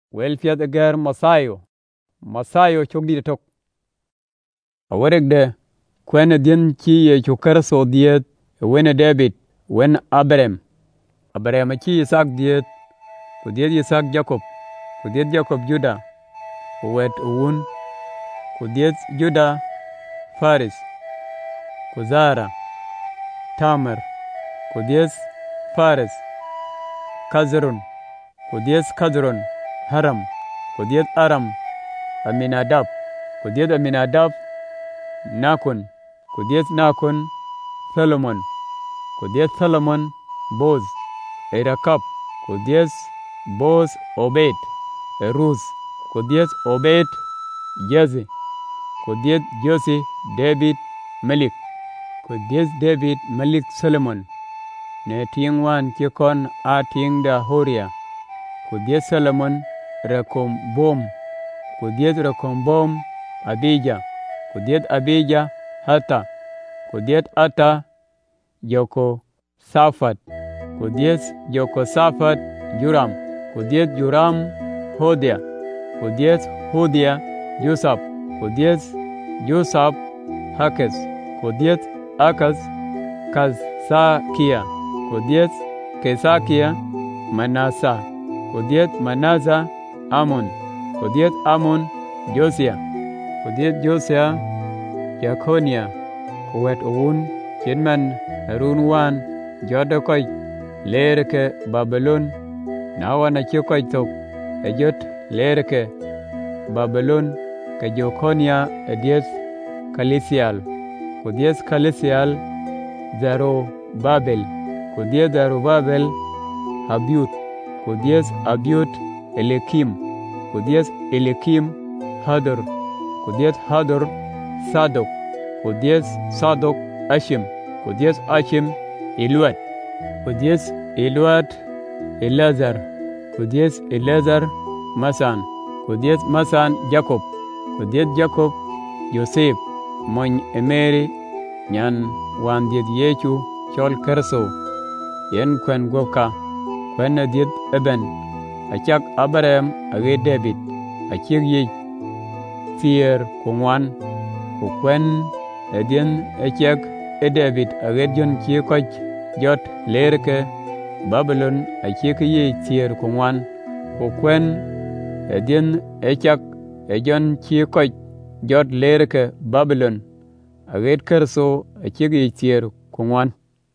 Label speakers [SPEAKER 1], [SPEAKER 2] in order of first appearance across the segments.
[SPEAKER 1] wel fiat agar masayo chok di tok awerek de kwene dien chi ye chukar so diet wene David wen Abraham chi Isaac diet ku diet Isaac Jacob ku diet Jacob Juda ku wet uun ku diet Juda Faris ku Zara Tamar ku diet Faris Kazrun ku diet Kazrun Haram ku diet Aram Aminadab ku diet Aminadab Nakon ku diet Nakon Solomon ku diet Solomon Boz Erakab ku diet Boz Obed Eruz ku diet Obed Jesse ku diet Jesse David Malik ku diet David Malik Solomon ne ting wan kikon a ting da Horia ku diet Solomon Rekombom ku diet Rekombom Abijah ku diet Abijah Hata ku diet Ata Joko Safat ku diet Joko Safat Joram ku diet Joram Hodia ku diet Hodia Josap ku diet Josap Hakes ku diet Akas Kasakia ku diet Kesakia Manasa ku diet Manasa Amon ku diet Amon Josia ku diet Josia Jaconia ku wet uun chenman runwan jodokoy lerke Babylon nawana chikoy tok ejot lerke Babylon ke Jaconia ediet Kalisial ku diet Kalisial Zarubabel ku diet Zarubabel Abiut ku diet Abiut Elikim ku diet Elikim Hador ku diet Hador Sadok ku diet Sadok Ashim ku diet Ashim Eliud ku diet Eliud Elazar ku diet Elazar Masan ku diet Masan Jacob ku diet Jacob Joseph mon Emeri nyan wan diet Yechu chol Kerso yen kwen goka kwen diet Eben achak Abraham age David achik ye fier kungwan ku kwen edien achak David age jon chi koch jot lerke Babylon achik ye fier kungwan ku kwen edien achak ejon chi koch jot lerke Babylon age Kerso achik ye fier kungwan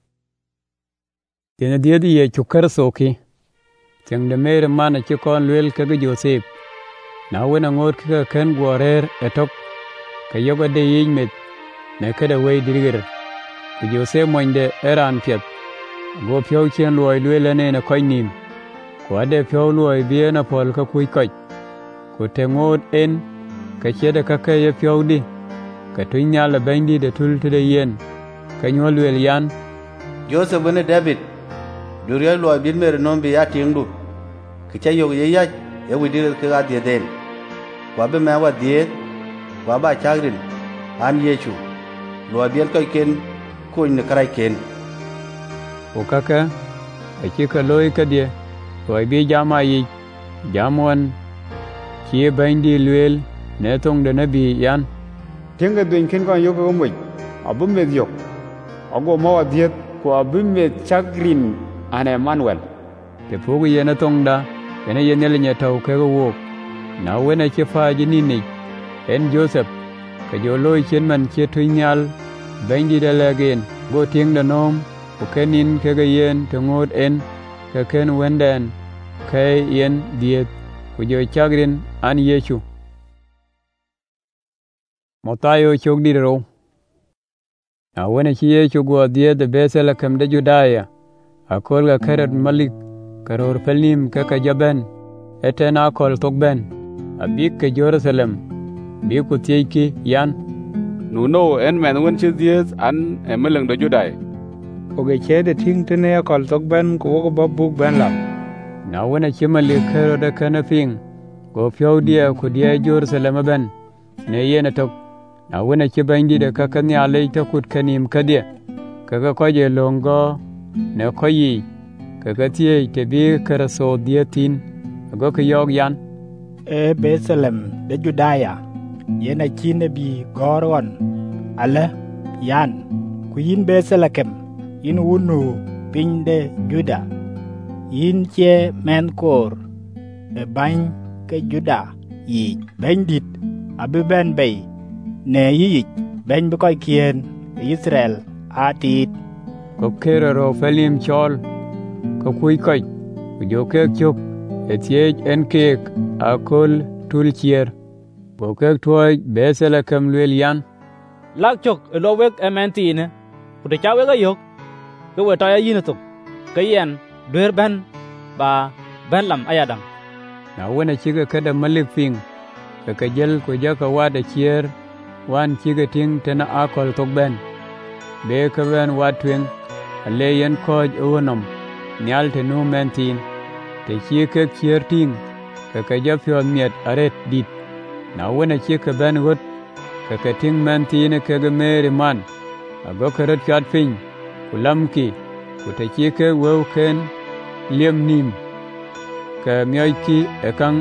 [SPEAKER 1] tene diet ye chukerso ki Tiang de mere mana chikon luel kage Joseph na wena ngot kika ken gwarer etok ka yoga de yimet ne kada wey dirigir ku Joseph moinde eran piet go pyo chen loy luel ne na koy nim ko ade pyo loy bie na pol ka kuy koy ko te ngot en ka chede ka ye pyo di ka tunya la bendi de tulte de yen ka nyol luel yan
[SPEAKER 2] Joseph ne David Duriya lo bin mere non bi ya tindu kicha yo ye ya e widir ke ga de den wa be ma wa de wa ba chagrin an yechu lo bin ko ken ko ni kray ken
[SPEAKER 1] o kaka a kika loy ka de to bi jama yi jamon ki bandi luel ne tong de nabi yan
[SPEAKER 3] tenga den ken ko yo ko moy abum me yok ago ma wa de ko abum me chagrin an Emmanuel
[SPEAKER 1] te fogu yena tongda ene yenele nya taw ke wo na wena che faaji nini en Joseph ka joloy chen man che tunyal bandi de lagen go tieng da nom o kenin ke ga yen te ngot en ka ken wenden kay yen diet ku jo chagrin an Yesu Motayo chogdi ro na wena chi Yesu go diet de besela kam de Judaya akol ga karat Malik karor pelnim kaka jaben etena akol tokben abik ke Jerusalem bi ku tieki yan
[SPEAKER 4] nuno en men won chi dies an emeleng do Judai
[SPEAKER 3] oge chede ting tene akol tokben ko go babuk ben la
[SPEAKER 1] na wona chi Malik karo da kana ping go fyaudia ku dia Jerusalem ben ne yena tok na wona chi bandi da kaka ni alai ta kut kanim kadia kaga koje longo ne koyi kaga tie te bi karaso dietin go ke yog yan
[SPEAKER 5] e Bethlehem de Judaya yena chine bi goron ala yan ku yin Bethlehem yin wunu piny de Juda yin che men kor e bany ke Juda yi ben dit abi ben bay ne yi ben bi koy kien Israel atit
[SPEAKER 1] ko kerero felim chol ko kuy koy ko jo kek chuk etiej en kek akol tul chier ko kek tuoj Bethlehem lwel yan
[SPEAKER 6] lak chok lo wek ementine ku de chawe ga yok ko we ta yin tuk ke yen dwer ben ba ben lam ayadam
[SPEAKER 1] na wona chiga kada malik ping ka jel ko jaka wada chier wan chiga ting tena akol tok ben be ka ben watwen ale yen koj onom nyal te no mentin te chieke chier ting ka japyo miet aret dit na wona chieka ben got ka ting mentin ka ga mere man ago karat chat pin kulamki ku te chieke wo ken liem nim ka myoiki ekang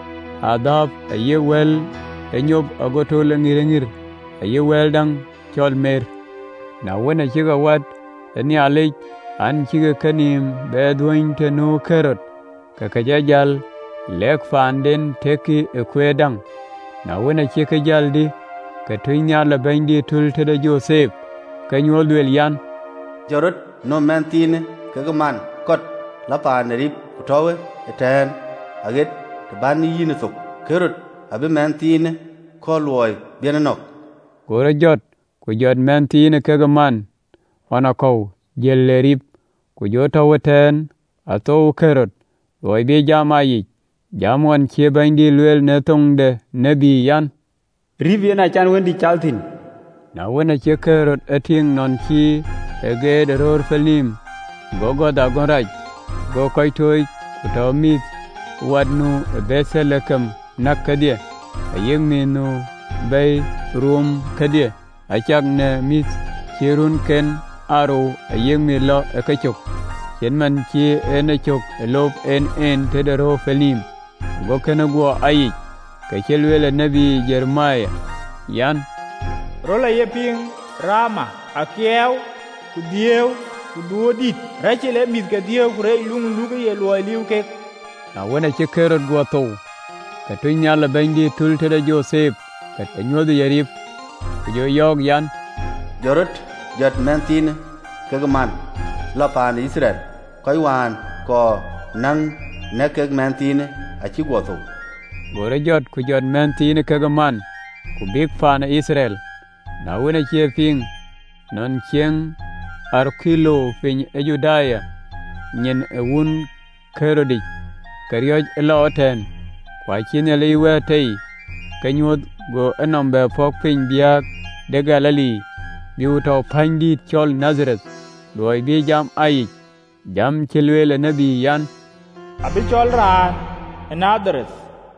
[SPEAKER 1] adab ayewel enyob agoto langirengir ayewel dang chol mer na wona chiga wat ani alej an chiga kanim bedwin te no kerot ka kajajal lek fanden teki ekwedang na wona chiga jaldi ka tunya la bandi tul te de Joseph ka nyolwel yan
[SPEAKER 2] jorot no mentine ka man kot la pa ne rip kutowe eten aget te bani yin tuk kerot abi mentine ko loy bienanok
[SPEAKER 1] gora jot ku jot mentine ka man ona ko jelle rip ku jota woten ato kerot loy be jamayi jamon che bandi lwel ne tongde nabi yan
[SPEAKER 3] rip yana chan wendi chaltin
[SPEAKER 1] na wona che kerot ating non chi ege de ror felim gogo da goraj go koitoy ku tawmit wadnu Bethlehem nakadie ayeminu bay rum kadie achak ne mit chirun ken aro ayemi lo ekachok chenman chi enachok elop en tedero felim go kenagwo ayi ka chelwele nabi Jeremiah yan
[SPEAKER 5] rola yeping Rama akiew ku diew ku duodit rachele mit ka diew ku re lung luga ye lo liu ke
[SPEAKER 1] na wona che kerot go to ka tunya la bandi tul te de Joseph ka nyodu yarip ku jo yog yan
[SPEAKER 2] jorot jot mentine ka man la pa ni Israel koy wan ko nang ne ka mentine achi go to
[SPEAKER 1] gore jot ku jot mentine ka man ku big fan Israel na wona che ping non chieng arkilo piny e Judaya nyen ewun kerodi karyoj eloten kwa chine liwe tei kanyod go enombe pok piny biak de Galili biuto pandit chol Nazareth loy bi jam ayi jam chelwele nabi yan
[SPEAKER 5] abi chol ran Nazareth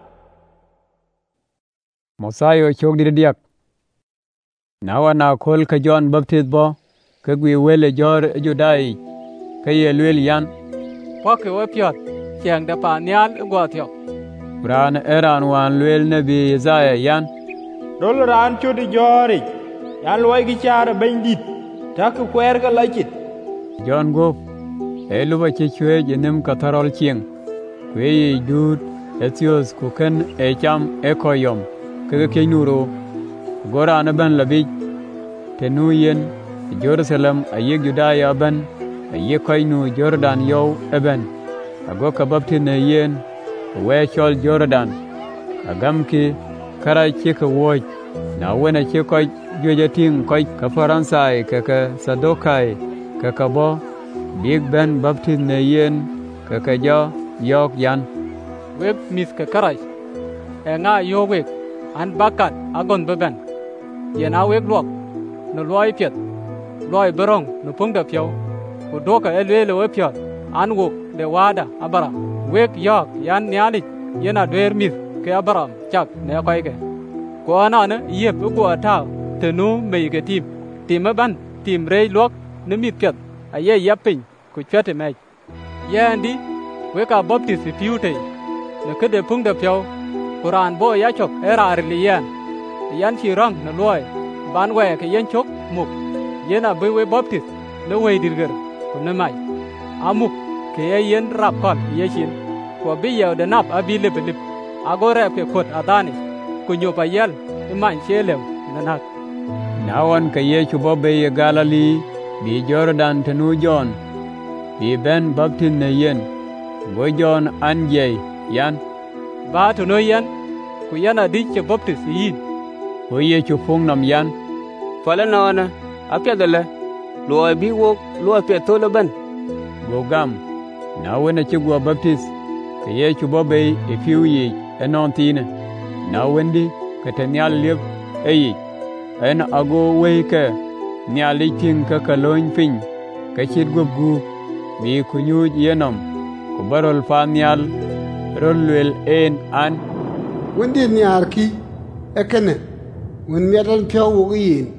[SPEAKER 1] Mosayo chok diak nawa na kol ka John Baptist bo ka gwi wele jor Judai ka yelwel yan
[SPEAKER 6] pake we pyot cheng da pa nyal go thyo
[SPEAKER 1] Bran eran wan lwel nabi Isaiah yan
[SPEAKER 5] rol ran chudi jori yan loy gi chara bandit tak kwer ga lachit
[SPEAKER 1] John go eluba che chwe jenem ka tarol chieng kwe dut etios ku ken e cham ekoyom ka ke nuro gora na ban labi tenuyen Jerusalem aye Judaya ban aye koynu Jordan yow eben ago ka bapti ne yen we chol Jordan agamki kara che ka woj na wena che ko jojating ko ka Faransai ka Sadokai ka bo Big Ben bapti ne yen ka jo yok yan
[SPEAKER 6] wek mis ka karai nga yo wek an bakat agon beben yen a wek lok no loy piet loy berong no pungda pyo ku doka elwele we piot an wok de wada abara wek yok yan nyali yena dwer mis ke abaram chak ne koy ke ko ana ne yep ko ata tenu me ke tim ban tim rei lok ne mit piet aye yapin ku chete me yendi we ka baptist piute ne ke de pungda pyo Quran bo ya chok era relian yan chi rang na loy ban we ke yen chok muk yena be we baptist le we dirger ko na mai amuk ke yen rap kon ye chin ko bi yew de nap abi le belip agore ke khot adani ko nyo pa yel iman chelem nanak
[SPEAKER 1] nawan ke ye chubo be ye galali bi jordan tanu jon bi ben baptin ne yen go jon anje yan
[SPEAKER 6] ba to no yan ku yana di ke baptist yin
[SPEAKER 1] go ye chu phung nam yan
[SPEAKER 7] fala nona akedele lo bi wo lo pe to lo ben
[SPEAKER 1] go gam na wena chi go baptist ke ye chubo be e fiu yi enontine na wendi ke tenyal lep eyi en ago weike nyali ting ka kaloin pin ka chit gubgu bi kunyu yenom ko barol fa nyal rolwel en an
[SPEAKER 8] wendi nyarki ekene wen medan pyo wo yin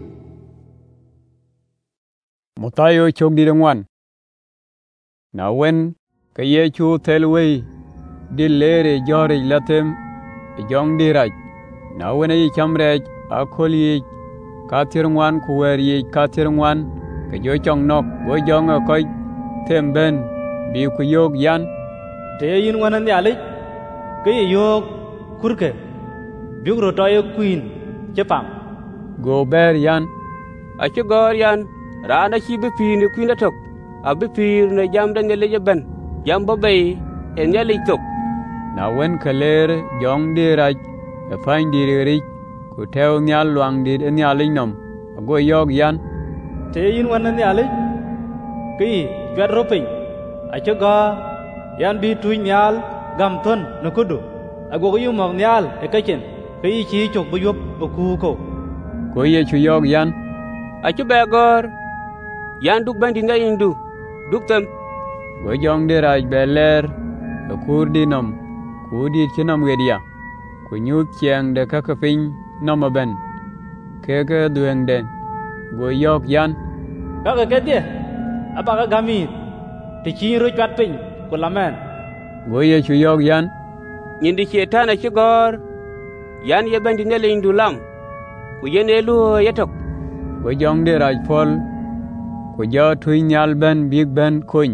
[SPEAKER 1] Matayo chogdi ngwan na wen ka ye chu telwei dilere jore latem jong diraj na wen yi chamrej akoli katir ngwan kuwer yi katir ngwan ke jo chong nok go jong ko temben bi ku yog yan
[SPEAKER 9] te yin wanan ya le ke yog kurke bigro to ye queen chepam
[SPEAKER 1] go ber yan
[SPEAKER 7] a ci gor yan rana ci be pi ni queen tok abi pir ne jam de le ben jam bo bay en ya le tok
[SPEAKER 1] na wen kaler jong diraj e fain diriri ku tew nyal luang dit en ya linom go yog yan
[SPEAKER 9] te yin wanan ya le ki gad ropin a ci ga yan bi tu nyal gam ton no kudu ago yu mok nyal e kachen ki chi chok bu yop bu ku ko
[SPEAKER 1] go ye chu yog yan
[SPEAKER 7] a ci be gor yan duk bandi na indu duk tem
[SPEAKER 1] go jong diraj beler e kurdinom kudi chinam gedia ku nyut chiang de kakapin nomaben keke dueng den go yok yan
[SPEAKER 9] ka ke dia apa ka gami ti chi ru chat pin ko lamen
[SPEAKER 1] go ye chu yok yan
[SPEAKER 7] nyindi chetana ci gor yan ye bandi ne le indu lam ku yene lu yetok
[SPEAKER 1] go jong de raj pol ku jo thui nyal ben big ben kun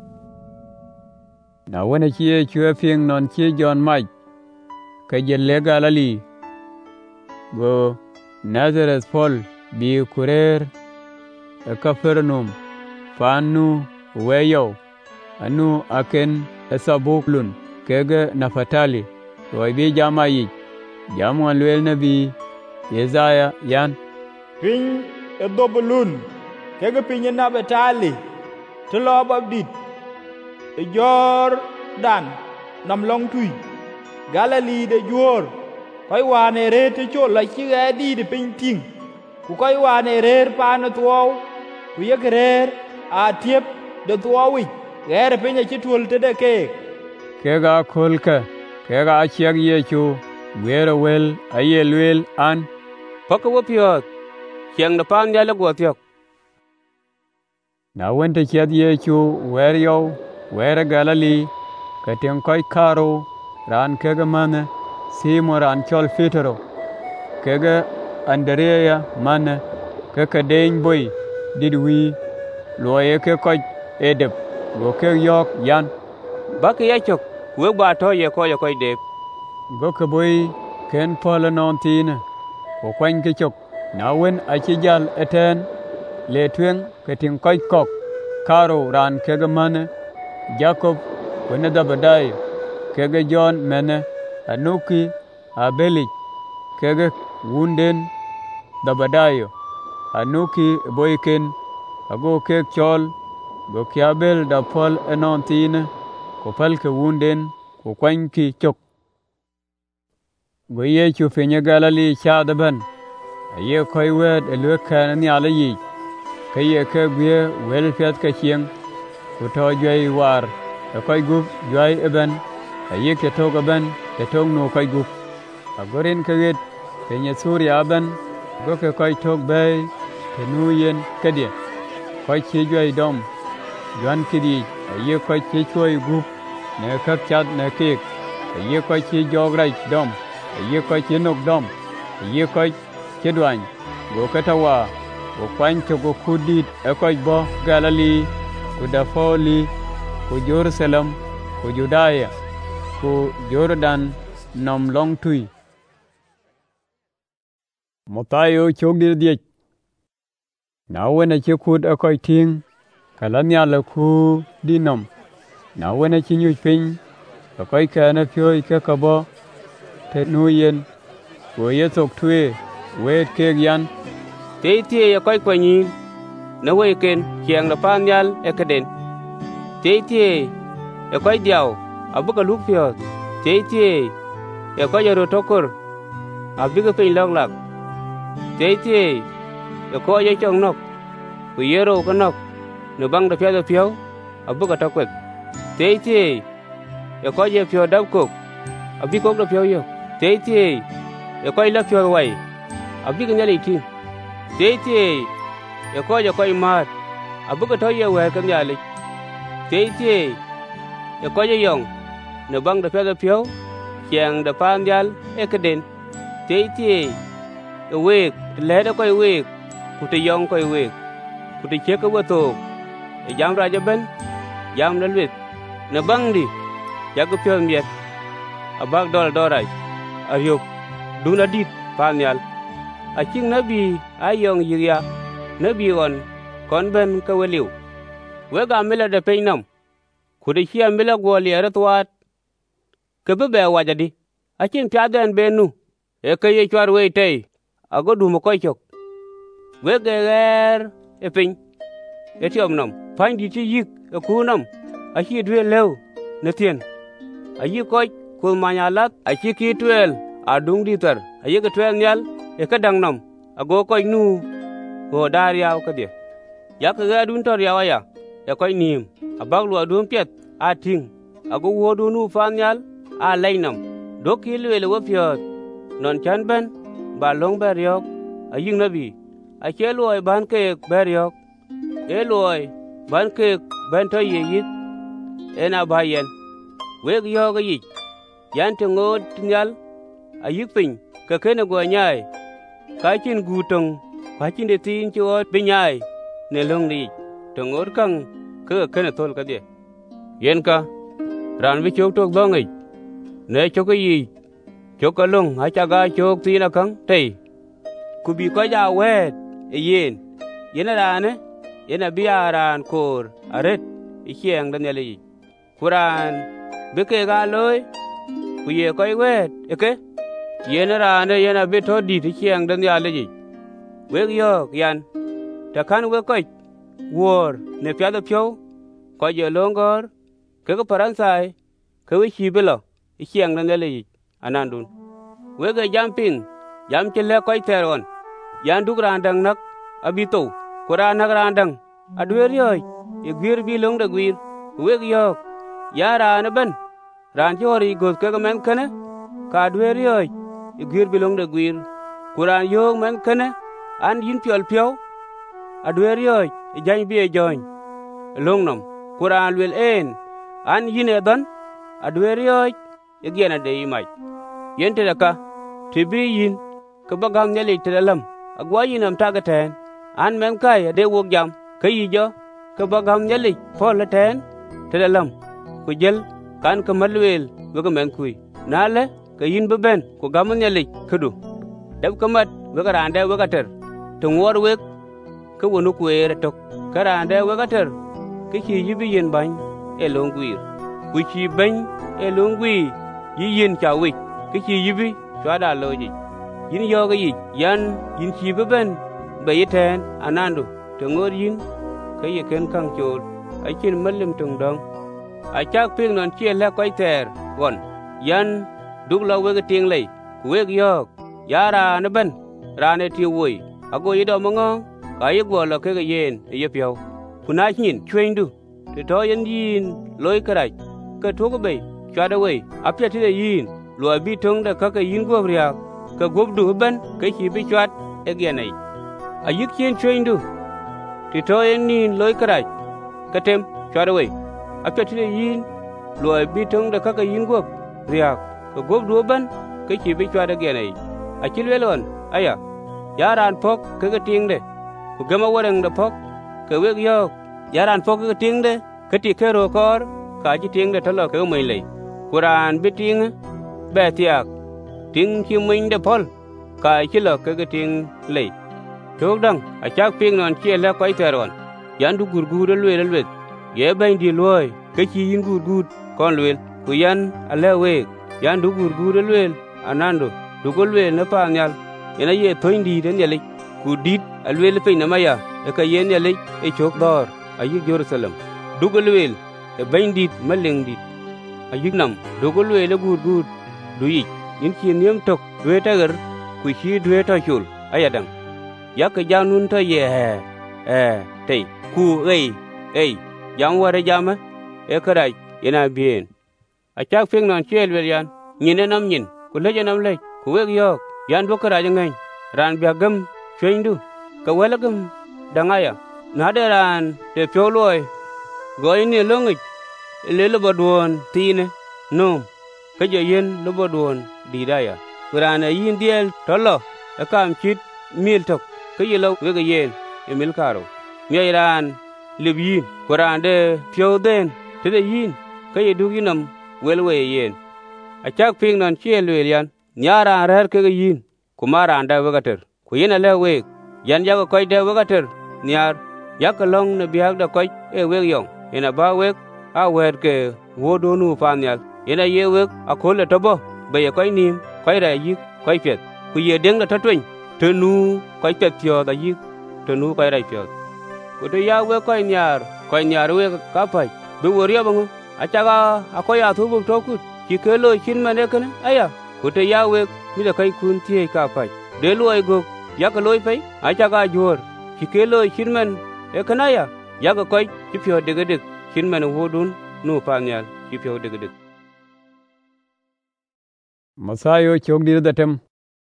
[SPEAKER 1] na wona chi ye chue phieng non chi jon mai ka je le galali go Nazareth pol bi kurer e Kapernaum fanu weyo anu aken esabuklun kege Nafatali roy bi jamayi jamon lwel nabi Yesaya yan
[SPEAKER 5] pin e dobulun kege pin na betali to lo babdit e jor dan nam long tui Galali de jor koi wane re te cho la chi ga di de pin ting ku koi wane re pa no tuo ku ye grer a tiep de tuo wi gere pin chi tul te de ke
[SPEAKER 1] ga kolka ke ga chiag ye chu wero wel aye lwel an
[SPEAKER 7] poko wo piot chiang na pan ya le go tiok
[SPEAKER 1] na wente chiad ye chu wer yo wer Galali ka ten koi karo ran kega mana Simo ran chol Fitero kega Andrea mana keka dein boy didwi loye ke koi edep go ke yok yan
[SPEAKER 7] bak ye chok we gba to ye ko de
[SPEAKER 1] go ke boy ken polo non tine ko kwan ke chok na wen a chi jal eten le twen ke tin koi kok karo ran kega mana Jacob wena dabadai kega John mene Anuki Abelik kege wunden dabadayo Anuki boyken ago kek chol go kiabel da pol enontine ko palke wunden ko kwanki chok go ye chu fenye Galali chadaban aye koy wed elwe kan ni alayi kaye ke gwe wel fiat ka chieng ko to jey war koy gup jey eben aye ke to gaban ke tong no koy gup agorin kaget penye Surya ban go ke koy tok bay te nuyen kedie koy chi jey dom Joan kidi aye koy chi choy gup ne kak chat ne kek aye koy chi jograi dom ye ko che nok dom ye ko che dwan go katawa go kwancho go kudit e ko bo Galili ku Dafoli ku Jerusalem ku Judaya ku Jordan nom long tui Matayo chogdir diech na wena che kud e ko ting kalanya la ku dinom na wena che nyu pin e ko ka na pyo ke ka bo te nuyen go ye tok tue we ke yan
[SPEAKER 7] te tie ye koy kwani na we ken kiang na panyal e kaden te tie ye koy diaw abuka luk pyo te tie ye koy ro tokor abiga pin lok lak te tie ye koy ye chong nok ku yero ko nok no bang da pyo abuka tokwek te tie ye koy ye pyo dab kok abiko da pyo yo te tie ye koy la pyo wai abiga nyali tin te tie ye koy mat abuka to ye we kan nyali te tie ye koy ye yong no bang da pyo kiang da panyal e kaden te tie ye we le da koy we ku te yong koy we ku te che ko wato e jam ra jaben jam dal wet na bang di ya ko pyo miet abag dol dorai ayok duna dit panyal aching nabi ayong yiria nabi on kon ben ka weliu we ga mila de peinam ku de chia mila goli eratwat ke be wajadi aching pyaden benu e ke ye chwar we tei ago du mo koy chok we geger e pin e tiom nam pan di ti yik e kunam a chi dwe lew ne tien a yi koy kul manyalat a chi ki twel a dung di tar a yi ke twel nyal e ka dang nam ago koy nu go daria ka de ya ka ga dun tor ya ya e koy nim abag lu dun pet a ting ago wo du nu fan nyal a leinam do ki le wo pyot non chan ben ba long ber yok a yin nabi a che loy ban ke ber yok e loy ban ke ben to ye yit ena ba yen we yo ga yi yan te ngot nyal a yik pin ka kene go nyai ka chin gu tong ka chin de tin cho be nyai ne long ni to ngot kang ka kene tol ka de yen ka ran vi chok tok dong ai ne cho ka yi cho ka long ha cha ga chok ti na kang tei ku bi ko ja we yen yena rane yena biaran kor aret ichieng dan yali kuran be ke ga loy ku ye ko we eke yena rane yena be to di ichieng dan yali we yo yan ta kan we ko wor ne pya da pyo ko ye longor ke ko paransai ke we chi belo ichieng dan yali anandun we ga jumping jam chile ko teron yan duk randang nak abito kuran nak randang adwer yoy e gwir bi long da gwir weg yok ya ran ben ran jori gos ke men kane ka adwer yoy e gwir bi long da gwir kuran yok men kane an yin piol pio adwer yoy e jan bi e joñ long nom kuran wel en an yin e don adwer yoy e gena de imai yente da ka tibi yin ke bagam nyali telam agwa yinam tagaten an men kai de wok jam kayi jo ke bagam nyali pol ten telam ku jel kan ke malwel we men kui nale ke yin beben ku gam nyali kudu dab kamat we garande we gater to ngor we ke wonu ku ere tok karande we gater ke chi yibi yin ban e longwir ku chi ban e longwi yi yin chawi ke chi yibi chwada loji yin yoga yi yan yin chi beben be yiten anandu to ngor yin ke ye ken kang chol a chin malim tung dong a chak ping non chi le koi ter gon yan duk la we ting lei we yok yara na ben rane ti woi ago yido mongo ka ye go lo ke yen ye pyo kuna hin chwen du te to yen yin loy karai ke to go be chwa da we apya ti yin lo bi tung da ka yin go riak ka gob du ben ke chi bi chat e ge nei a yik chen chwen du ti to en nin loy karai ka tem chwa da we a pet yin loy bi tung da ka yin gob riak ka gob du ben cái chi bi chwa de ge nei a chi le lon aya ya ran phok cái ting de ku gama warang de phok ke we yo ya ran phok cái ting de cái ti ke ro kor ka chi ting de thalo ke mai le kuran bi ting be tiak ting chi min de pol ka chi lo ke ting le tok dang a chak ping non chi le koi teron yan du gurgur le ye bain di loy ke chi yin gurgur kon le ku yan ale we yan du gurgur le anando du ko le na pa nyal ina ye thoin di den yele ku dit alwe le pe na maya e ka yen yele e chok dor ayi Jerusalem du ko le e bain dit maleng dit ayi nam du ko le gurgur du yi in chi niam tok we ta gar ku chi dwe ta chul ayadang yak ja nun ta ye tei ku ei yang ware jama e karai ina bien a chak phing non chel wel yan nyine nam nyin ku leje nam le ku we yo yan do kara jangai ran bia gam chwendu ka wala gam dangaya na de ran de pyoloi goi ni longi le lo bodwon tine no ka je yen lo bodwon di daya kuran yin diel tolo e kam chit mil tok ka yelo we ga yen e mil karo mi ran libyin kuran de pyoden te de yin ka ye du ginam welwe yen a chak ping non chel wel yan nyara rar ke ga yin kumara anda we gater ku yin ale we yan ya ko de we gater nyar yak long ne biak da ko e we yong ina ba we a wer ke wodo nu fanyal ina ye we a ko le tobo be ye ko nim ko ra yi ko pet ku ye deng da tatwen te nu ko pet pyo da yi te nu ko ra pyo ku te ya we ko nyar we ka pai be woria bango a chaga a ko ya thu bu to ku ki ke lo chin ma ne kana aya ku te ya we ni da kai kun tie ka pai de lo ai go ya ka loi pai a chaga jor ki ke lo chin man e kana ya ga ko ki pyo de ga de chin man wodun nu pa nyal ki pyo de ga de
[SPEAKER 1] Masayo chok dir da tem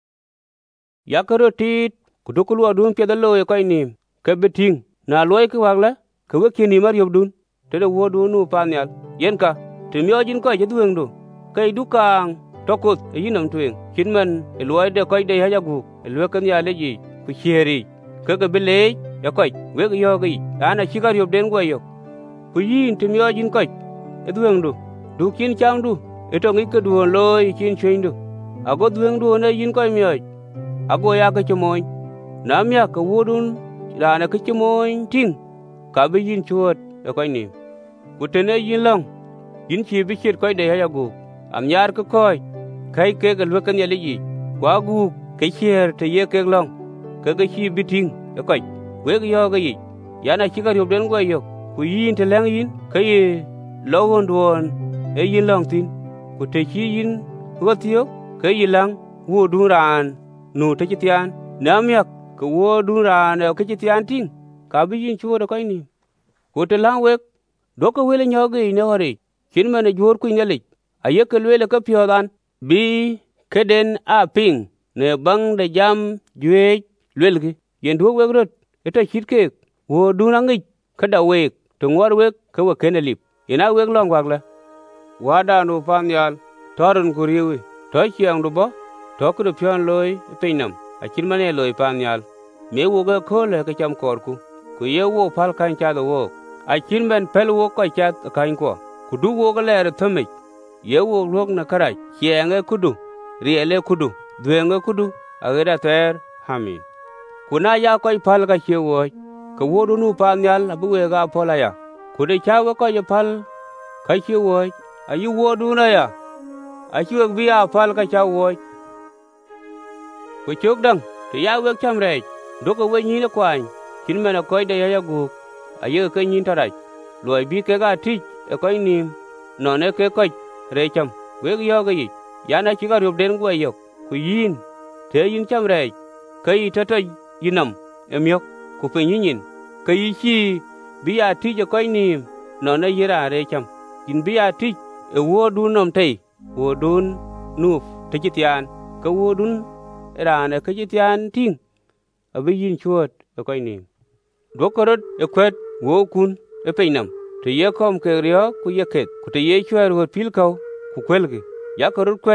[SPEAKER 7] ya ka ro tit ku do ku lo dun pe da lo e ko ni ke beting na loi ki wagla ke we ki ni mar yob dun te de wodun nu pa nyal yen ka te myo jin ko je dueng do kai du kang tokut e yinam tueng chin man e loi de ko de ha ya gu e lo kan ya le ji ku cheri ke ga bele ya ko we ga yo gi ana chi ka yob den go yo ku yin te myo jin ko e dueng do du kin chang du e to ngi ke du loi chin chen du ago dueng du ne yin ko myo ago ya ka chumoy nam ya ka wodun la na ka chumoy ting ka bi yin chuot e ko ni ku te ne yin long yin chi bi chit ko de ha ya gu am yar ko koy kai ke ga lo kan ya le yi kwa gu ke cher te ye ke long ke ga chi bi ting e ko we ga yo ga yi ya na chi ka yob den go yo ku yin te lang yin ka ye lo won don e yin long tin ku te chi yin go tiyo ke yi lang wo du ran nu te chi tian nam yak ko wo du ran ke chi tian ting ka bi yin chuo da ko ni ku te lang we do ko wele nyo ga ne hore kin mane jor ku nyale aye ke wele ka pyo dan bi keden a ping ne bang de jam jwe lwelgi yen do we rot eta chit ke wo du nangi ka da we to ngor we ka we ken lip ina we long wagla wada no pan yal torun kuriwi to chiang do bo to ku pyon loy peinam a kin mane loy pan yal me wo ga ko le ka cham kor ku ye wo pal kan cha do wo a kin men pel wo ko cha kan ko ku du wo ga le thame ye wo lok na karai chiang ku du riele ku du duenge ku du a ga ter hamin kuna ya ko pal ga che wo ka wo du nu pan yal abu we ga pola ya ku de cha wo ko ye pal ka che wo ayu wo du na ya a chu bi a pal ka cha wo ku chok dang te ya we cham re do ko we ni na kwan kin me na ko de ya gu a ye ke ni tarai loi bi ke ga ti e ko ni no ne ke ko re cham we yo ga yi ya na chi ga rob den go yo ku yin te yin cham re ke yi ta ta yinam em yok ku pe yin ke yi chi bi a ti je ko ni no ne yira re cham yin bi a ti e wo du nom te wo dun nu te chi tian ka wo dun ra ne ke chi tian ting a bi yin chuot e ko ni do ko rot e kwet wo kun e pe nam te ye kom ke ryo ku ye ket ku te ye chwer wo pil ko ku kwelgi ya ko rot kwet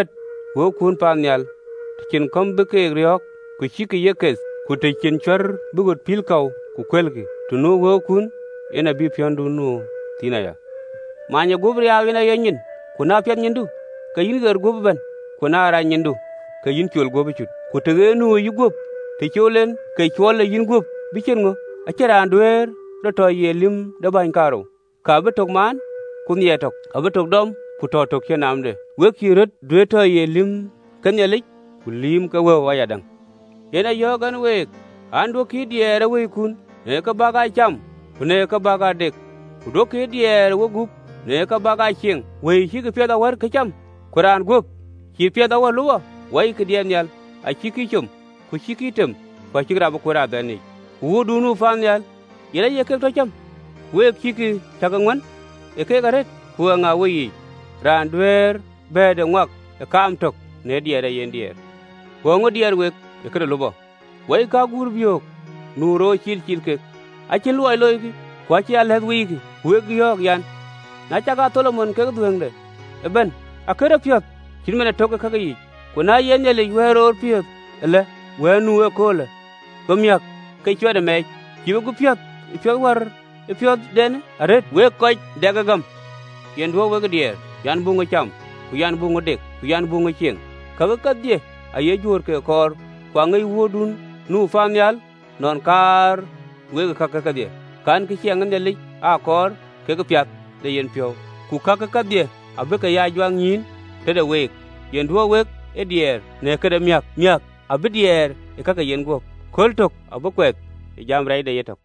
[SPEAKER 7] wo kun panyal tikin kom be ke riok ku chiki yekes ku tikin chwer bugot pilkau ku kwelgi tunu wo kun ena bi piondu nu tinaya manya gubri awina yenyin kuna pian nyindu kayin ger gubban kuna ra nyindu kayin chol gobu chut ku tege nu yugop te cholen kay chole yin gop bichen ngo achara andwer do to yelim do ban karo ka betok man kun yetok abetok dom ku to tok chenamde we kirot dwe to yelim kanyelik ku lim ka we wayadang yena yogan we ando ki diere we kun ne ka baga cham ne ka baga dek ku do ki diere we gup ne ka baga ching we chi ke peda war ka cham kuran gup chi peda war luwa wai ke dien yal a chi ki chum ku chi ki tem pa chi gra ba kura dani wo du nu fan yal yela ye ke to cham we chi ki tagangwan e ke garet ku nga we ran dwer be de ngak e kam tok ne diere yen dier ko ngo dier we e ke lubo wai ka gur biok nu ro chil ke a chi loy loy ki kwa chi al het wi ki we gi yok yan na cha ga tolomon ke dueng de e ben a ke pyot chin mena tok ka gi ko na yen ye le we ro pyot le we nu e ko le ko myak ke chwa de me chi gu pyot war e pyot den aret we ko de ga gam yen do we ga dier yan bungo cham ku yan bungo dek ku yan bungo cheng ka die a ye jur ke kor kwa ngai wodun nu famyal non kar we ka die kan ki cheng ne li a kor ke ga pyat de yen pyo ku ka die a be ka ya jwang yin te de we yen do we e dier ne ka de myak a be dier e ka yen go kol tok a be kwet e jam rai de yetok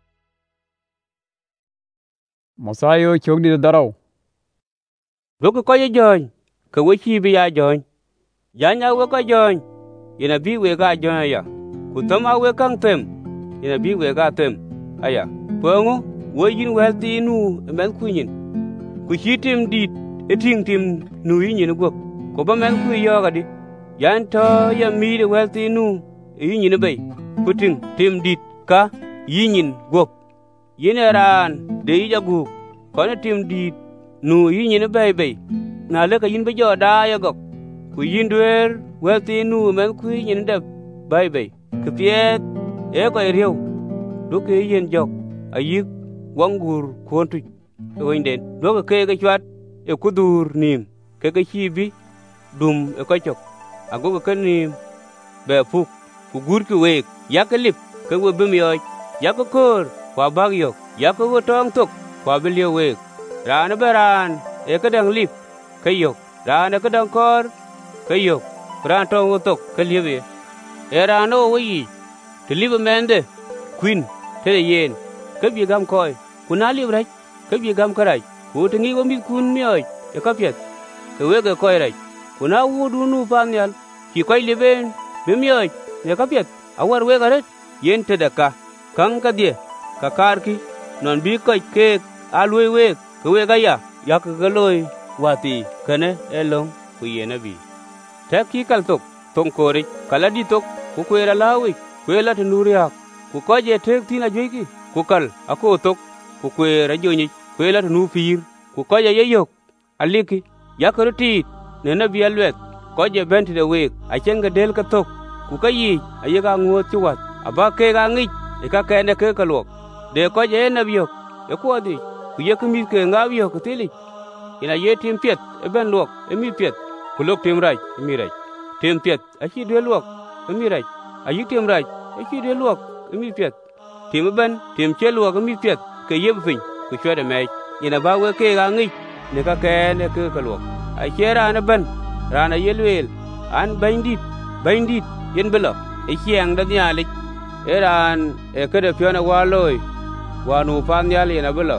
[SPEAKER 1] Masayo chogdi de darau
[SPEAKER 7] do ko ye joñ ka we chi bi ya joñ ya nya we ko joñ ina bi we ga joñ ya ku tam a we kang tem ina bi we ga tem aya pongo we yin wel ti nu men ku yin ku chi tim dit e ting tim nu yin go ko ba men ku yo ga di yan to ya mi de wel ti nu yin be ku ting tim dit ka yin go yin ran de ya gu ko na tim dit nu yin be na le ka yin be jo da ya go ku yin dwer wel ti nu men ku yin de be ku piet e ko riu do ke yin jok ayik wangur kontu oinden do ke ke chat e kudur nim ke chi bi dum e ko chok ago ke nim be fuk ku gur ki we ya ke lip ke we bim yo ya ko kor kwa bag yo ya ko tong tok kwa bi le we ran beran e ke dang lip ke yo ran ke dang kor ke yo ran tong tok ke liwe e ran o we te live mende queen te yen ke bi gam koy kuna li raj ke bi gam karai ku tingi wo mi kun mi oi e ka piet ke we ke koy raj kuna wu du nu panyal ki koy liben bi mi oi e ka piet awar we garet yen te daka kang ka die ka kar ki non bi koy ke alwe we ke we ga ya ke loy wati kene elong ku yena bi te ki kal tok tong kori kala di tok ku kwera lawi kwela te nuriak ku koje tek tina joiki ku kal ako tok ku kwera joni kwela te nu fir ku koje yeyok aliki yakoroti ne na bi alwet koje bent de we a chenga del ka tok ku kayi ayega ngo chuwat aba ke ga ngi e ka kene ke kalok de koje na biok e ko di ku yekmi ke ngawio ku tili ina yetim piet e ben lok e mi piet ku lok tim raj e mi raj tim piet a chi de lok e mi raj ayi tim raj e chi de lok e mi piet tim ben tim che lok e mi piet ke yeb fin ku chwede me ina ba we ke ga ngi ne ka kene ke kalok ai chera na ben rana yelwel an bandit yen belo e chiang da nyale eran e kede piona waloi wanu pan yale na belo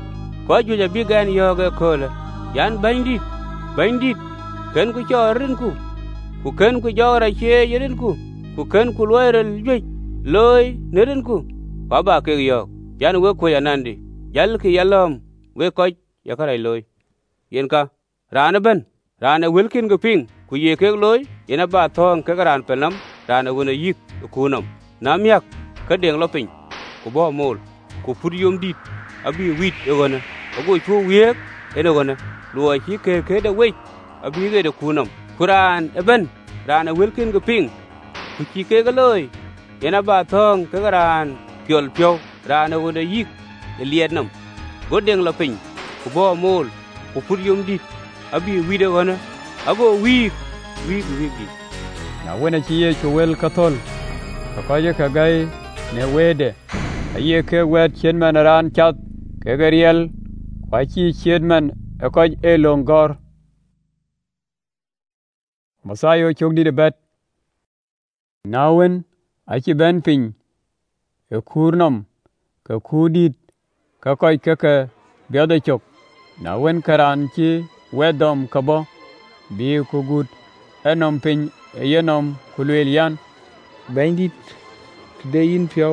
[SPEAKER 7] ko juja bigan yoga kola yan bandit ken ku chorin ku ken ku jora che yerin ku ken ku loirel joj loy nerin ku baba ke yo yan we ko yanandi yal ki yalom we ko ya karai loy yen ka rana ben rana wilkin go ping ku ye ke loy ina ba thong ke ran penam rana wona yik ku nam namyak ka deng lo pin ku bo mol ku furyom dit abi wit e wona go chu wiek e do wona lo chi ke de we abi ge de ku nam Kuran eben ran wilkin ke ping ku chi ke ga loy yana ba thong ke ran pyol pyo ran wona yik liet nam godeng la pin ku bo mol ku pur yum dit abi wide wona ago wi
[SPEAKER 1] na wena chi ye chuwel kathol ka ye ka gai ne wede aye ke wet chen man ran chat ke gariel kwa chi chen man ko e longor masayo chogdi de bet nawen achi ben pin e kurnam ka kudit ka koy ka biade chok nawen karan chi wedom kabo bi ku gut enom pin yenom kulwelian
[SPEAKER 5] Bandit today in pyo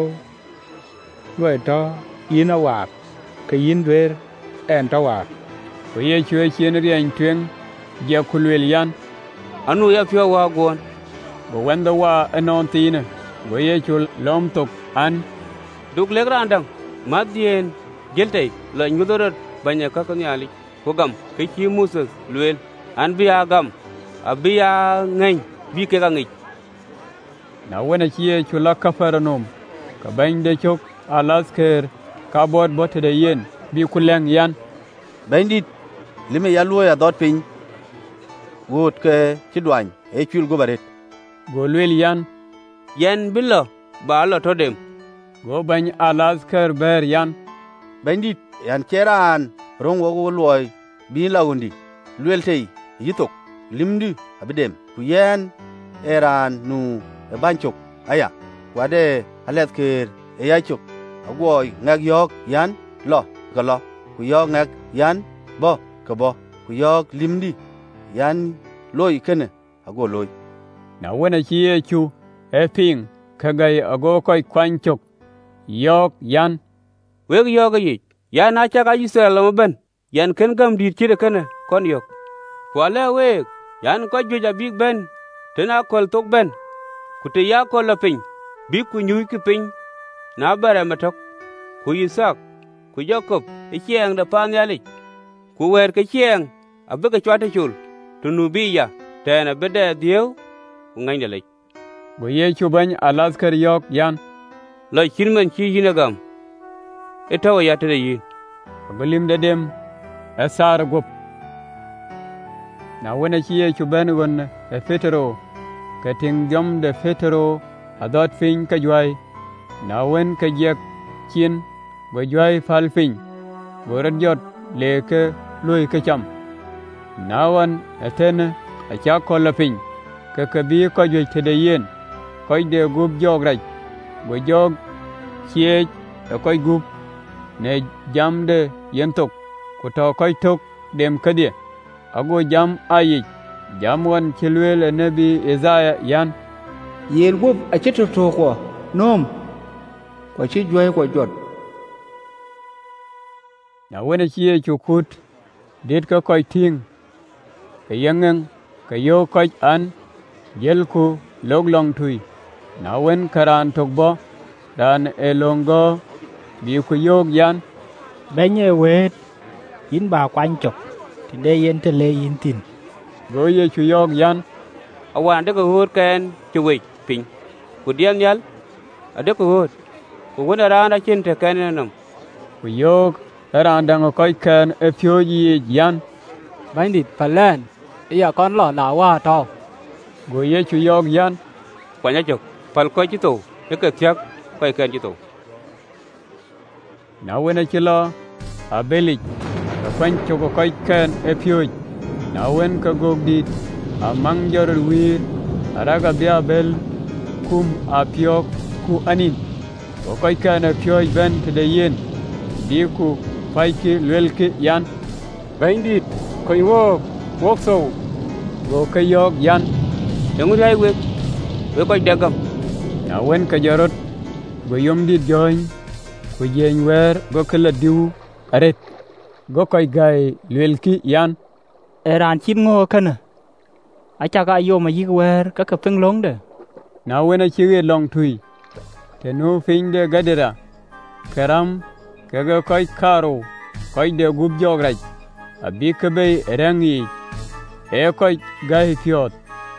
[SPEAKER 5] loy to in a wak ka yin wer en to wak
[SPEAKER 1] ko ye chue chen rien twen je kulwelian
[SPEAKER 7] anu ya pyo wa gon
[SPEAKER 1] go wenda wa enon tine go ye chul lom tok an
[SPEAKER 7] duk le grandang madien gelte la nyudorot banya ka kan yali ko gam ke chi musa luel an biya gam abiya ngai bi ke ga ngai
[SPEAKER 1] na wena chi ye chula kafaranum ka bande chok alasker ka bod bote de yen bi kuleng yan
[SPEAKER 2] Bandit lime ya luo ya dot pin wot ke chidwan e chul go baret
[SPEAKER 1] go lwelian
[SPEAKER 7] yen billo ba lo to dem
[SPEAKER 1] go bany alasker ber yan
[SPEAKER 2] Bandit yan cheran rong wo loy bi lawundi lwelte yitok limdu abidem ku yen eran nu e banchok aya wade alasker e yachok agoy ngak yok yan lo galo ku yok ngak yan bo ka bo ku yok limdi yan loy kene ago loy
[SPEAKER 1] na wena chi ye chu e ping ka gai ago koy kwanchok yok yan
[SPEAKER 7] weg yoga yi ya na cha ga Israel mo ben yan ken gam dir chire kene kon yok kwale weg yan ko juja big ben tena kol tok ben kute ya kol la pin bi ku nyu ki pin na bare matok ku Isak ku Jacob e chieng da pan yali ku wer ke chieng abe ke chwate chul tunu bi ya tena bede dieu ngai de le
[SPEAKER 1] go ye chu bany alasker yok yan
[SPEAKER 7] la chirmen chi yinagam etawa ya tere yi
[SPEAKER 1] golim de dem asar gop na wena chi ye chu ben gon e fetero ka ting jom de fetero adot fin ka jwai na wen ka jek chin go jwai fal fin go rajot le ke loy ke cham na wan atene a cha kol fin ka bi ko jwe tede yen ko de gub jog raj go jog chie ko gub ne jam de yentok ko to ko tok dem kadie ago jam ayi jam wan kilwel nabi Isaya yan
[SPEAKER 5] yer gub a cheto to ko nom ko chi joy ko jot
[SPEAKER 1] na wena chi ye chukut dit ka koy ting ka yangen ka yo koy an yelku loglong thui na wen karan tokbo dan elongo bi ku yog yan
[SPEAKER 5] benye wet yin ba kwan chok tinde yen te le yin tin
[SPEAKER 1] go ye chu yog yan
[SPEAKER 7] awan de ko hot ken chuwi pin ku dian yal ade ko hot ku wona rana chin te ken nam
[SPEAKER 1] ku yog ran dang koy ken e fyoji yan
[SPEAKER 6] Bandit palen iya kon lo na wa to
[SPEAKER 1] go ye chu yog yan
[SPEAKER 7] kwanya chok pal ko chi to e ke thyak ko ken chi to
[SPEAKER 1] na wena chilo abelik ka kwancho ko koy ken e fyoj na wen ka gogdit amang jorol wir araga bia bel kum apiok ku anin ko koy ken e fyoj ben tede yen diku faiki lwelki yan
[SPEAKER 4] Bandit koy wok so
[SPEAKER 1] go kayog yan
[SPEAKER 7] yangu dai we ko dagam
[SPEAKER 1] na wen ka jarot go yomdit join ku jeny wer go kala diu aret go koy gay lwelki yan
[SPEAKER 5] eran chin ngo kana acha ga yo ma yik wer ka ka peng long de
[SPEAKER 1] na wena chige long thui te no fin de gadera karam kaga koy karo koy de gub jograj abi kabe rangi e koy gay fiot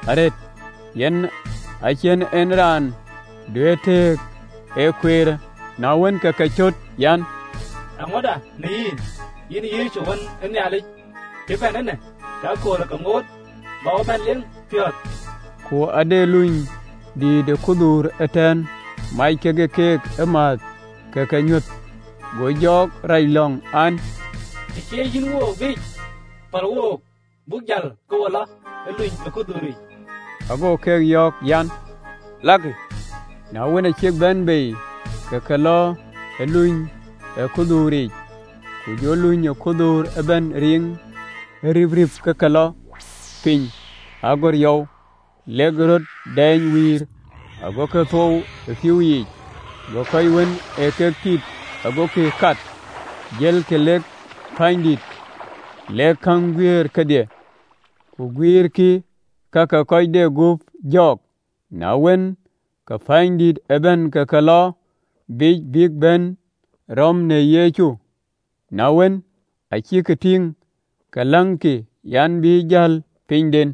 [SPEAKER 1] aret yen achen enran duete e queer na wen ka chot yan
[SPEAKER 9] amoda ni yin yi chuan en ya le ke fa nan ne ka ko la ka ngot ba ban len fiat
[SPEAKER 1] ko ade luin di de kudur eten mai kege kek emat ka nyut go jok rai long an
[SPEAKER 9] ke yin wo bi par wo bugjal ko la luin ka kuduri
[SPEAKER 1] ago kek yok yan
[SPEAKER 7] lagi
[SPEAKER 1] na wena chek ben be ka kalo luin e kuduri ku jo luin e kudur eben ring rib ka kalo pin agor yow legrot den wir ago ka tho e fiwi go kai wen e ke kit ago ke kat gel ke lek find it le kan wir kede ku wir ki ka kai de gup jok na wen ka find it eben ka kala big ben rom ne yechu na wen a chi ka ting ka langki yan bi jal pinden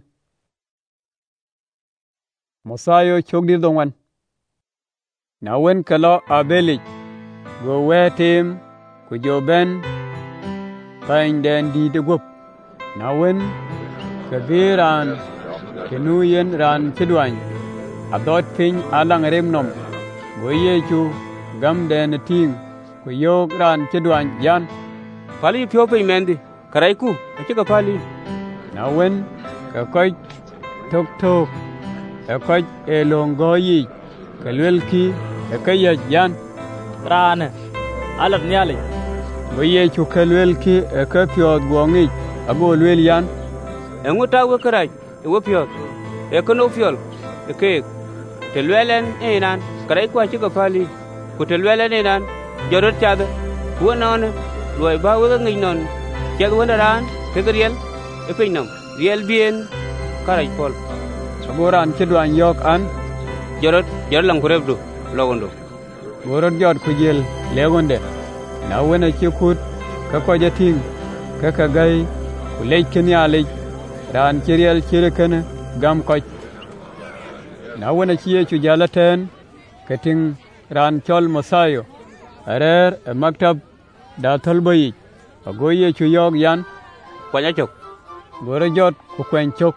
[SPEAKER 1] Mosayo chogdi dongwan na wen kala abelik go wetim ku joben pinden di de gup na wen kabiran kenuyen ran kidwan adot pin alang remnom go yechu gamden ting ku yok ran kidwan yan
[SPEAKER 7] pali pyo pe mendi karai ku ake ka pali
[SPEAKER 1] na wen ka koy tok e koy elongoyi kalwelki e kaya yan
[SPEAKER 9] rane alab nyale
[SPEAKER 1] go yechu kalwelki e ka pyod gongi ago lwel yan
[SPEAKER 7] enguta we karai e wo pyo e kono fyol e ke telwelen enan karai ku ake ka pali ku telwelen enan jorot chade ku non loy ba we ngi non chad wona ran ke riel e pinam riel bien karai pol
[SPEAKER 1] saboran kidwan yok an
[SPEAKER 7] jorot lang kurebdu logondo
[SPEAKER 1] borot jot kujel legonde na wena chikut ka koja ting ka gai kulay kenya alej ran kiriel chirekene gam koj na wena chiye chu jalaten kating ran chol Mosayo arer e maktab da tolboyi agoye chu yok yan
[SPEAKER 7] kwanya chok
[SPEAKER 1] goro jot ku kwen chok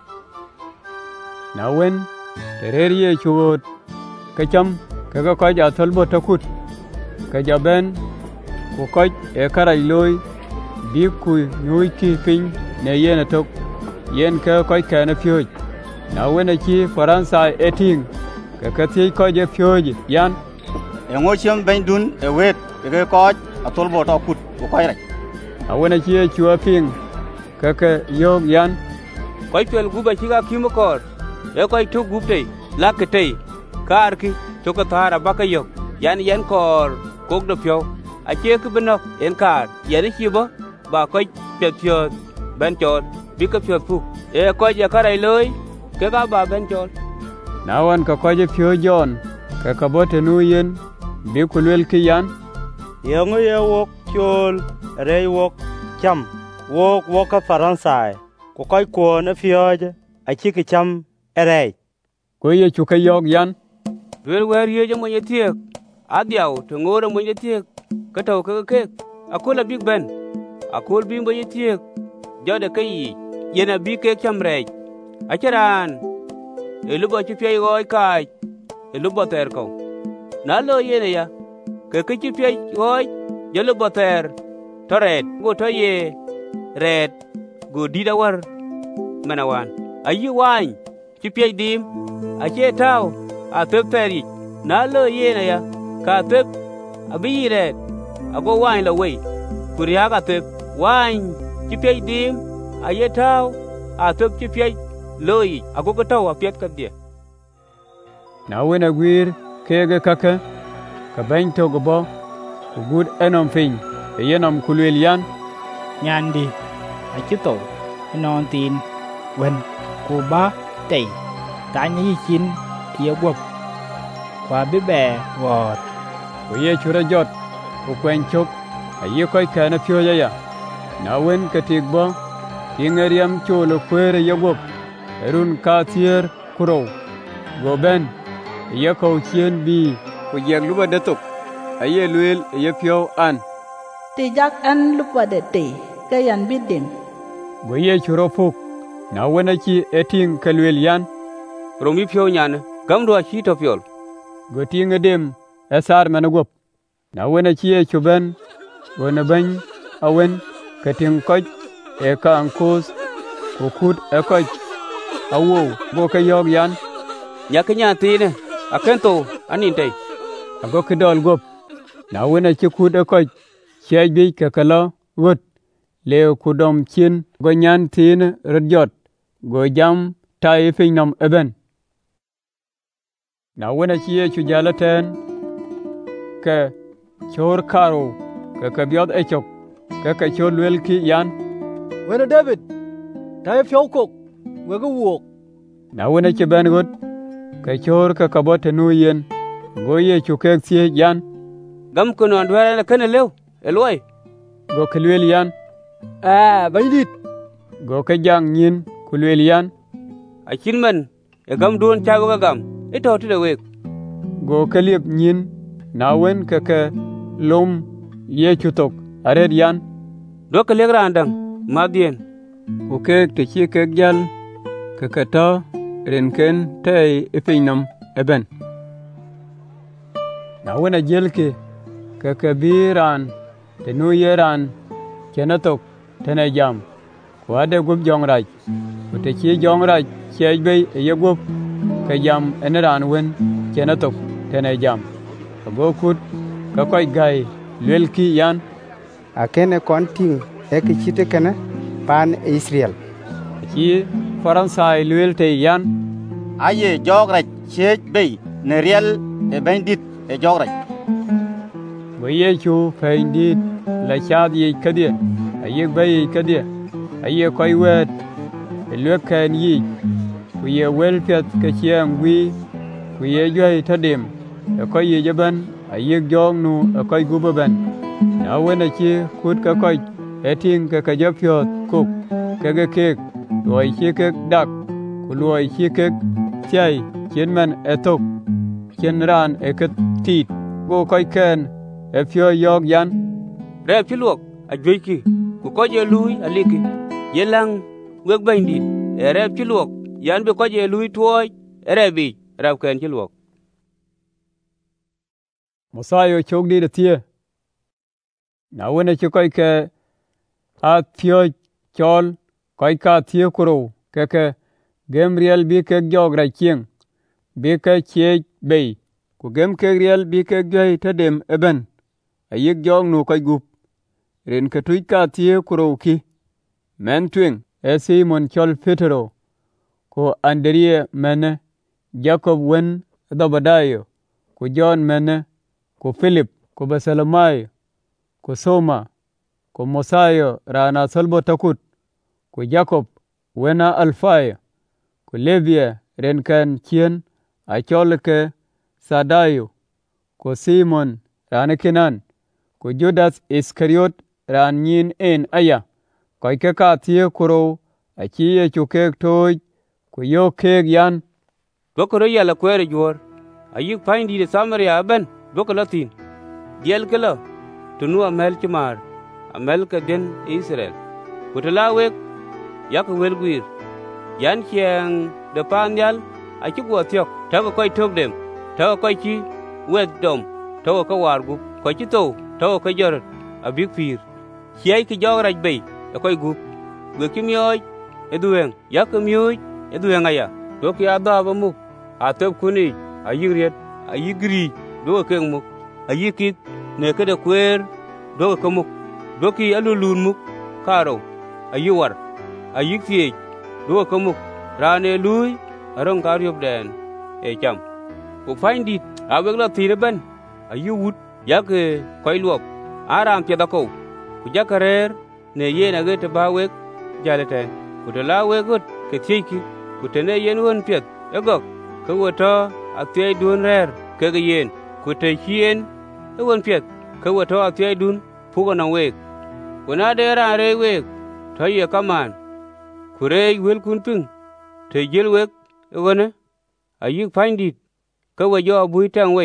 [SPEAKER 1] na wen tererie chuot kacham kaga koj a tolbo takut ka jaben ku koj e karai loy bi ku nyui ki pin ne yena tok yen ka koj kana pyoj na wen chi faransa eting ka kathi koj e pyoj yan
[SPEAKER 2] ngo chiam ben dun e wet ke koj a tolbo takut ku koj rai
[SPEAKER 1] a wen chi chua ping ka yok yan
[SPEAKER 7] koj pel guba chiga kimokor e koy tu gupte lakete karki to ko thara bakayok yan kor kok do pyo a che ku beno en kar yan chibo ba koy pyo ben chot bi ka pyo pu e koy ya karai loy ke ga ba ben chot
[SPEAKER 1] na wan ka koy pyo jon ka bote nuyen bi kulwel ki yan
[SPEAKER 10] yango ye wok chol rei wok cham wok ka faransa ko koy ko na fioje a chi ki cham erey
[SPEAKER 1] ko ye chu ka yok yan
[SPEAKER 7] wel wer ye je mo yetiek adiaw to ngoro mo yetiek ka taw ka ke akula big ben akul bi mo yetiek jode kai yena bi ke chamrej acharan elubo chi pye goy kai elubo ter ko na lo yene ya ke chi pye goy yelubo ter toret go to ye red go didawar manawan ayi wan chi pye dim a che taw a tep teri na lo yena ya ka tep abire ago wan la we kuriya ka tep wan chi pye dim a ye taw a tep chi pye loy ago ko taw a pyet ka dia
[SPEAKER 1] na wena gwir kege kaka ka bain to go bo gud enom fin yenom kulwel yan
[SPEAKER 5] nyandi a chito non tin wen ku ba tei ta nyi chin tie gwop kwa be be wot
[SPEAKER 1] ku ye chura jot ku kwen chok a ye koy kana pyo ya na wen ka tik bo ingeriam cholo kwere ye gwop erun ka tier kuro go ben ye ko chien bi ku yek luba de tok aye luel ye pyo an
[SPEAKER 11] ti jak an lupa de te ka yan bidin
[SPEAKER 1] go ye churo fuk na wona chi eting kalwel yan
[SPEAKER 7] romi pyo nyan gam do chi to pyol
[SPEAKER 1] go tinga dem esar managop na wona chi e chuben go na ban awen kating koj e ka ankos ko kut e koj awo go ka yog yan
[SPEAKER 7] nyaknya tine akento anin tay
[SPEAKER 1] ago kidol gop na wona chi kut e koj chej bi ka kala wot le kudom chin go nyan tin rjot go jam tai finnam eben na wona chi e chu jalaten ka chor karo ka biot e chok ka chor lwel ki yan
[SPEAKER 12] wena David tai phiêu cục we go wok
[SPEAKER 1] na wona chi ben got ka chor ka kabot nu yen go ye chu ke sie yan
[SPEAKER 7] gam ko non dwara na kana lew eloi
[SPEAKER 1] go klwel yan
[SPEAKER 12] bandit
[SPEAKER 1] go ka jang nyin kulwel yan
[SPEAKER 7] a chinman e gam don chago ga gam ito ti de we
[SPEAKER 1] go kaliep nyin na wen ka lom ye chutok ared yan
[SPEAKER 7] do ka legra andang madien
[SPEAKER 1] o ke te chi ke gal ka ta renken tay efinam eben na wen a jelke ka biran te nu yeran kenatok tene jam kwade gub jongraj o te chi jongraj chej be ye gub ka jam eneran wen kenatok tene jam go kut ka koy gay lelki yan
[SPEAKER 13] akene konting ek chite kana pan Israel
[SPEAKER 1] chi faransa lelte yan
[SPEAKER 14] aye jograj chej be ne real e bandit e jograj
[SPEAKER 1] boye chu feindit la chad ye kadie aye bay kadie aye koy wet lekan yi ku ye welpet ka chiang wi ku ye joy tadim e koy ye jaban aye jong nu e koy gubaban na wona chi kut ka koy eting ka japyot kuk ka kek loy chi kek dak ku loy chi kek chai chenman etok chenran tit go koy ken e pyo yog yan
[SPEAKER 7] re piluok a joiki ku ko je lui aliki yelang weg bandit e re piluok yan be ko je lui toy re bi rab ken piluok
[SPEAKER 1] mosayo chogdi de tie na wona chi koy ke a pyo chol koy ka tie kuro ke gemriel bi ke jogra chieng bi ke che be ku gem ke riel bi ke gei tadem eben ayik jong nu koy gup ren ka tuj ka tie kuro ki men twing e Simon chol Petro ko Andrea mene Jacob wen Dabadayo ko John mene ko Philip ko Bartholomayo ko Soma ko Mosayo rana solbo takut ko Jacob wena Alfayo ko Levia ren kan chien a chol ke Sadayo ko Simon rana Kenan ko Judas Iskariot ran nyin en aya koy ke ka tie kuro a chi ye chu ke toj ko yo ke yan
[SPEAKER 7] dokoro yala kwere jor ayik pindi de Samaria ben dokolatin diel kelo tunu amel chmar amel ka den Israel kutalawe yak welguir yan chiang de panyal a chi go tiok ta ko koy tok dem ta ko koy chi wet dom ta ko wargu ko chi to ta ko jor a big pir chiai ki jograj be e koy gup we kimyoy edueng yak myoy edueng aya do ki ada ba mu a tep kuni a yigriet a yigri do keng mu a yikit ne ka de kwer do ka mu do ki alulun mu karo a yiwar a yiktie do ka mu rane lui arong karyob den e cham ku findit a wegla tire ben a yiwut yak koy luok aram peda ko ku jakarer ne yena gete bawek jaleten ku de lawe gut ke tiki ku tene yen won pet egok ku woto atye dun rer ke yen ku te hien e won pet ku woto atye dun pugo na wek ku na de ra re wek to ye kaman ku re wel kun ping te jel wek e wona ayik findit ka we jo bui tang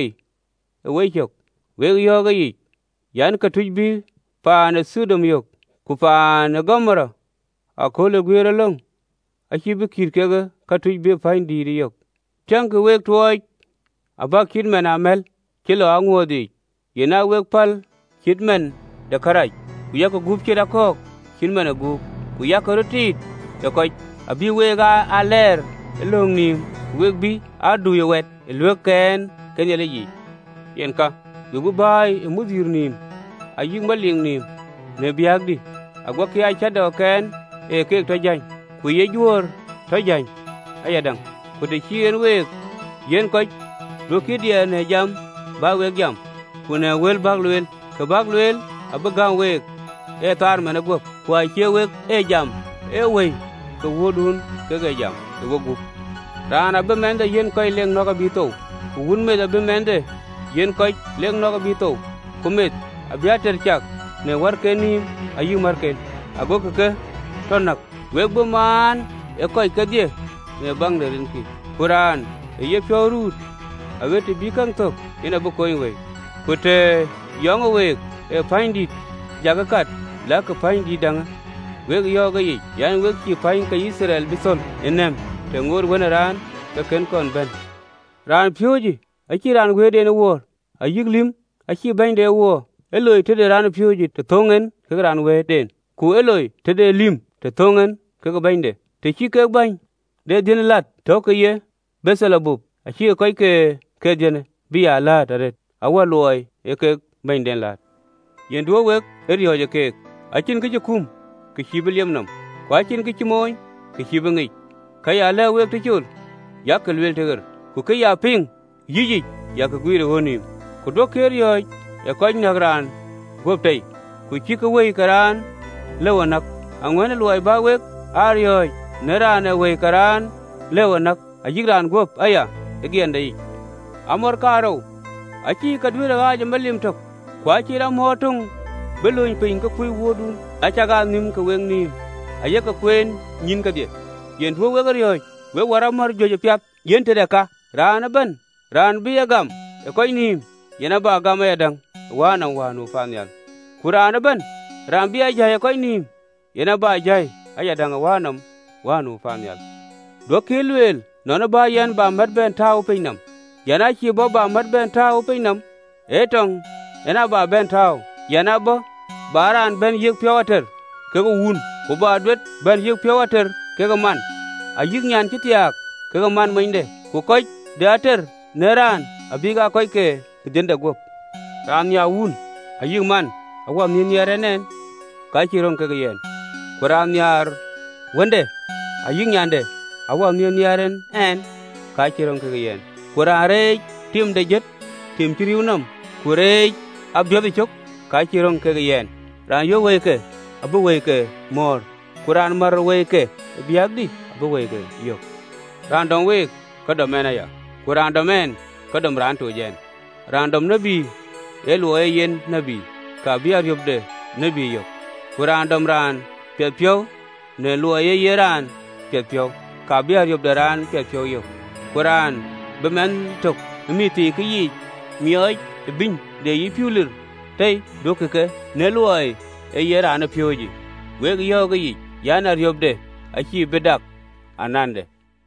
[SPEAKER 7] we chok we yo ga yi yan ka tuj bi pa na Sodom yok ku pa na Gomora a ko le gwere long a chi bi kir ke ga ka tuj bi findit yok tang ka we toy aba kidmen amel kilo angodi yena we pal kidmen da karaj ku ya ko gup kida ko kidmen a gup ku ya ko rotit da ko abi we ga aler long ni we bi adu ye wet le ken yele yi yen ka gu bai mudir ni ayi maling ni ne biagdi agwa kya chado ken e ke to jan ku ye jur to jan ayadang ku de chien we yen ko do kidia ne jam ba we jam ku ne wel bag lwel ka bag lwel abaga we e tar mena go ku a che we e jam e we ko wodun ke ga jam go gu rana be mende yen koy leng no ka bito wun me da be mende yen koy leng no ka bito kumet abiater chak ne war ke ni ayi mar ke ago ke tonak we bu man e koy ke die ne bang de rin ki quran e ye pyorut awete bi kan to ina bu koy we kote yong we e findit jaga kat la ka findi dang we yo ga yi yan we ki find ka Israel bisol enem te ngor wona ran ka ken kon ben ran pyoji aki ran we de no wor ayik lim aki ben de wo eloy te de ran pyoji te tongen ka ran we den ku eloy te de lim te tongen ka ga ben de te ki ka ban de din lat to ka ye besalabu aki ko ke jene bi ala tare awa loy e ke ben den lat yen do we eriyo je ke akin ke kum ke hibiliam nam kwa kin ke moy ke hibengi kaya la we te chul ya ke wel te ger ku ke ya ping yiji ya ke gwire woni ku do ke riyo ya ko nyagran goptei ku ki ke we karan lewanak angwen loy ba we ariyo nerana we karan lewanak ajigran gop aya again dai amor karo aki ka dwira ga jamalim tok kwa ki ram hotung beluñ pin ka kuy wodun achaga nim ka wen ni ayaka kwen nyin ka die yen do we gariyo we wara mar joje pyap yen te ka rana ban ran bi agam e koy ni yena ba gama yadang wana wanu fanyal kurana ban ran bi aja e koy ni yena ba jai ayadang wanam wanu fanyal do kilwel nono ba yen ba mat ben taw pinam yana ki bo ba mat ben taw pinam etong ena ba ben taw yana bo baran ben yek pyawater ke go wun ko ba dwet ben yek pyawater ke go man ayik nyan kitiak ke go man minde ko koy dater neran abiga koy ke denda gop ran ya wun ayik man awa min yarenen ka chiron ke yen kuran yar wende ayik nyande awa min yaren en ka chiron ke yen kurare tim de jet tim triunam kure abyobi chok ka chiron ke yen ran yo we ke abu we ke mor kuran mar we ke biagdi abu we ke yo ran dong we ka do mena ya kuran do men ka dom ran to jen ran dom nabi elo yen nabi ka biar yobde nabi yo kuran dom ran pepyo ne lo ye ran pepyo ka biar yobde ran pepyo yo kuran be men tok mi ti ki yi miyoy bin de yi pulir tey do ke ne loy e yera na pyoji we yo ga yi yana ryobde aki bedak anande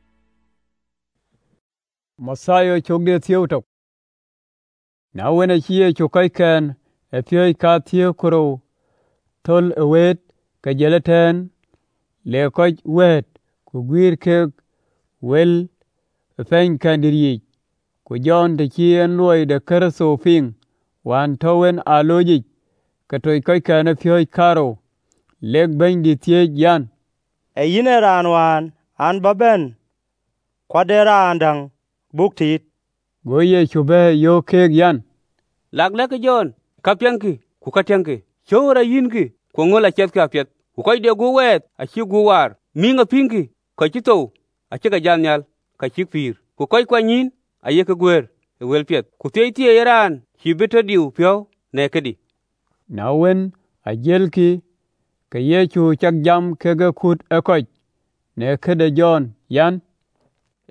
[SPEAKER 1] masayo chogde thiewto na wena chiye chokai kan e pyoy ka thieu kuro tol ewet ka jeleten le koj wet ku gwir ke wel fen kandiri ku jon de chien loy de kerso fing wan towen aloji katoy koy kana pyoy karo leg ben di tie yan
[SPEAKER 10] e yine ran wan an baben kwadera andang buktit
[SPEAKER 1] goye chube yo keg yan
[SPEAKER 7] lagle ke jon kapyanki ku katyanki chora yinki ku ngola chet ka pet ku koy de go wet a chi gu war minga pinki ko chito a chiga janyal ka chipir ku koy kwanyin aye ke gwer wel pet ku tie yaran chi beta diu pyo ne kedi
[SPEAKER 1] nawen a jelki ke yechu chak jam ke ga kut ekoj ne kede jon yan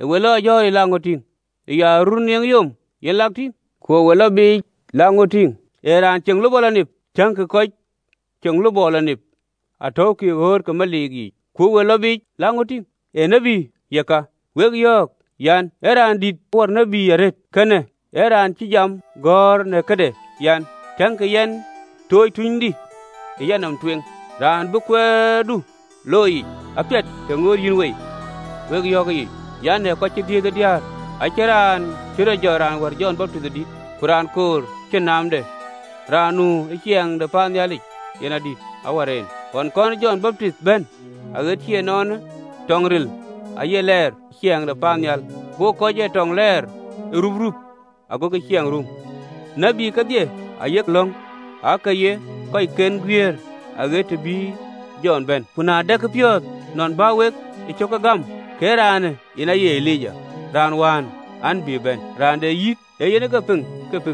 [SPEAKER 7] welo jo ilangotin ya run yang yom yelaktin ko welo bi langotin eran cheng lo bolanip chang ko cheng lo bolanip atoki hor kamaligi ko welo bi langotin nabi yaka weg yok yan eran dit por nabi yaret kane eran ci jam gor ne kade yan chang ke yan toy tundi yanam twen ran bu kwedu loyi apet ke ngor yin wey weg yok yi yan ne ko ci die de diar acheran chira joran war jon baptize dit kuran kor kenamde ranu ichiang de pan yali yana dit awaren kon jon baptize ben aget chie non tongril ayeler chiang de pan yal go ko je tong ler rubrup ago ke chiang rum nabi ka die ayek long akaye koy ken gwier aget bi jon ben kuna de ke pyot non bawek ichoka gam kerane ina ye elija ran wan an bi ben ran de yik yene ka pung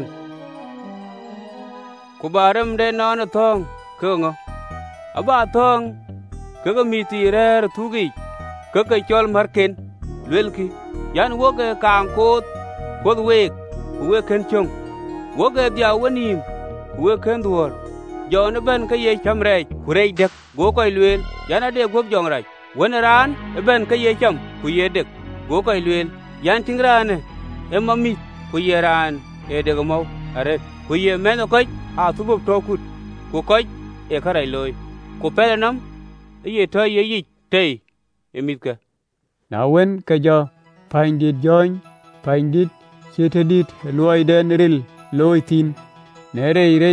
[SPEAKER 7] ku baram de non thong ko ngo aba thong ko mi ti rer thugi ko chol marken lelki yan woge kang ko wek we ken chong woge dia wonim we ken duor jon ben ka ye chamre kurei dek go koy lwel yana de gob jong rai wonaran ben ka ye cham ku ye dek go koy lwel yan tingrane emami ku yeran de mo are ku ye men ko a tubu tokut ku ko e karai loy ku pelenam ye to ye yi tei emitka
[SPEAKER 1] na wen ka jo findit join findit chetedit loy den ril loy tin nere ire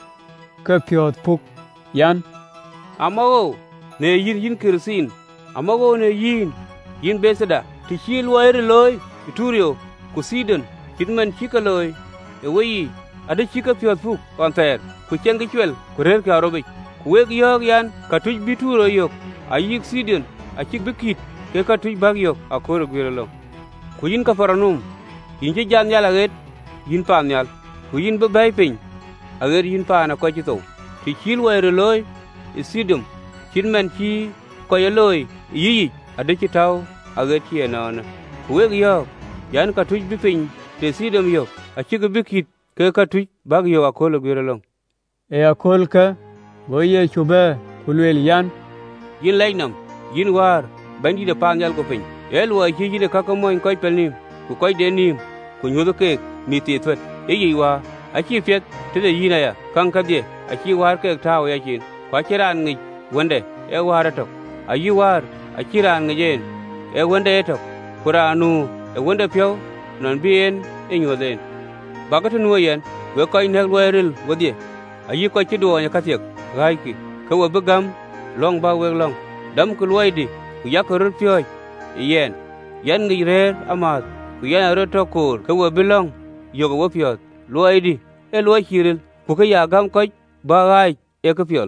[SPEAKER 1] ka pyot puk yan
[SPEAKER 7] amago ne yin kirsin amago ne yin besada ti chil waire loy iturio ku sidon kitman chikaloy e weyi ade chika pyot puk konter ku chengi chwel ku rer ka robi ku weg yok yan ka tuj bituro yok ayik sidon achik bikit ke ka tuj bag yok akoro gwirelo ku yin ka faranum yin je jan yala get yin pan yal ku yin be bay pin ager yin pa na ko chito ti chil waire loy isidum kitman chi ko yeloy yi ade chitaw ager chi enona ku weg yok yan ka tuj bipin te sidum yok achik bikit ke ka tuj bag yok akolo gwirelo
[SPEAKER 1] e akol ka boye chube kulwel yan
[SPEAKER 7] yin lainam yin war bandi de pan yal ko pin elwa chi de ka ko moy ko pelnim ku koy denim ku nyodo ke mi ti twet e yi wa achi fet te de yina ya kan ka de achi war ke tawo ya kin kwa kiran ngi wonde e war to ayi war achi ran ngi jen e wonde to kuranu e wonde pyo non bien e nyoden bagatu no yen we koy nek weril wodie ayi ko ci do nya katek gai ki ko we begam long ba we long dam ku loidi ku yakorul pyo yen yan ngi rer amat ku yan ro to kur ko we bilong yogo wo pyo loidi e lo kiril ku ka ya gam ko ba gai e ko pyo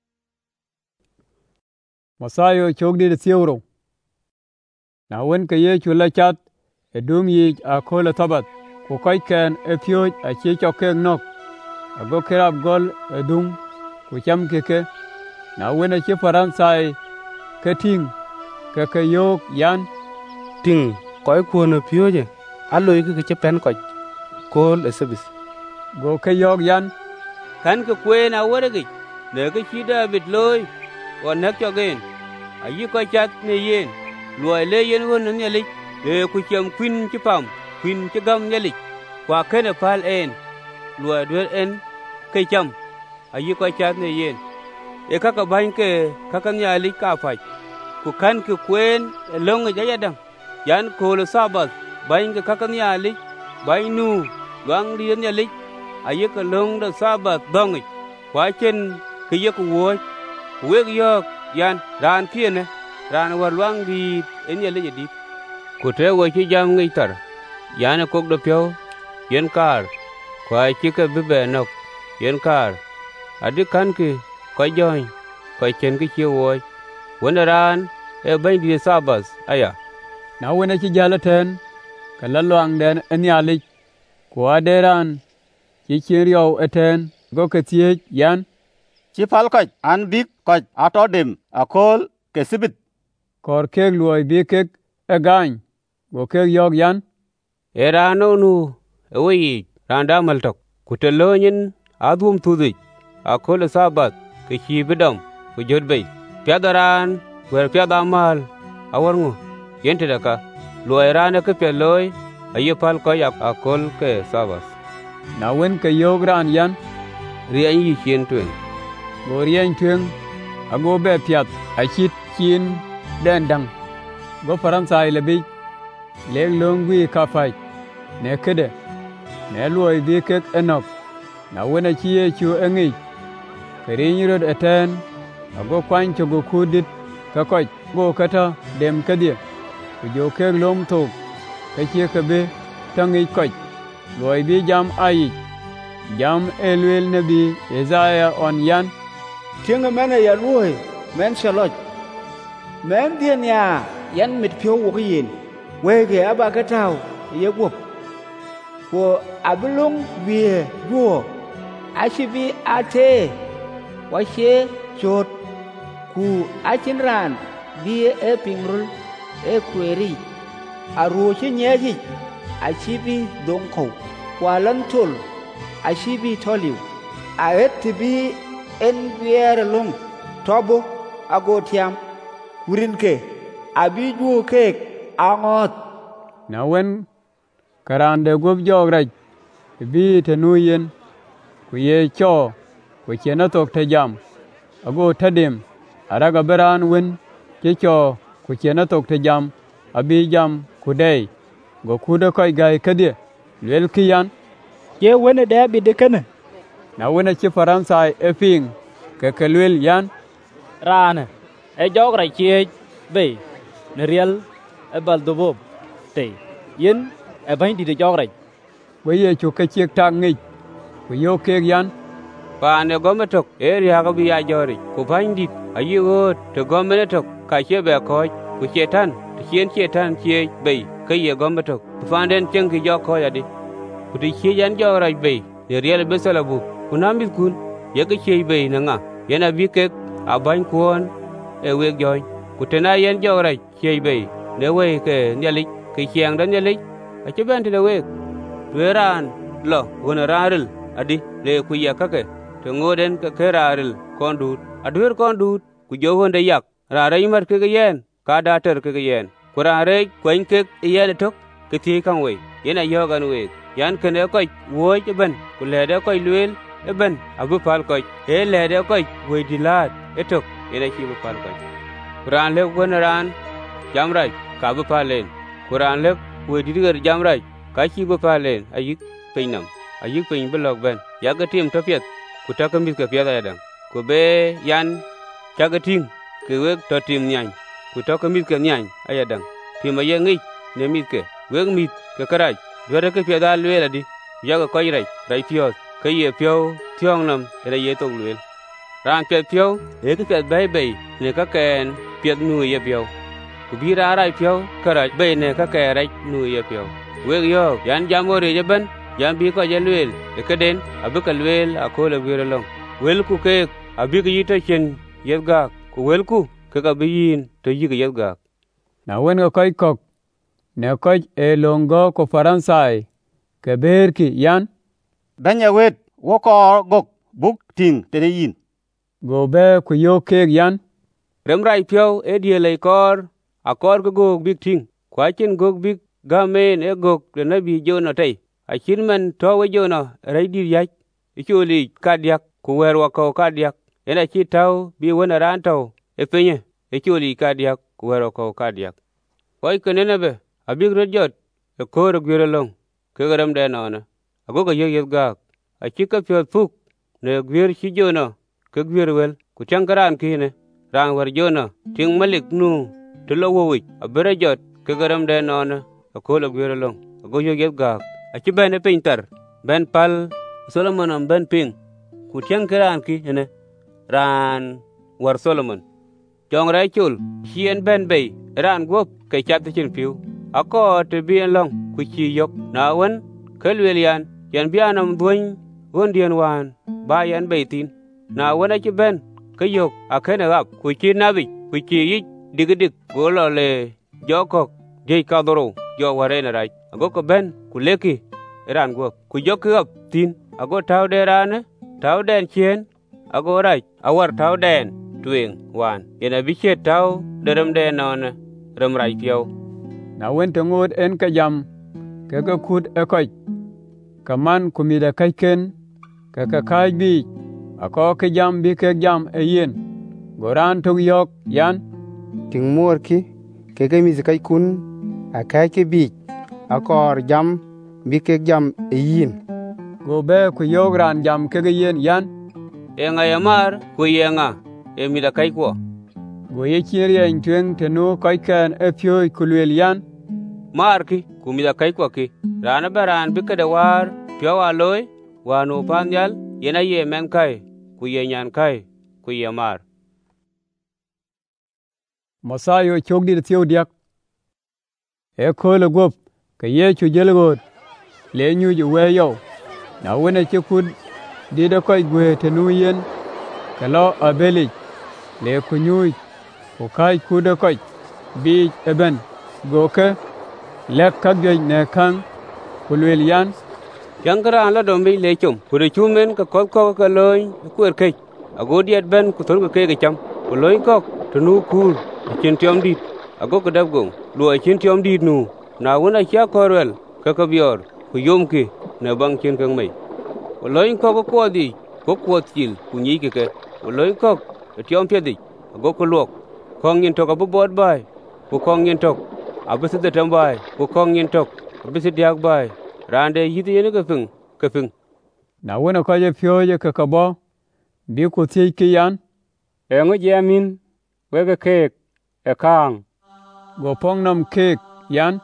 [SPEAKER 1] masayo chogdi de sioro na wen ka ye chula chat e dum yi akola tabat ku koy ken e pyo a chi chokeng nok ago kerab gol e dum ku cham keke na wen a chi faransai ke ting ke yok yan
[SPEAKER 7] ting koy kuono pyoje aloy ke pen ko kol e service
[SPEAKER 1] go ke yok yan
[SPEAKER 7] kan ke kwen a weregi ne ke chi David loy on nek jogen ayi ko chat ne yen loy le yen won ne lik le ku chem kwin chi pam kwin chi gam ne lik kwa kene pal en loy dwer en ke cham ayi ko chat ne yen e kaka ban ke kaka nya lik ka faj ku kan ke kwen long ja yadam yan ko le sabat ban ke kaka nya lik bai nu gang dien nya lik ayi ka long da sabat dong kwa chen ke ye ku wo weg yok yan ran kiene ran war wang di en ye le di ku te wo chi jam ngi tar yan ko do pyo yen kar kwa chi ka bibe nok yen kar adi kan ki ko joy ko chen ki chi wo wonaran e ban di sabas aya
[SPEAKER 1] na wena chi jalaten ka lalwang den en yalik ku aderan chi chirio eten go ke tie yan
[SPEAKER 14] chi pal ko an bik ko atodem akol ke sibit
[SPEAKER 1] kor kek luoy bi kek e gany go ke yok yan
[SPEAKER 7] era no nu ewi randa maltok kutelonyin adum tudi akol sabat ke chi bidam ku jodbei piadaran wer piadamal awarngu yente daka loirana ke peloy ayepal ko yak akol ke sabas
[SPEAKER 1] na wen ke yok ran yan
[SPEAKER 7] rian yi chien tuen
[SPEAKER 1] go rian tuen ago be piat a chit chin den dang go faransa ile bi leg longwi ka fai ne kede ne loy bi kek enok na wen a chie chu engi kerin rod eten ago kwan cho go kudit ka koy go kata dem kadie ku jo kek lom to ka chie ka be tangi koy loy bi jam ai jam elwel nabi Isaiah on yan
[SPEAKER 15] tiếng mena ya ruồi men shalot men thiên nhà yan mit phiêu wo yin we ge aba ka taw ye gop ko abulung wie yo achibi ate wa che chot ku achinran bi e pingrul e query aru che nyeji achibi dong ko kwalan tul achibi toliu aet bi en biere lung tobo agotiam kurinke abiju ke angot
[SPEAKER 1] na wen karande gob jograj bi tenuyen ku ye cho ku chena tok te jam ago tadim araga beran wen ke cho ku chena tok te jam abi jam ku dei go kuda koy gay kadie lel kiyan
[SPEAKER 5] ye wene de bi de kana
[SPEAKER 1] na wena ci faransa e ping ke kelwel yan
[SPEAKER 9] rana e jogra chie be ne riel e baldobob te yin e bain di de jogra
[SPEAKER 1] we ye chu ke chiek tang ngi ku yo ke yan
[SPEAKER 7] pa ne gometok e ri ha bi ya jori ku bain di ayigo to gometok ka che be ko ku chetan chetan chie be ke ye gometok fanden chen ki jo ko ya di ku di chie yan jogra be ne riel be salabu kunambit kun yeke chei be nanga yana bikek aban kuon e weg joy kutena yen jora chei be ne we ke nyalik ke chiang dan nyalik a cheben de we weran lo wonararil adi le ku yakake to ngoden ke keraril kondut adur kondut ku jowonde yak rare yimar ke yen ka dater ke yen kurare kwen ke yen tok ke ti kan we yana yogan we yan kene ko wo ben ku lede ko luel eben abu pal ko e lede ko we dilat etok ene chi bu pal ko kuran le gonaran jamrai ka bu palen kuran le we digar jamrai ka chi bu palen ayik peinam ayik pein blok ben yaga tim topiet ku takamit ka piada adam ku be yan chagating ke we to tim nyan ku takamit ka nyan ayadan tim ayengi ne mit ke we mit ke karaj dwere ke piada luel adi yaga ko rai rai pios ke ye pio tiong nam ere ye tok luel ran ke pio e ke pet bai bai ne ka ken piet nu ye pio ku bi ra rai pio karaj bai ne ka ke rai nu ye pio we yo yan jamore je ben yan bi ko je luel e ke den abu ka luel akole wire long wel ku ke abi ke yita chen yega ku wel ku ke ka bi yin to yiga yega
[SPEAKER 1] na wen ko kok ne ko e longo ko faransai ke berki yan
[SPEAKER 14] banya wet woko gok buk ting tede yin
[SPEAKER 1] go be ku yo ke yan
[SPEAKER 7] remrai pio e die le kor akor go big ting kwa chin go big gamen e gok le nabi jona tai a chin man to we jona rai dir yak ichuli kadyak ku wer wa ko kadyak ena chi taw bi wona ran taw e penye ichuli kadyak ku wer wa ko kadyak koi kenene be abig rojot e kor gwere long ke garam de nona agogo yeg gak a chika pyo puk ne gwer chi jona ke gwer wel ku changaran kine ran war jona ting malik nu to lo wi a bere jot ke garam de nona a kolo gwer long agogo yeg gak a chi bene pintar ben pal solomon am ben ping ku changaran kine ran war solomon jong rai chul chien ben bay ran gop ke chat chin piu ako te bien long ku chi yok na wen kelwelian yan bianam duin wondian wan ba yan baitin na wana ci ben kayok akene gap ku ci nabi ku ci yi digidik golo le jokok je kadoro jo ware na rai ago ko ben ku leki ran go ku jok tin ago taw de ran taw den chen ago rai awar taw den tuing wan ina biche taw derem de non rem rai pio
[SPEAKER 1] na wente ngod en ka jam ka kud e koy kaman kumida kaiken ka kai bi ako ke jam bi ke jam e yen goran to yok yan
[SPEAKER 13] ting mor ki ke mi kai kun akai ke bi akor jam bi ke jam e yin
[SPEAKER 1] go be ku yogran jam ke yen yan
[SPEAKER 7] e nga yamar ku yenga e mi da kai ko
[SPEAKER 1] go ye chiria intwen tenu kai kan e pyo kulwel yan
[SPEAKER 7] marki ku mi da kai ko ki rana baran bi ke da war pyo wa loy wa no panyal yena ye men kai ku ye nyan kai ku ye mar
[SPEAKER 1] masayo chogdi tiyo diak e kole gop ke ye chu jelgot le nyu ju we yo na wona che kud di da koy gwe tenu yen kalo abeli le ku nyu ku kai ku da koy bi eben go ke le ka ge ne kan kulwel yan
[SPEAKER 7] Yankara la dombi le chum kuri chumen ka kol ka loy ku er kai agodiat ben ku thol ka ke cham ku loy kok tunu kul chin tiom dit ago ka dab gong lo chin tiom dit nu na wona kya korwel ka bior ku yom ki na bang chin kang mai ku loy kok ko di ko til ku nyi ke ku loy kok tiom pye di ago ku lok kong yin to ka bu bod bai ku kong yin tok abisu da tambai ku kong yin tok abisu diak bai rande yiti yene ka fing
[SPEAKER 1] na wona ko je pyoje ka bo bi ku ti ki yan
[SPEAKER 4] e ngo jamin wege kek e kang
[SPEAKER 1] go pong nam kek yan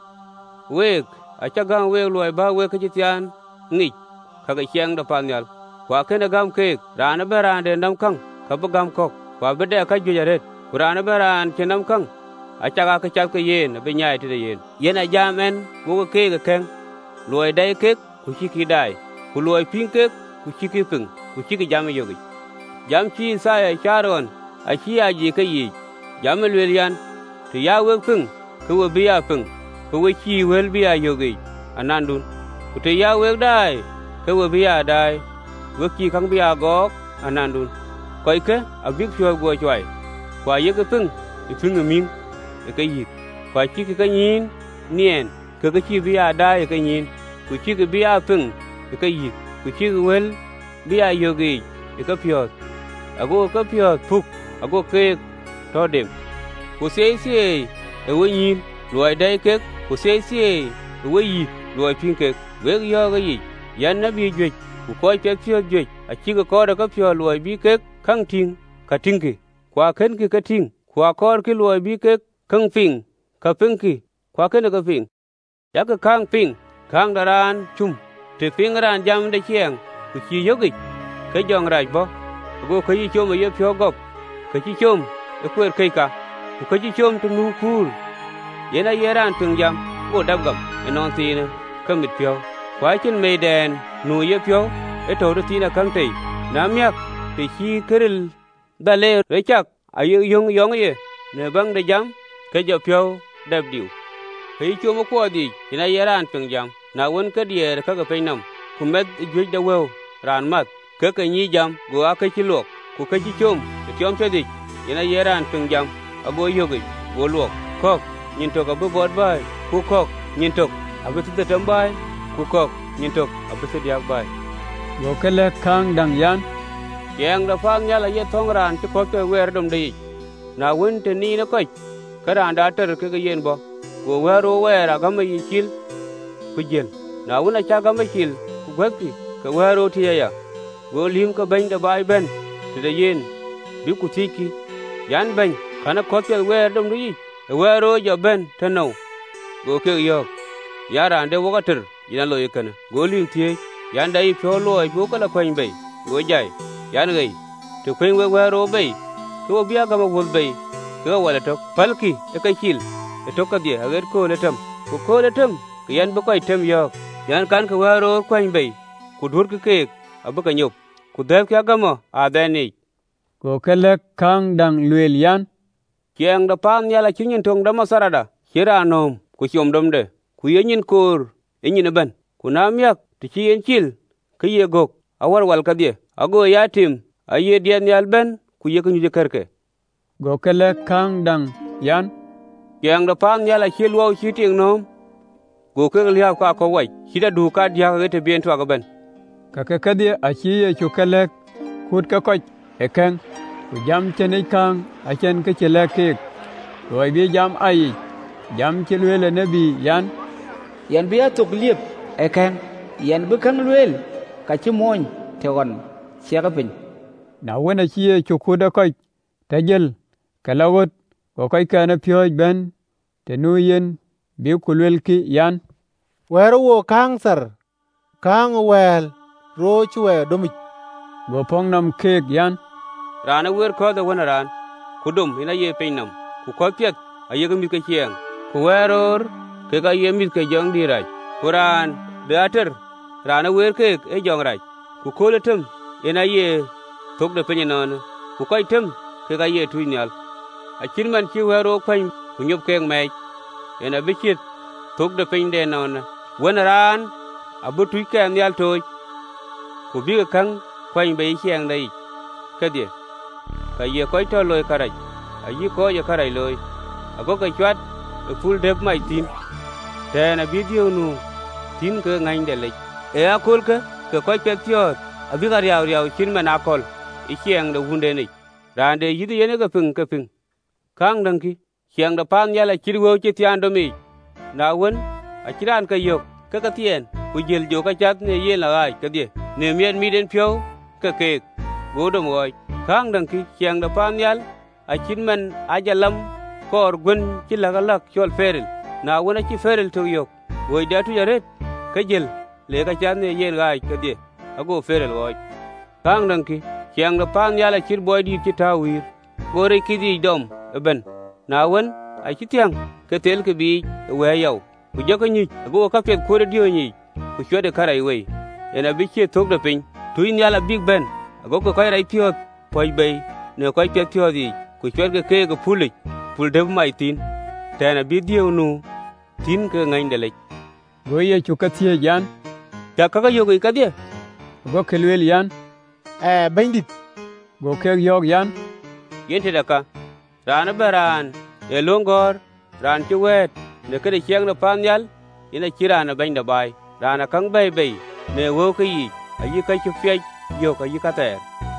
[SPEAKER 7] weg acha gang weg loy ba weg ki tian ngi ka ga kyang da panyal kwa kene gam kek rana berande nam kang ka bu gam kok kwa bede ka ju jaret rana beran kenam kang acha ga ka chal ka yen be nyai ti de yen a jamen go kek keng loy dai kek ku chiki dai ku loy pin kek ku chiki ping ku chiki jam yogi jam chi sa ya charon a chi a ji ka yi jam lwelian ti ya we ping ku we bi ya ping ku we chi wel bi ya yogi anandun ku ti ya we dai ku we bi ya dai we chi kang bi ya go anandun koi ke a big show go chwai kwa ye ka ping i ping min e ka yi kwa chi ka yin nien ka chi bi ya dai ka yin ku chi ka bi ya ping e ka yi ku chi wel bi ya yogi e ka pyot ago ka pyot phuk ago ke to dem ku sei e we yin loy dai ke ku sei e we yi loy pin ke we yo ga yi yan na bi jwe ku ko pe pyot jwe a chi ka ko da ka pyot loy bi ke khang ting ka ting ki kwa ken ki ka ting kwa kor ki loy bi ke khang ping ka ping ki kwa ken ka ping ya ka khang ping khang daran chum te ping ran jam de chieng ku chi yogi ke jong raj bo go ka yi chom ye pyo gop ka chi chom e kwer kai ka ku ka chi chom tu nu kul yena yeran ping jam go dab gam e non ti ne ka mit pyo kwa chin me den nu ye pyo e to ru ti na kang te nam yak te chi keril dale re chak ayu yong ye ne bang de jam ke jo pyo dab diu kai chom ko di yena yeran ping jam na won ka dier ka ga pe nam ku met juj da wew ran mat ka nyi jam go aka chi lok ku ka chi chom te chom te dik yena yeran ping jam ago yogi go lok kok nyin to ka bu bod bai ku kok nyin to abu te tam bai ku kok nyin to abu te diak bai
[SPEAKER 1] go kele kang dang yan
[SPEAKER 7] yang da fang nya la ye thong ran ti ko te wer dum di na won te ni na ko ka ran da ter ka ga yen bo go wero wera ga ma yi chil ku jel na wona cha ga ma chil ku gwaki ka wero ti ya go lim ka ban da bai ben te da yen bi ku tiki yan ban kana ko te wer dum di wero jo ben te no go ke yo yara ande wo ka ter ina lo yekana go lim ti yan dai pyo lo bo ka la kwen bai go jai yan gai to kwen we wero bai ko biya ga ma wol bai ko wala to palki e ka chil e to ka dia ager ko le tam ko le tam yan bo ko tem yo yan kan ka wero kwen bai ku dur ke abu ka nyop ku dev kya gamo a deni
[SPEAKER 1] ko kele kang dang lwel yan
[SPEAKER 7] kieng da pan yala chinyin tong da masarada kira nom ku chom dom de ku ye nyin kor e nyin ban ku na miak ti chi yen chil ke ye gok awar wal ka die ago yatim aye dian yal ben ku ye ku nyuje kerke
[SPEAKER 1] go kele kang dang yan
[SPEAKER 7] yang da pan yala chi luo chi ting nom go ke liya ka ko wai chi da du ka dia ka te bien to ga ben
[SPEAKER 1] ka ke kadie a chi ye chu kele kut ka ko e kang ku jam chene kang a chen ke chele ke rồi bi jam ai jam chi lwele nabi yan
[SPEAKER 15] bi atok liep e kang yan bi kang lwel ka chi moñ te gon sia ka pin
[SPEAKER 1] na wena chi ye chu ku da ko te jel kalawot ko kai kana pyo ben te nu yen bi ku lwel ki yan
[SPEAKER 16] wero wo kang sar kang wel ro chwe domich
[SPEAKER 1] go pong nam kek yan
[SPEAKER 7] rana wer ko da wona ran ku dum ina ye pin nam ku ko piet aye ga mi ke chieng ku weror ke ga ye mi ke jong di raj quran de ater rana wer ke e jong raj ku ko letum ina ye tok de pin non ku ko tum ke ga ye tu nyal a chin man chi wero kwan ku nyop ke me ina bi chit tok de pin de non wona ran abu tu ke nyal to ku bi ka kang kwan be chieng dai ke die ka ye ko to loy karaj ayi ko ye karai loy ago ka chat full dep mai tin te na video nu tin ke ngain de le e akol ke ko pe tiot abi ga riaw chin ma na kol i chieng de hunde ni rande yidi yene ga ping kang dang ki chieng da pan yala chirwo chi tian do mi na won a chiran ka yok ka tien ku jel jo ka chat ne ye la ai ka die ne mien mi den pyo ka ke go do moy kang dang ki chieng da pan yal a chin man ajalam kor gun ci lagalak chol feril na wona ci feril to yok woy datu yaret ka jël le ka channe yen gaay ka die ago feril woy kang dang ki chiang da pan yala chir boy di ci tawir gore ki di dom ben na won a ci tiang ka tel ke bi we yaw ku joko ni ago ka pet ko dio ni ku chode karai we ena bi ci tok da pin tuin yala big ben ago ko kai rai piot poi bay ne ko pet piot di ku chode ke ga pulik pul de mai tin tena video nu tin ke ngain de lek
[SPEAKER 1] go ye chu ka tie yan
[SPEAKER 7] ta ka yo go ka die
[SPEAKER 1] go kelwel yan
[SPEAKER 16] bandit
[SPEAKER 1] go ke yok yan
[SPEAKER 7] yente da ka rana baran e longor ran ci wet ne ke de chiang na pan yal ina kirana bain da bai rana kang bai ne wo ka yi ayi ka chu fe yo ka yi ka ter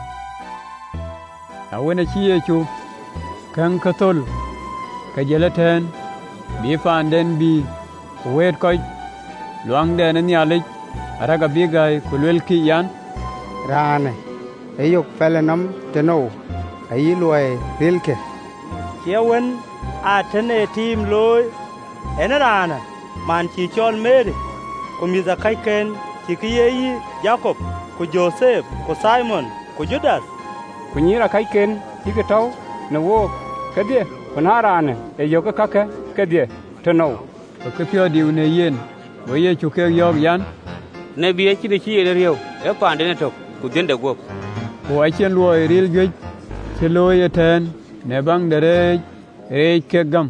[SPEAKER 1] a wona chi ye chu kang ka tol ka jeleten bi fanden bi wet koy luang de ne nyalik araga bi gay kulwel ki yan
[SPEAKER 13] rane ayok pelenam teno ayi loy rilke
[SPEAKER 10] chewen a tene team loy enarana man chi chol meri ko mi za kai ken chi kiyi jacob ko joseph ko simon ko judas
[SPEAKER 3] ko nyira kai ken chi taw na wo kadie konarane e yoga kaka kadie to know
[SPEAKER 1] ko pyo diu ne yen wo ye chu ke yok yan
[SPEAKER 7] ne bi chi de chi ne riyo e pande ne to ku den de go
[SPEAKER 1] ko a chen lo ril ge che lo ye ten ne bang dere e ke gam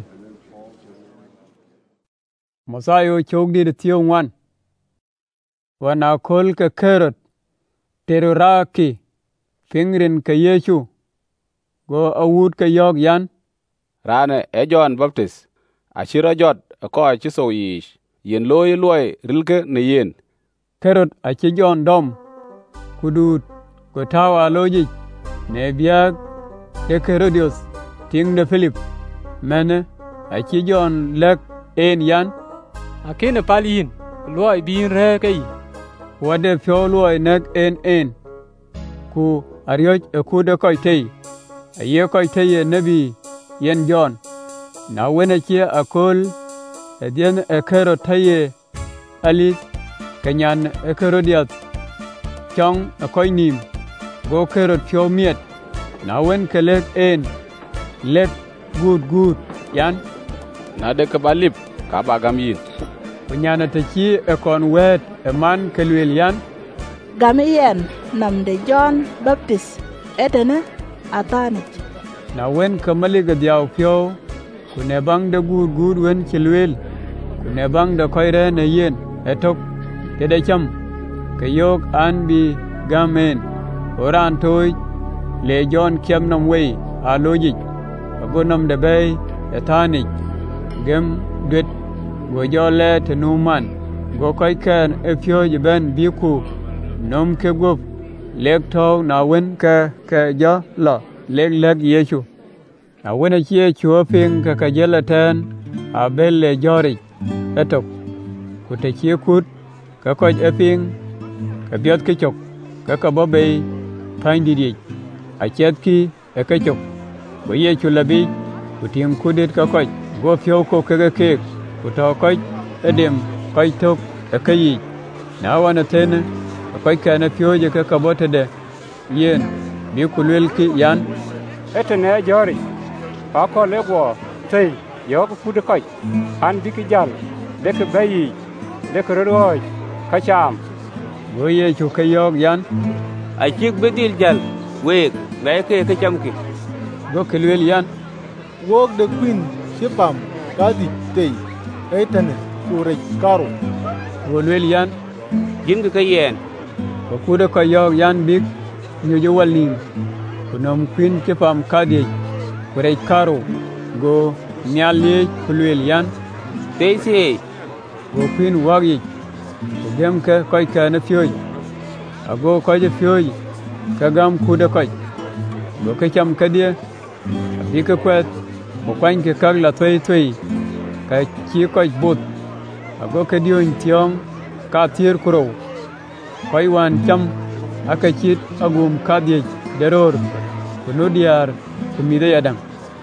[SPEAKER 1] mosayo chok di de tio wan wana kol ka kerot teroraki fingrin ka yesu go awut ka yok yan
[SPEAKER 4] rane e John Baptist ashira jot ko chi so yish yen loy rilke ne yen
[SPEAKER 1] kerot a chi John dom kudut ko tawa loji ne biag de Herodios ting de Philip mene a chi John lek en yan
[SPEAKER 6] akene palin loy bin re kai
[SPEAKER 1] wade fyo loy nek en ku arioj e ku de koy tei aye koy tei nabi yen John na wena chia akol edien ekero taye ali kanyan Herodias chong akoy nim go kero pyo miet na wen kelek en lek good yan
[SPEAKER 4] na de kabalip ka bagam yin
[SPEAKER 1] kunyana te chi ekon wet eman kelwel yan
[SPEAKER 11] Gamiyen nam de John Baptist etene atanich
[SPEAKER 1] na wen kamali ga diaw pyo kune bang de good wen chilwel ne bang da koy re ne yen etok ke de cham ke yok an bi gamen oran toy le jon kem nam we a logic go nam de bay etani gem det go jole te numan go koy ken e fyo je ben bi ku nom ke go lek thau na wen ke jo lo lek yesu a wen a chie chuo ping ka jela ten a belle jori etok ku te chie kut ka ko e ping ka biot ke chok ka bo be thain di a chet ki e ke chok bo ye chu labi ku ting kudet ka ko go fyo ko ke ku to ko edem ko tok e ke yi na wana ten ko ka na fyo je ka bo te de yen bi ku lel ki yan
[SPEAKER 3] etene jori pa ko le go tei yo ku de ko an bi ki jal de ke bayi de ke roy ka cham
[SPEAKER 1] go ye chu ke yo yan
[SPEAKER 7] a chik bedil jal we ngai ke cham ki
[SPEAKER 1] go ke lel yan
[SPEAKER 16] wok de queen sipam ka di tei etene ku re karo
[SPEAKER 1] go lel yan
[SPEAKER 7] jin ke yen
[SPEAKER 1] ko ku de ko yo yan big ñu jo walin ku nom queen sipam ka di ku re karo go nyali ku lel yan
[SPEAKER 7] tei si
[SPEAKER 1] go queen wagi ko gem ke ko ka na fyoy ago ko je fyoy ka gam ku de ko go ke cham ka dia bi ke kwet mo kwan ke kag la toi ka chi ko but ago ke dio tiong ka tier kuro koi wan cham aka chit agum ka die deror kuno diar kumide yadang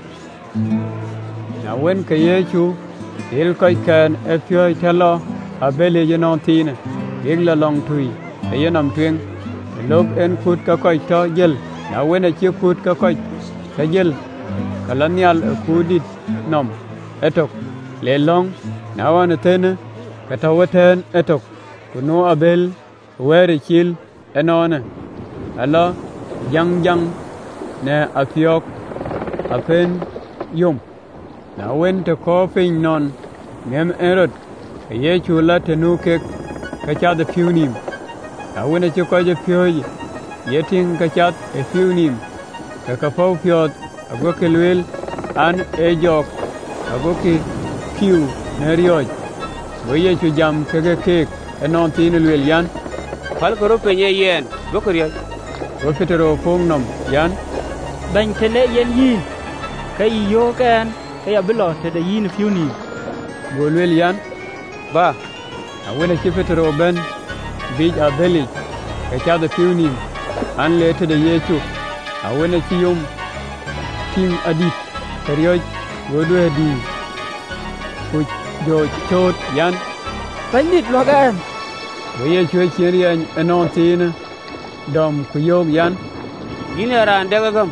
[SPEAKER 1] na wen ke yechu il koi kan efyo telo abele je non tine igla long tui e nam tuen log en kut ka koi to jel na wen a chi kut ka koi ka jel kalanial kudit nom etok le long na wan tene ka tawaten etok kuno abel were chil enone ala jang ne afiok afen yum na wen te ko fin non ngem erot ye chula tenu ke ka cha de funim na wen che ko je fyoy ye ting ka cha e funim ka fo fyot ago ke lwel an e jok ago ki kiu ne rioj bo ye chu jam ke enon tin lwel yan
[SPEAKER 7] fal ko rope ye yen bokriya
[SPEAKER 1] go fitero fong nom yan
[SPEAKER 5] ban tele yen yin kay yo kan kay ablo te de yin fiuni
[SPEAKER 1] go lwel yan
[SPEAKER 7] ba
[SPEAKER 1] a wena ci fitero ben bij a beli ka cha de fiuni an le te de yechu a wena ci yum tim adit perioj go do di ku do chot yan
[SPEAKER 5] banit lo gan
[SPEAKER 1] bo ye chue chiri enon tin dom ku yog yan
[SPEAKER 7] ina ran daga gam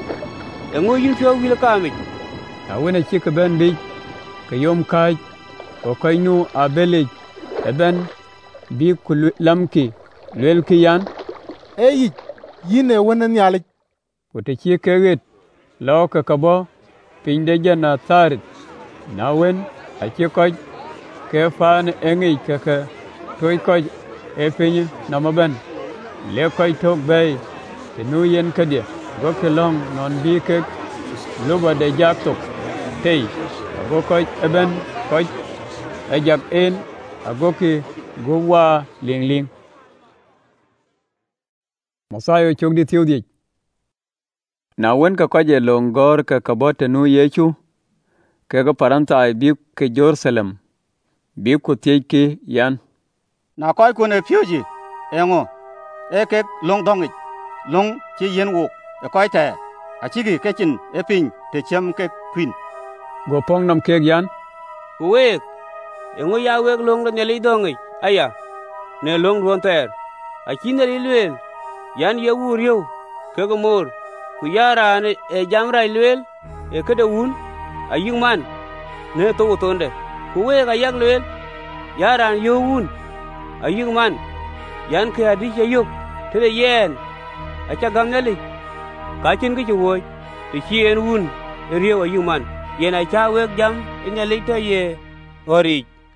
[SPEAKER 7] engo yin cho wil kami
[SPEAKER 1] a wena ci ka ben bij ka yom kai ko kainu abele eben bi ku lamki lel ki yan
[SPEAKER 16] eyi yine wona nyale
[SPEAKER 1] ko te ci keget lo ka kabo pinde jana tarit na wen a ci ko ke fan engi ka toy ko e pinyi na maben le koy tok bay te nu yen kadie go ke long non bi ke luba de jak tok tey go koy eben koy e jak en ago ki go wa ling mosayo chok di thiu di na wen ka kwaje longor ka kabote nu yechu ke go paranta bi ke Jerusalem bi ku tieki yan
[SPEAKER 14] na koy ku ne pyuji engo e ke long dongi long chi yen wo e koy te a chi gi ke chin e pin te chem ke queen
[SPEAKER 1] go pong nam ke yan
[SPEAKER 7] we engo ya we long ne li dongi aya ne long ron ter a chi ne lwel yan ye wu riu ke go mor ku yara ne e jamra lwel e ke de un a yin man ne to tonde ku we ga yak lwel yara yo un a yin man yan ke adi ye yuk te de yen a cha gam ne li ka chin ke wo te chien un riu a yin man yen a cha we jam in le te ye ori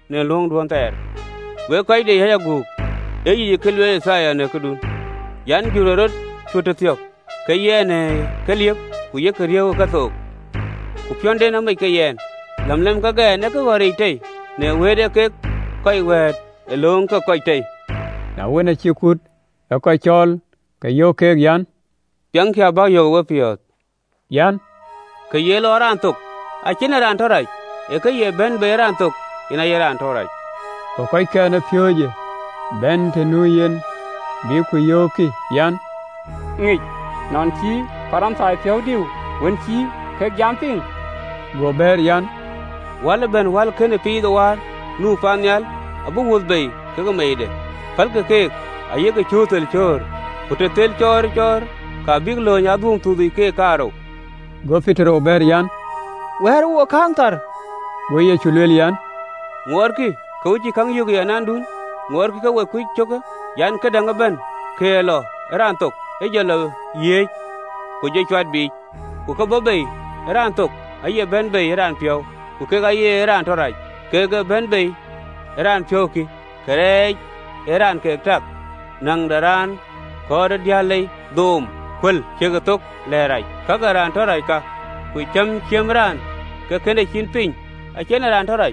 [SPEAKER 7] ne long duon ter we koy de ya gu e yi kelwe sa ya ne kudun yan jurorot chutatiok kayene kaliep ku ye kriyo ka to ku pionde na mai kayen lamlem ka ga ne ka gori te ne wede ke koy wet e long ka koy te
[SPEAKER 1] na wena chikut ka koy chol ka yo ke yan
[SPEAKER 7] piang kya ba yo we piot
[SPEAKER 1] yan
[SPEAKER 7] ka ye lo ran tok a china ran torai e ka ye ben be ran tok ina ye ran torai
[SPEAKER 1] ko koy ka na pioje ben te nuyen bi ku yo ki yan
[SPEAKER 3] ngi non chi param sai piao diu wen chi ke jam ping
[SPEAKER 1] go ber yan
[SPEAKER 7] wal ben wal ken pi do war nu fanyal abu wol bay ke ga meide fal ke aye ke chotel chor utetel chor ka big lo nya dum tu di ke karo
[SPEAKER 1] go fitro ber yan
[SPEAKER 15] wer wo kantar
[SPEAKER 1] go ye chulel yan
[SPEAKER 7] ngor ki ko ji kang yu ya nan dun ngor ki ka we ku choka yan ka danga ben ke lo ran tok e jelo ye ko je chwat bi ku ka bo bay ran tok aye ben bay ran pio ku ke ga ye ran torai ke ga ben bay ran pio ki kare ran ke tak nang daran ko da diale dum kwel ke ga tok le rai ka ga ran torai ka ku chem ran ke kene chin pin a chen ran torai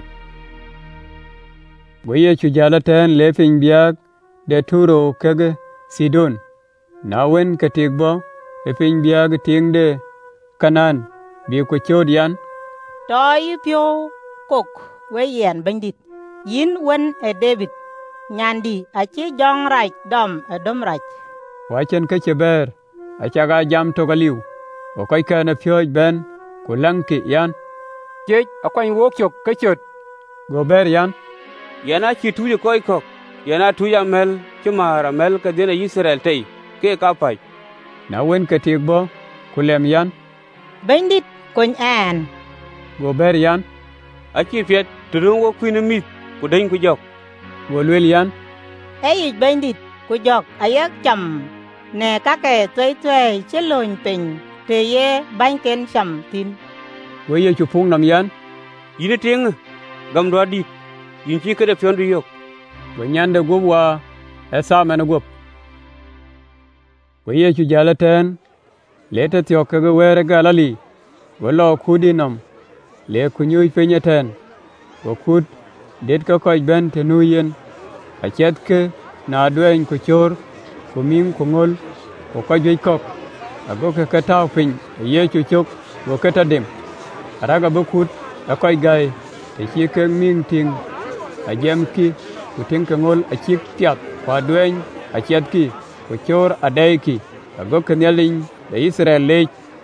[SPEAKER 1] go ye chu jalaten le pin biak de turo kege sidon na wen ka tigbo e pin biak ting de kanan bi ko chodian
[SPEAKER 11] toy pio kok we yen bandit yin wen e David nyandi a chi jong raj dom e dom raj
[SPEAKER 1] wachen ke cheber a chaga jam to galiu o koy ka na pyoj ben ko lanki yan
[SPEAKER 3] je akwan wok chok ke chot
[SPEAKER 1] go ber yan
[SPEAKER 7] yana chi tuje koy kok yana tuja mel chimara mel ka dina Israel tei ke ka pai
[SPEAKER 1] na wen ka tigbo kulem yan
[SPEAKER 11] bandit kon an
[SPEAKER 1] go ber yan
[SPEAKER 7] a chi fiet turun wo kwin mit ku den ku jok
[SPEAKER 1] go lwel yan
[SPEAKER 11] ei bandit ku jok ayak cham ne ka ke twei chelon pin te ye ban ken cham tin
[SPEAKER 1] go ye chu phung nam yan
[SPEAKER 7] yine ting gam do di yin chi kede pion du yok
[SPEAKER 1] go nyande go wa esa men go go ye chu jalaten leta tyo ka go were galali go lo kudinam le kunyoy penyeten go kud det ka koy ben te nuyen a chet ke na dwen ko chor ko mim ko ngol ko ka jey kok ago ke ka taw pin ye chu chok go ka ta dem araga bo kud a koy gay te chi ke ming ting a jem ki ku ting ka ngol a chik tiat kwa dwen a chet ki ko chor a dai ki ago ke nyalin de Israel le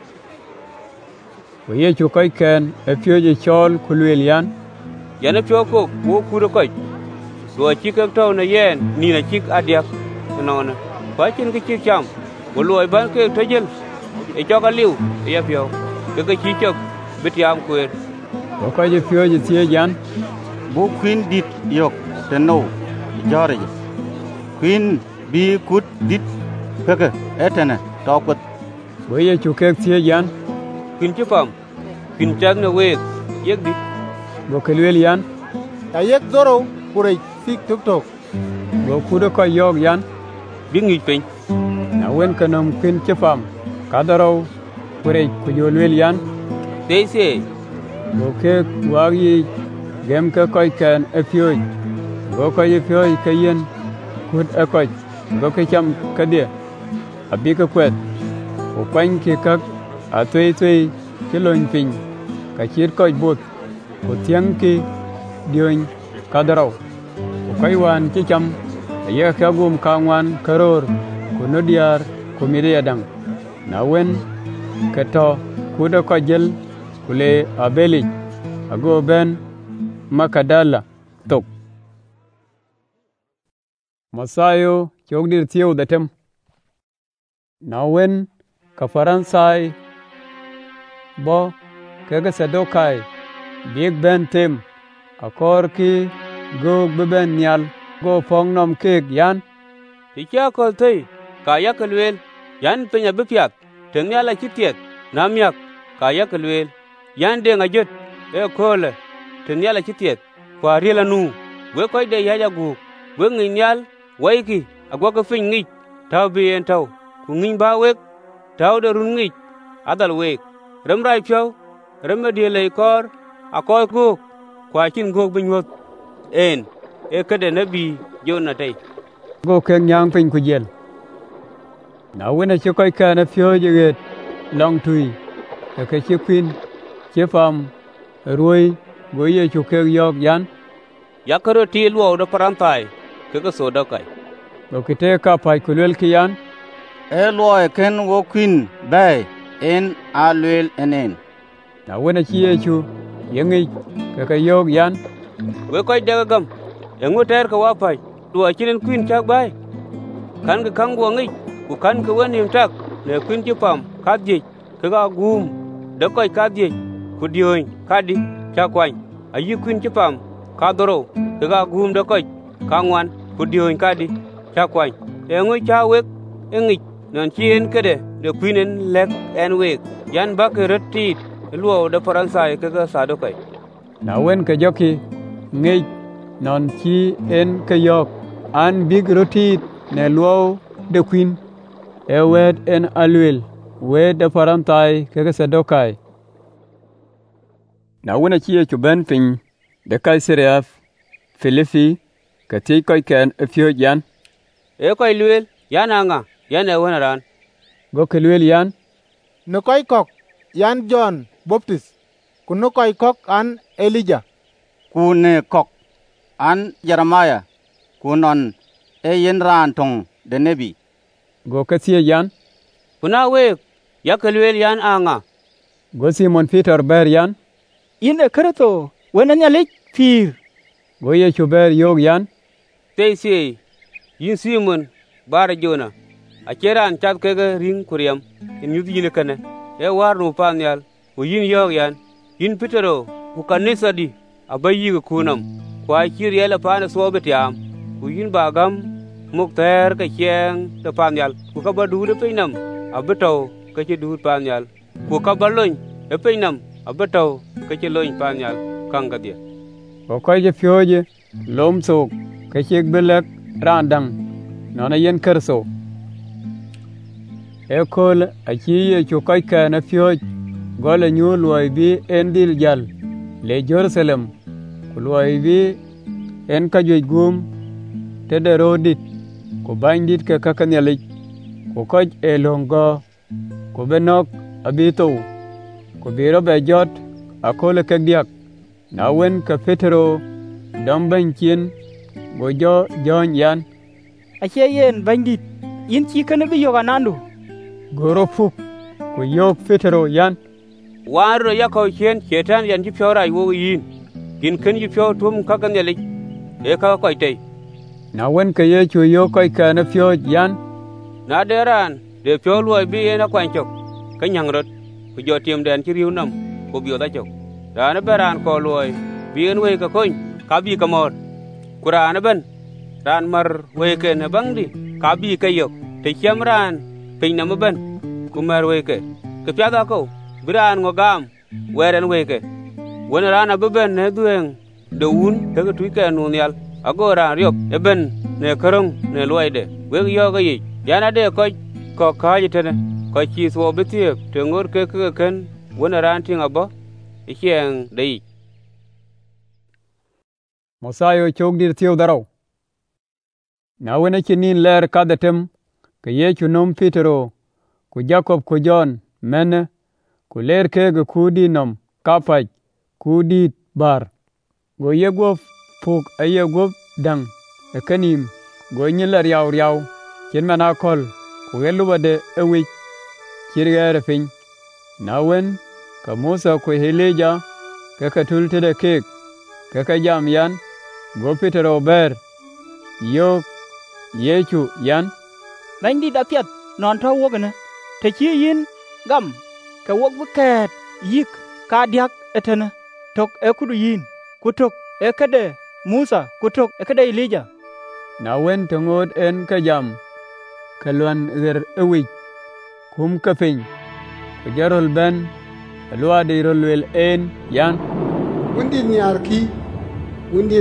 [SPEAKER 1] ko ye chu koy ken e pyoje chol kulwel yan
[SPEAKER 7] yana pyo ko wo kuro koy do chik taw na yen ni na chik adiak nona kwa chin ke chik cham wo loy ban ke tojel e choka liu e ya pyo ke chi chok bitiam kwer
[SPEAKER 1] ko ka je pyoje tie yan
[SPEAKER 14] bu queen dit yok teno jore queen bi kut dit peke etene tokut
[SPEAKER 1] wo ye chu ke tie yan
[SPEAKER 7] queen chi pam queen chak na we yek dit
[SPEAKER 1] go kelwel yan
[SPEAKER 16] ayek zoro pure sik tok
[SPEAKER 1] go kudo ko yok yan
[SPEAKER 7] bi ngi pen
[SPEAKER 1] na wen kanam queen chi pam kadaro pure ku jolwel yan
[SPEAKER 7] teise
[SPEAKER 1] go ke wagi gem ka koy ken e pyoj go ko ye pyoj kayen kud e koy go ke cham kadie abi ka kwet o kwan ki kak a twei kilon pin ka chir koy bot o tiang ki dion kadaro o koy wan ki cham ye ka gum kangwan karor ko nodiar ko miriadang na wen kato kuda ko jel kule abeli ago ben makadala tok masayo chogdir tiyo datem na wen ka faransai bo kega sadokai big ben tem akor ki go beben nyal go phong nom kek yan
[SPEAKER 7] ti kya kol tei ka yakelwel yan penya bipyak teng nyala chitiet namyak ka yakelwel yan de ngajot e kole teng nyala chitiet kwa riela nu we koy de yaja gu we ngi nyal wai ki agwa ka fin ngi taw bi en taw ku ngi ba we taw de run ngi adal we ram rai pyo ram de le kor a koy ku kwa chin go bin wot en e ka de nabi jona tay
[SPEAKER 1] go ken nyang pin ku jel na wena che koy ka na pyo je long tui ka che pin che fam ruoi go ye chu ke yok yan
[SPEAKER 7] yakaro ti luo do parantai ke so da kai
[SPEAKER 1] go kite ka pai kulel ki yan
[SPEAKER 14] e luo ken wo queen bay en alwel enen
[SPEAKER 1] na wena chi ye chu yengi ka yok yan
[SPEAKER 7] we koy de gam engu ter ka wa pai luo chinen queen chak bai kan ka kang wo ngi ku kan ka wen him tak le queen chi pam ka ji ka ga gum da koy ka ji ku dioin ka di cha kwai ayi queen chi pam ka doro ka ga gum da koy ka ngwan ku dioin ka di cha kwai engu cha we engi non chien kede de queen en lek en we yan ba ke roti luo da paransai ka ga sa do kai
[SPEAKER 1] na wen ka joki ngi non chi en ka yok an big roti ne luo de queen e wed en alwel we da parantai ka ga sa do kai na wena chi e chu ben pin de kai seriaf Filipi ka ti koy ken e fio yan
[SPEAKER 7] e koy luel yan anga yan e wena ran
[SPEAKER 1] go ke luel yan
[SPEAKER 16] no koy kok yan John Baptist ku no koy kok an Elijah
[SPEAKER 14] ku ne kok an Jeremiah ku non e yen ran tong de nebi
[SPEAKER 1] go ka ti yan
[SPEAKER 7] kuna we ya ke luel yan anga
[SPEAKER 1] go Simon Peter ber yan
[SPEAKER 5] in e kreto wena nyalik pir
[SPEAKER 1] go ye chu ber yog yan
[SPEAKER 7] teisi yin Simon bar jona a keran chat ke ga ring kuriam in yudi ne kana e war no panyal ku yin yog yan yin Petero ku kanisa di abayi ga kunam kwa kir yela pana sobet yam ku yin bagam mukter ka kyeng da panyal ku ka badu de pinam abeto ka che du panyal ku ka balon e pinam abeto ka che loin panyal kanga dia
[SPEAKER 1] ko koy je fioje lom so ka che belek randang nona yen kerso e kol a chi ye chu koy ka na fioj gole nyu loy bi endil jal le Jerusalem ku loy bi en ka joj gum te de rodit ku bandit ka kakanyalik ku koj e longo ku benok abito ku biro be jot akole ka diak na wen ka Petero dam bankin go jo jon yan
[SPEAKER 5] ache yen bandit yin chi kana bi yoga nandu
[SPEAKER 1] goro fuk ku yok Petero yan
[SPEAKER 7] waro ya ko chen chetan yan ji pyora wo yin kin kan ji pyo tum ka kan yalik e ka ko tai
[SPEAKER 1] na wen ka ye chu yo ko ka na pyo yan
[SPEAKER 7] na deran de pyo luoi bi na kwan chok ka nyang rot ku jo tiem den chi riu nam ku bio da chok da na beran ko luoi bi en we ka kon ka bi ka mor kurana ben ran mar we ke na bangdi ka bi ka yok te chem ran pin na ben ku mar we ke pya da ko biran ngo gam weren we ke wona ran aben ne dueng de un te ka tu ke nu nyal agora riop eben ne karong ne luoi de we yo ga yi yana de ko ka ji tene ko chi so bitie te ngor ke ken wona ran tin abo ikieng dei
[SPEAKER 1] Mosayo chok dir tiyo daraw na wena chinin ler kadatem ke ye chunom Petero ku Jacob ku John mene ku ler ke ga kudi nom kapaj kudi bar go yego fuk ayego dang e kanim go nyilar yaw chen mana kol ku eluwade ewi kirgere fin na wen ka Musa ku Heleja ka katulte de kek ka jam yan go Petero ber yo yechu yan
[SPEAKER 5] bandi da piat non to wogana te chi yin gam ka wog buket yik ka diak etena tok e kudu yin kutok e kade Musa kutok e kade Elija
[SPEAKER 1] na wen tongod en ka jam kalwan ewi kum ka piny ku jarol ben luade rolwel en yan
[SPEAKER 8] wundin yarki wundin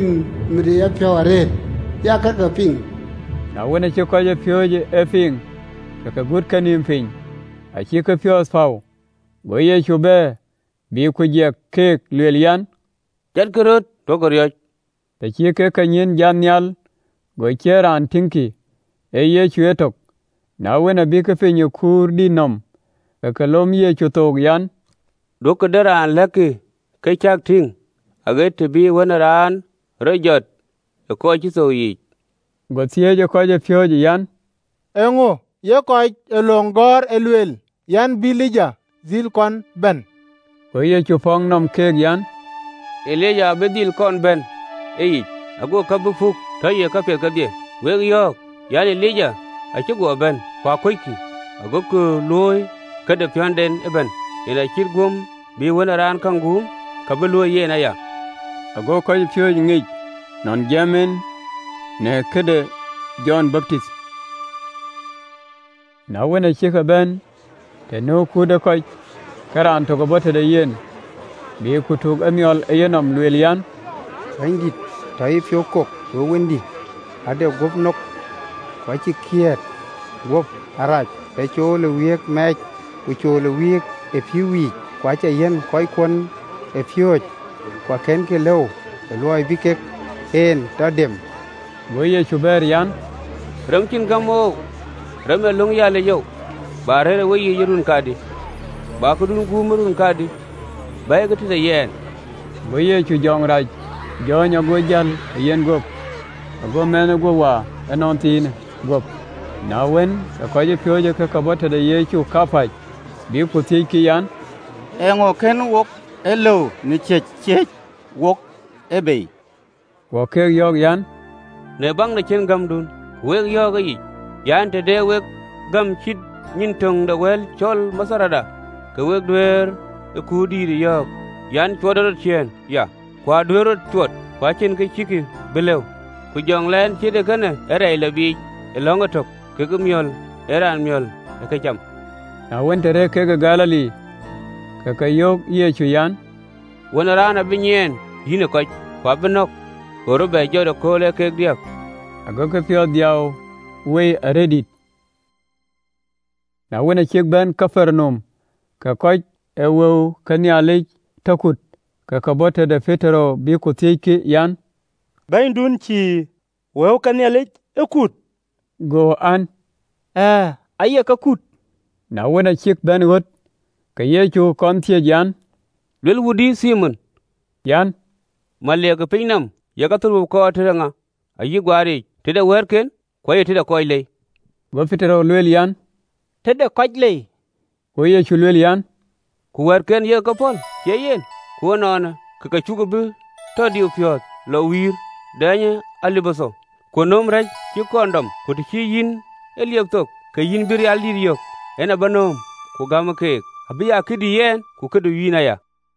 [SPEAKER 8] mi de ya pyo are ya ka ka ping
[SPEAKER 1] na wona che ko je pyo je e ping ka gut ka nim ping a chi ka pyo spau go ye chu be bi ku je ke lelian
[SPEAKER 7] jan kerut to goryo
[SPEAKER 1] ta chi ke ka nyin jan nyal go che ran tinki e ye chu etok na wona bi ka pin kur di nom ka lom ye chu to yan
[SPEAKER 7] do ko daran laki kai chak ting age te bi wona ran rojot ko chi so yi
[SPEAKER 1] go tie je ko je pyo je yan
[SPEAKER 16] engo ye ko elongor elwel yan bilija zil kon ben
[SPEAKER 1] go ye chu phong nom ke yan
[SPEAKER 7] Elija bedil kon ben ei ago kabu fuk taye ka pe ka die we yo ya Elija a ci go ben kwa koiki ago ko loy ka da pyanden eben ila kirgum bi wona ran kangu ka bu loy yena ya
[SPEAKER 1] ago ko pyo ngi non jamen ne kede John Baptist na wona ci ka ben te no ku da ko karan to go bote da yen bi ku tug amiol eyenom lwelian
[SPEAKER 13] Bandit tai pyo kok wo wendi ade gop nok kwa chi kiet gop arach e chole wiek mech ku chole wiek e piwi kwa cha yen koi kon e pyoj kwa ken ke lew e loy bikek en tadem
[SPEAKER 1] go ye chuber yan
[SPEAKER 7] ram kin gamo ram lung ya le yo bare we yi yurun kadi ba ku dun gumurun kadi bay ga tida yen
[SPEAKER 1] go ye chu jong raj jo nya go jal yen gop go men go wa anon tin gop na wen ko je pyoje ka bota da ye chu kapai bi ku ti ki yan
[SPEAKER 14] engo ken wok elo ni che wok ebe
[SPEAKER 1] go ke yo yan
[SPEAKER 7] ne bang na chen gam dun we yo ga yi yan te de we gam chit nyin tong da wel chol masarada ka we dwer e ku di yo yan chodoro chen ya kwa dwero chot kwa chen ke chiki belew ku jong len chi de kana ere le bi e longa tok ke gumyol eran myol e ke cham
[SPEAKER 1] na wente re ke ga galali ka yok ye chu yan
[SPEAKER 7] wona rana binyen yine ko kwa benok oro be jodo ko le ke diak
[SPEAKER 1] ago ke pyo diaw we redit na wona chek ben Kafarnum ka ko e wo kanyale takut ka bota da fetero bi ku tiki yan
[SPEAKER 10] bain dun ci wo kanyale ekut
[SPEAKER 1] go an
[SPEAKER 12] aye ka kut
[SPEAKER 1] na wona chek ben got ka ye chu kon tie yan
[SPEAKER 7] lel wudi Simon
[SPEAKER 1] yan
[SPEAKER 7] malle ga pinam ya ka turu ko tanga ayi gwari tida werken ko ye tida koyle
[SPEAKER 1] go fetero lel yan
[SPEAKER 12] tida kojle
[SPEAKER 1] ko ye chu lel yan
[SPEAKER 7] ku werken ye ka pol ye yen ko nona ka chugo bu to di upiot lo wir danye aliboso ko nom raj ki kondom ko ti yin eliop tok ka yin bir yal dir yok ena banom ko gama ke abiya kidi yen ku kedo yina ya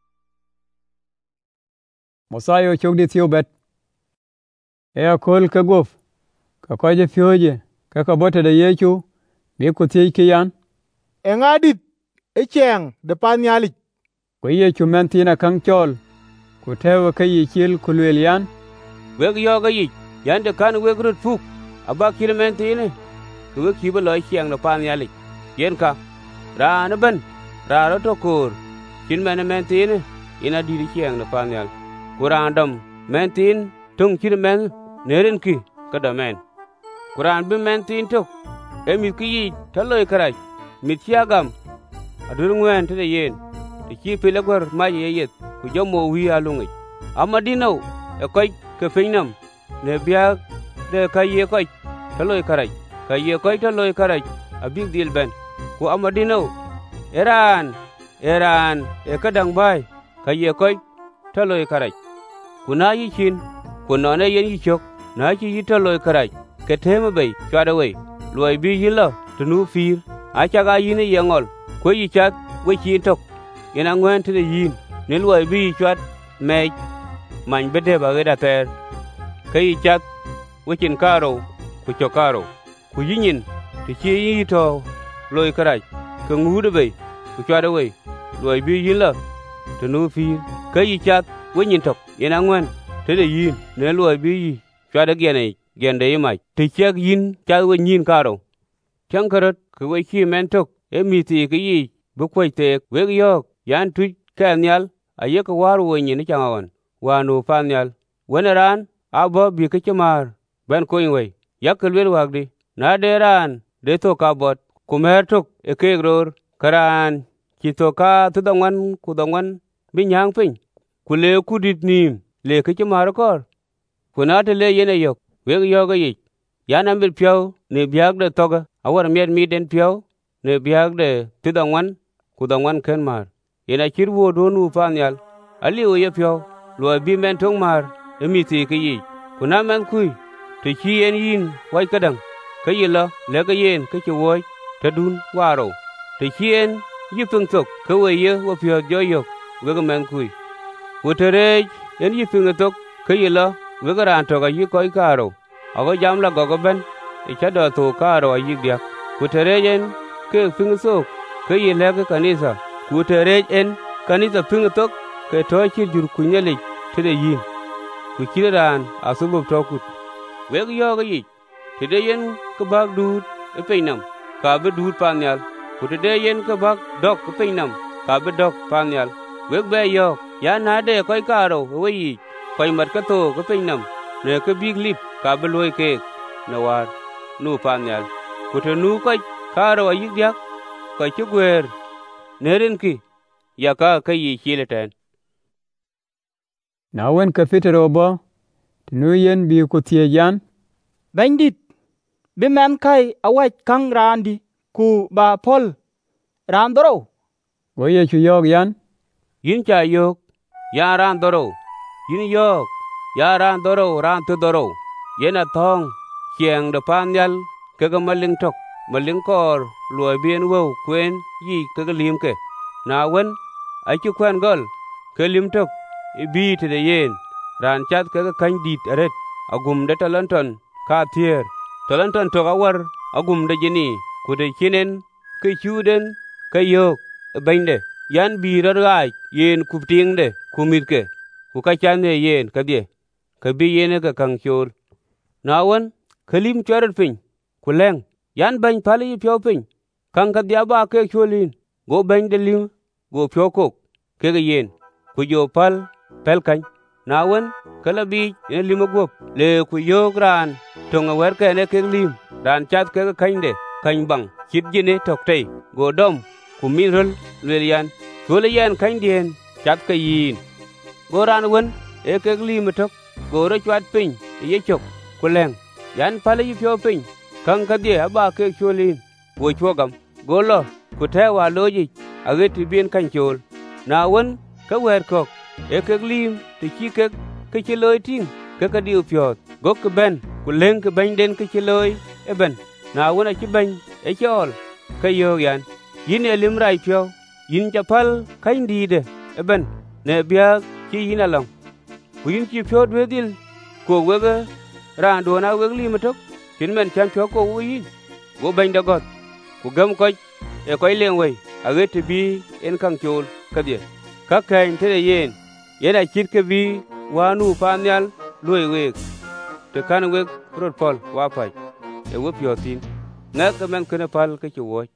[SPEAKER 1] mosayo chogdi thiobet e akol ka gof ka koje fioje ka bote da yechu bi ku thi ki yan
[SPEAKER 16] engadit echeng de panyali
[SPEAKER 1] ko yechu mentina kang chol ku tewa ka yichil kulwel yan
[SPEAKER 7] weg yoga yi yande kan weg rut fuk aba kilomentine ku weg kiba loy chiang no panyali yen ka rana ben raro to kor kin mena mentine ina diri chiang no panyal kurandam mentin tung kin men neren ki kada men kuran bi mentin tok emi ki yi taloy karaj mit chiagam adur ngwen te yen ti chi pile gor ma yeyet ku jomo wi alungi amadino e koy ke pinam ne bia de kaye koy taloy karaj kaye koy taloy karaj abig dil ben ku amadino eran e kadang bay kaye koy taloy karaj kuna yi chin kunone yen yi chok na chi yi taloy karaj ke tema bay chwada we loy bi yilo tunu fir acha ga yine yengol ko yi chat we chin tok ina ngwen te yin ne loy bi chwat me man bede ba ga ter kai chat we chin karo ku chokaro ku yinin te chi yi to loy karaj ke ngude bay ku chwada we loy bi yilo tunu fir kai chat we nyin tok ina ngwen thế để yin ne lùi bi cho đã gen đấy mà thì chắc yin cha với yin caro chẳng có cái với khi men tok em mi thì cái gì bốc quay tệ với yo yan tui cái nyal ai cái waru với nhìn chẳng awan wanu pan nyal wenaran abo bi cái chamar ben ko ingwe yak lwel wag di na deran de to ka bot kumer tok e ke gror karan ki to ka tu dongwan ku dongwan bi nyang pin ku le ku dit nim le ke chamar kor ku na te le yene yok we yo ga yi yan ambil pyo ne biag de toga awar miet mi den pyo ne biag de tu dongwan ku dongwan ken mar yena kirwo donu pan nyal ali o ye pyo lo bi men tong mar e mi ti ke yi ku na men kui te chi en yin wai kadang ke yila le ke yen ke chwoi te dun waro te chi en yi tung tok ke we ye wo pyo jo yok we ga men kui ku te re en yi tung tok ke yila we ga ran to ga yi koi karo ago jam la go go ben e cha do to karo yi dia ku te re en ke ping sok ke yile ke kanisa ku te re en kanisa ping tok ke to chi jur kunyele te de yin ku kiran asubu tokut weg yo ga yi te de yen ka bag dut e peinam ka be dut panyal ku te de yen ka bag dok e peinam ka be dok panyal weg be yo ya na de koi karo we yi koi mat ka to ka peinam ne ka big lip ka be loy ke na war nu panyal ku te nu koi karo yi yak ka chu gwer neren ki ya ka yi chileten
[SPEAKER 1] na wen ka fitero bo nu yen bi ku tie jan
[SPEAKER 5] bandit bi men kai awach kang randi ku ba pol randoro
[SPEAKER 1] wo ye chu yok yan
[SPEAKER 7] yin cha yok ya randoro yin yok ya randoro ran tu doro yena thong kieng de panyal ke ga maling tok maling kor luoi bien wo kwen yi ke ga lim ke na wen ai chu kwen gol ke lim tok i bi te de yen ran chat ke ga kan dit ret agum de talanton ka tier talanton to ga war agum de jini ku de kinen ke chuden ke yok bende yan bi rai yen ku ting de ku mit ke ku ka chan ne yen ka die ka bi yen ka kang chol na wen kelim chorot pin ku leng yan ban pali pyo pin kang ka dia ba ke cholin go ban de lim go pyo kok ke ga yen ku jo pal pel kan na wen kala bi en limo gop le ku yo gran tonga wer ke ne ke lim ran chat ke kan de kan bang chit jine tok tei go dom ku min rol le yan go le yan kan dien chat ke yin go ran wen e ke lim tok go ro chat pin ye chok ku leng yan pale yi pyo pin kan ka dia ba ke cholin wo chogam go lo ku te wa loji age ti bien kan chol na wen ka wer kok e ke lim ti chi ke chi loy ting ke ka diu pyot go ke ben ku leng ke ben den ke chi loy e ben na wona chi ben e chol ke yo yan yin e lim rai pyo yin cha pal kai ndi de e ben ne bia chi yin along ku yin chi pyot we dil ko we ga ran do na we lim tok kin men chan pyo ko wu yin go ben da got ku gam ko e ko leng we age ti bi en kang chol ka dia ka kain te yen yena chit ke bi wanu panyal loy we te kan we rot pol wa pai e wo pyo tin na ka men kana pal ka chi wo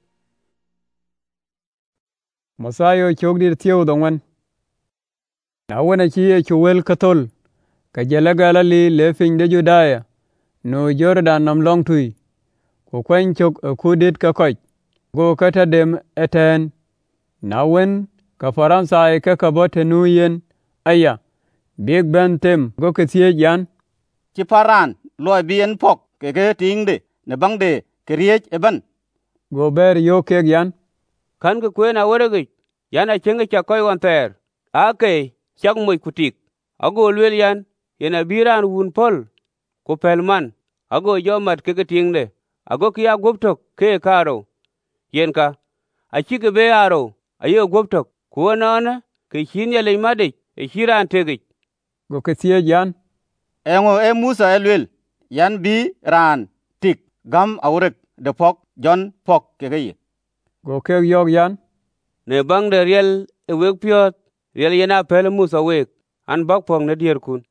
[SPEAKER 1] masayo chogdir tiyo dongwan na wona chi e chuwel katol ka jela galali le fin de judaya no jordan nam long tui ko kwen chok kudit ka koch go kata dem eten na wen ka faransa e ka bote nuyen aya big ben tem go ke tie jan
[SPEAKER 14] ci paran loy bien pok ke ting de ne bang de ke riech eben
[SPEAKER 1] go ber yo ke jan
[SPEAKER 7] kan ke kwena werege yana chenge cha koy wan ter ake chak moy kutik ago lwel yan yana biran wun pol ko pelman ago jomat ke ting de ago kiya goptok ke karo yen ka achi ke be aro ayo goptok ko nona ke chin ya le made e chiran tege
[SPEAKER 1] go ke tie jan
[SPEAKER 14] engo e musa elwel yan bi ran tik gam awrek de pok jon pok ke ge
[SPEAKER 1] go ke yo yan
[SPEAKER 7] ne bang de riel e wek pyot riel yana pel musa wek an bak pong ne dier kun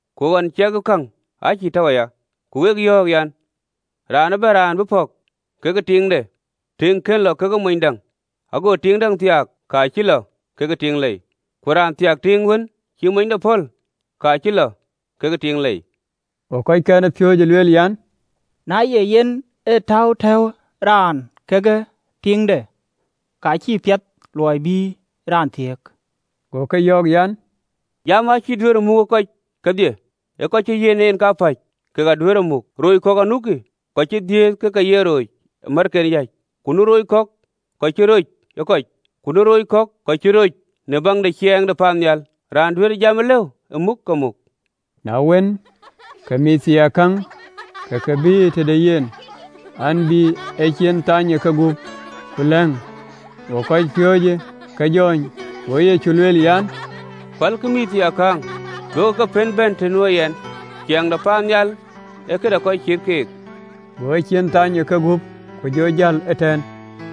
[SPEAKER 7] ko wan che kang a chi tawaya ku weg yo yan ran ba ran bu phok ke ting de ting ken lo ke mun dang ago ting dang tiak ka chi lo ke ting le ku ran tiak ting won chi mun da pol ka chi lo ke ting le
[SPEAKER 1] o kai ka na pyo je lwel yan
[SPEAKER 5] na ye yen e tau theo ran ke ting de ka chi piet loi bi ran tiek
[SPEAKER 1] go ka yok yan
[SPEAKER 7] ya ma chi dur mu ko ka die e ko chi yen en ka pa ke ga dur mu roi ko ga nuki ko chi die ke ka ye roi mar ken ya kunu roi ko chi roi e ko kunu roi ko chi roi ne bang de chieng de pan yal ran dur jam lew muk ko muk
[SPEAKER 1] na wen ka mi tia kang ka bi te de yen an bi e chen tanye ka gu kulang wo ko pyoje ka jon wo ye chulwel yan
[SPEAKER 7] kwal kumiti akang do ka pen ben tenwo yen chieng da pan yal e ka da ko chirke
[SPEAKER 1] wo chen tanye ka gu ko jo jal eten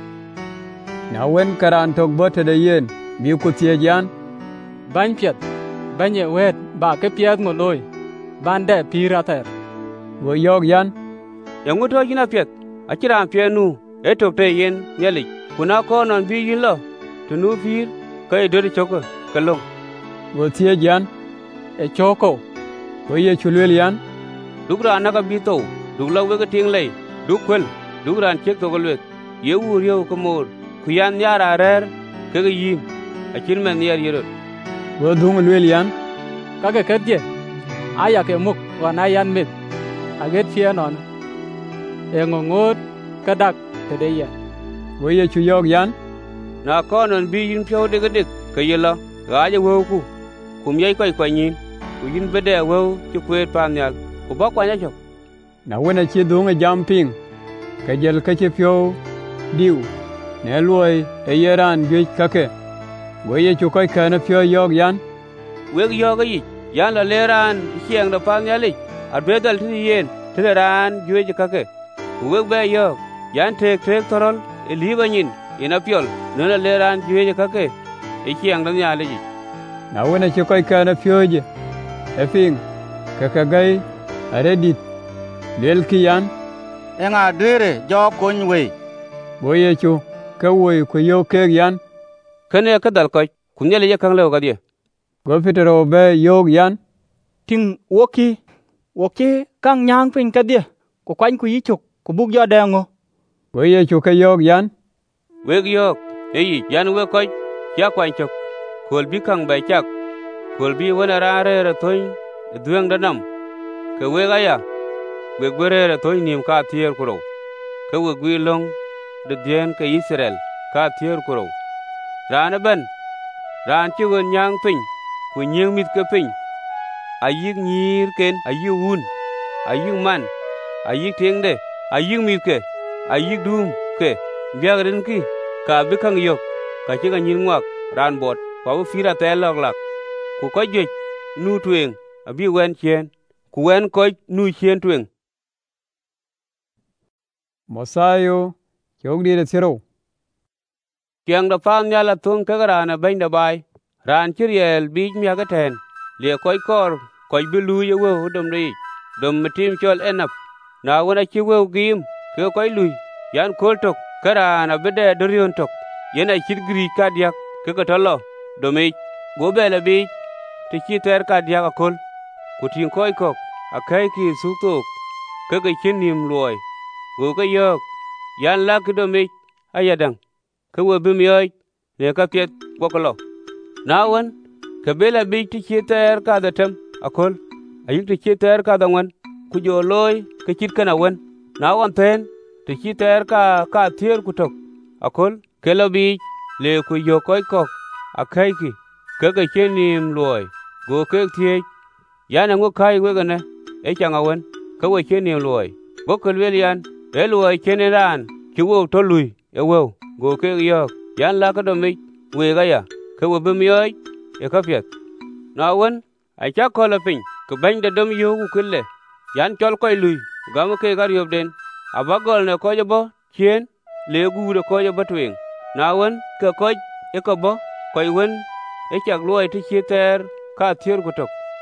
[SPEAKER 1] na wen karan tok bote de yen bi ku tie jan
[SPEAKER 6] ban piet ban ye wet ba ke piet ngo loy ban de pira ter
[SPEAKER 1] wo yok yan
[SPEAKER 7] yangu to jina piet akiran pie nu e tok te yen nyeli kuna ko non bi yin lo tunu fir kai do de choko kalong
[SPEAKER 1] wo tie jan
[SPEAKER 6] e choko
[SPEAKER 1] wo ye chulwel yan
[SPEAKER 7] dugra na ka bi to dugla we ka ting lei dukwel dugran chek to golwet ye wur yo ko mor ku yan yara rer ke ga yim akin men yer yero
[SPEAKER 1] wo dung lwel yan
[SPEAKER 6] ka ke kedye aya ke muk wa na yan mit aget fie non e ngongot kadak te de ya
[SPEAKER 1] wo ye chu yok yan
[SPEAKER 7] na ko non bi yin pyo de ga dik ke yela ga je wo ku kum yai kwai kwai yin ku yin bede wo chu kwet pan yal ku ba kwa nya chok
[SPEAKER 1] na wena chi dung jam ping ka jel ka chi pyo diu ne loy e yeran ge ka ke wo ye chu kai ka na pyo yok yan
[SPEAKER 7] weg yo ga yi yan la leran chieng da pan yal a bedal ti yen ti ran jwe je ka ke ku weg be yo yan tek torol e liba nyin ina pyol no la leran jwe je ka ke e chieng da nya le ji
[SPEAKER 1] na wena chi kai ka na pyo je e ping ka gai aredit lel ki yan
[SPEAKER 14] enga dere jo kon we
[SPEAKER 1] bo ye chu ka wo ku yo ke yan
[SPEAKER 7] kane ka dal ko kunyele ye kang lew ga die
[SPEAKER 1] go fitero be yo yan
[SPEAKER 5] ting woki kang nyang pin ka dia ko kwan ku yi chuk ku buk yo dengo
[SPEAKER 1] bo ye chu ka yo yan
[SPEAKER 7] we yo ei yan we ko ya kwan chuk kol bi kang bai chak kol bi wona rare ra toy duang da nam ke we ga ya we gwere ra toy nim ka tier kuro ke we gwi long de dien ke Israel ka tier kuro ran ben ran chi gon nyang pin ku nyeng mit ke pin ayik nyir ken ayik un ayik man ayik tengde ayik mit ke ayik dum ke biagren ki ka bi kang yok ka chi ga nyin ngwak ran bot kwa bu fira te lok lak ku ko je nu twen abi wen chen ku wen ko nu chen twen
[SPEAKER 1] mosayo chogdi de sero
[SPEAKER 7] kyang da pan nyala tung ka rana ben da bai ran chiriel bi mi ga ten le koy kor koy bi lu ye wo dom ri dom mitim chol enap na wona chi wo gim ke koy lu yan kol tok karana bede dorion tok yena chit gri kadiak ke ko tolo domi go bele bi ti chi ter kadiak akol kutin koy kok akai ki suktok ke ke chinim loy go ko yok yan lak domi ayadang ke wo bim yoy ne ka piet bokolo nawan ke bela bi ti chi ter ka da tem akol ayik ti chi ter ka da wan ku jo loy ke chit kana wan nawan ten ti chi ter ka tier ku tok akol ke lo bi le ku yo koy kok akai ki ke ke chinim loy go ke tie yana ngo kai we gane e changa wan ke we chinim loy go ke le yan e loy cheniran ki wo to lui e wo go ke yo yan la ka do mi we ga ya ke wo bim yoy e ka piet na wan ai cha ko la pin ke ban da dom yo ku kille yan chol koy lui gam ke gar yob den abagol ne ko bo chien le gu de ko bo twen na wan ke ko e ko bo koy wen e chak loy ti chi ter ka tier ku tok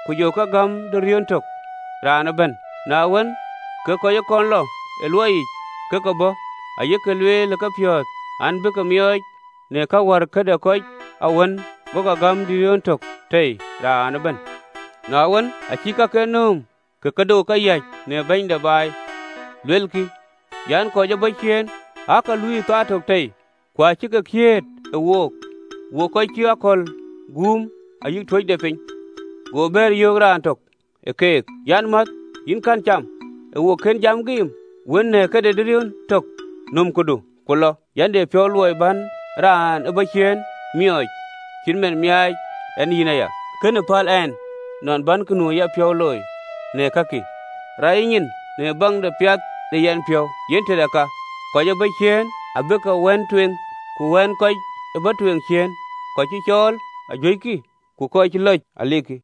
[SPEAKER 7] ku yo ka gam de rion tok rana ben na wen ke ko ye kon lo e luoi ke ko bo aye ke lwe le ka pyot an be ka myoy ne ka war ka de ko awen bo ka gam di rion tok tei rana ben na wen a chi ka ke num ke ka do ka ye ne ben de bai lwel ki yan ko je bo chen aka lui ta tok tei kwa chi ka kiet e wo ko chi akol gum ayi toy de pin go ber yo ran tok e ke yan mat yin kan cham e wo ken jam gim wen ne ka de rion tok num kudu kulo yan de pyo luoi ban ran e ba chen mioy kin men miai en yina ya ken pal en non ban kunu ya pyo loi ne kaki rai yin ne bang de pyat de yan pyo yen te da ka ko je ba chen abe ka wen twen ku wen ko e ba twen chen ko chi chol a joiki ku ko chi loj aliki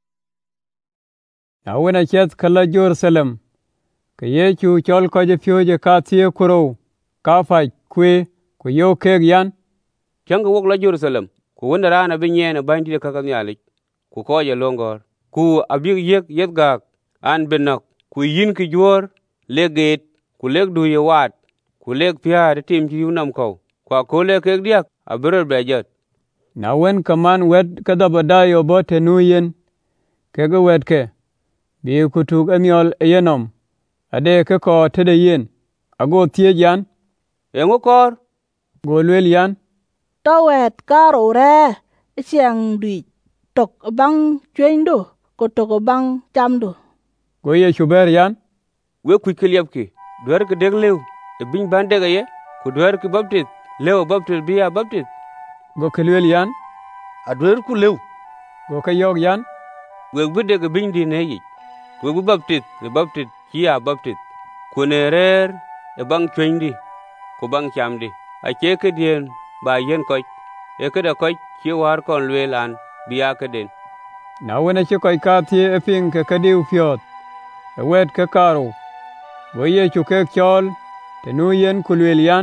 [SPEAKER 1] na wena chet kala Jerusalem ke yechu chol ko je fioje ka tie kuro ka fa kwe ku yo ke yan
[SPEAKER 7] kyanga wok la Jerusalem ku wanda rana bin yena bandi de kaka nyali ku ko je longor ku abi yet gak an benok ku yin ki jor leget ku leg du ye wat ku leg pia de tim ji unam ko kwa ko le ke diak abro bejet
[SPEAKER 1] na wen kaman wed kada badayo bote nuyen ke go wed ke bi kutug emiol yenom ade ke ko tede yen ago tie jan
[SPEAKER 7] engo kor
[SPEAKER 1] go lwel yan
[SPEAKER 17] to wed karo re chiang di tok bang chwendo ko tok bang chamdo
[SPEAKER 1] go ye chuber yan
[SPEAKER 7] we ku kelyap ki dwar ke deglew e bin bande ga ye ku dwar ki baptit lew baptit biya baptit
[SPEAKER 1] go kelwel yan
[SPEAKER 2] adwer ku lew
[SPEAKER 1] go ka yog yan
[SPEAKER 7] we bude ga bin di ne yi we bu baptit le baptit kiya baptit ku ne rer e bang chwendi ku bang chamdi a che ke dien ba yen ko e ke da ko ki war kon lwelan biya ke den
[SPEAKER 1] na wena che ko ka tie e ping ke kadiu fiot e wed ke karo go ye chu ke chol te nu yen ku lwel yan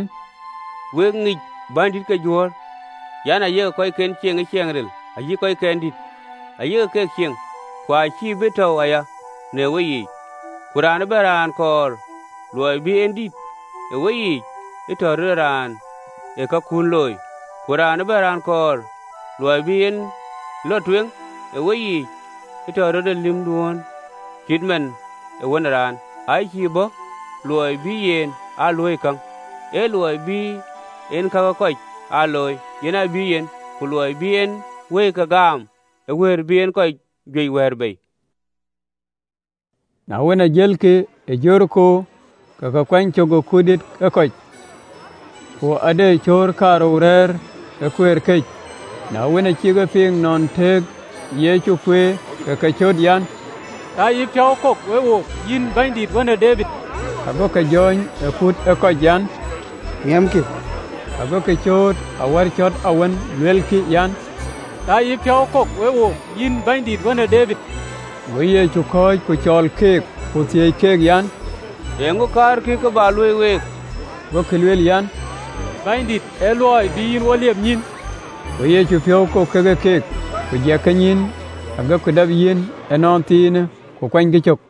[SPEAKER 7] we ngi bandit ke jor yana ye ko ken chieng rel ayi ko ken dit ayi ke chieng kwa chi beto aya ne we yi kuran beran kor loy bi endit e we yi ito ran e ka kun loy kuran beran kor loy bi en lo twen e we yi ito de lim duon kitmen e wonaran ai chi bo loy bi yen a loy kan e loy bi en ka ko a loy yena bi yen ku loy bi en we ka gam e wer bi en ko gei wer be
[SPEAKER 1] na wena jelke e jorko ka kwancho go kudit ka ko ko ade chor karo rer e kwer ke na wena chiga ping non teg ye chu kwe ka chod yan
[SPEAKER 6] ta yi pyo kok we wo yin bandit wona David
[SPEAKER 1] ago ka join e put e ko yan
[SPEAKER 13] ngem ki
[SPEAKER 1] ago ka chod awar chod awen lwelki yan
[SPEAKER 6] ta yi pyo kok we wo yin bandit wona David
[SPEAKER 1] we ye chu ko ku chol ke ku tie ke yan
[SPEAKER 7] engo kar ki ko ba lwe we
[SPEAKER 1] go kelwel yan
[SPEAKER 6] bandit eloy bi yin wolem nyin
[SPEAKER 1] we ye chu pyo ko ke ku je kanyin aga ku dab yin enon tin ku kwan gi chok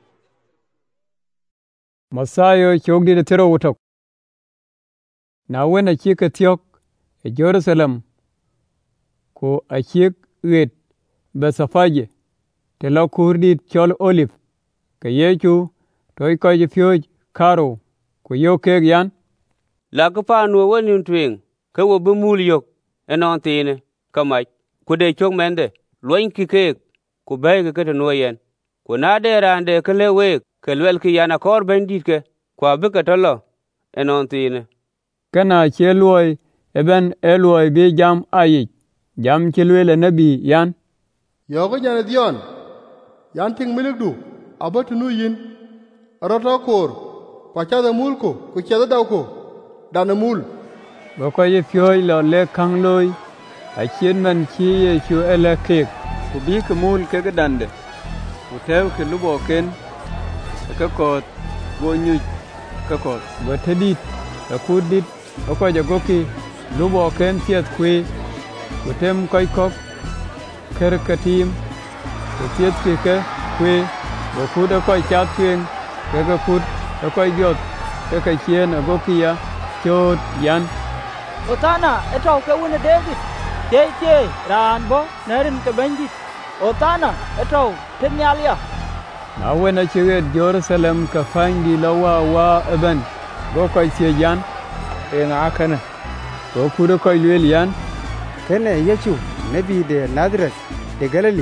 [SPEAKER 1] masayo chogdi de tero wutok na wena chika tiok e Jerusalem ko a chik wet besafaje te lo kurdi chol olive ke yechu toy ko je fyoj karo ku yo ke yan
[SPEAKER 7] la ko pa no woni twing ke wo bu mul yok enon tine kamai ku de chok mende loin ki ke ku bay ke no yen ku na de rande ke le we ke lwel ki yana kor bandit ke kwa bi ke tolo enon tine
[SPEAKER 1] kana cheloy eben eloy bi jam ayi jam chelwele nabi yan
[SPEAKER 18] yogo nyane dion yan ting miligdu abatu nu yin roto kor kwa chada mulko ku chada dawko dana mul
[SPEAKER 1] boko ye fyoy lo le kangloy a chien man chi ye chu ele ke ku bi ke mul ke dande ku tew ke lubo ken ka ko go nyu ka ko go tedit ka kudit ko je goki lubo ken tiet kwe ku tem koy kok ker katim tiết kỳ ke quê go khu đã coi chát thuyền cái khu đã coi giọt cái chiên ở go kia chốt yan
[SPEAKER 5] Otana eto ke wona David che ran bo nerin ke bandit Otana eto tenyalia
[SPEAKER 1] na wena chege Jerusalem ka fangi lawa wa eben go coi chia yan
[SPEAKER 13] nga kana
[SPEAKER 1] go khu đã coi luyện yan
[SPEAKER 13] kene Yesu nabi de Nazareth de Galilee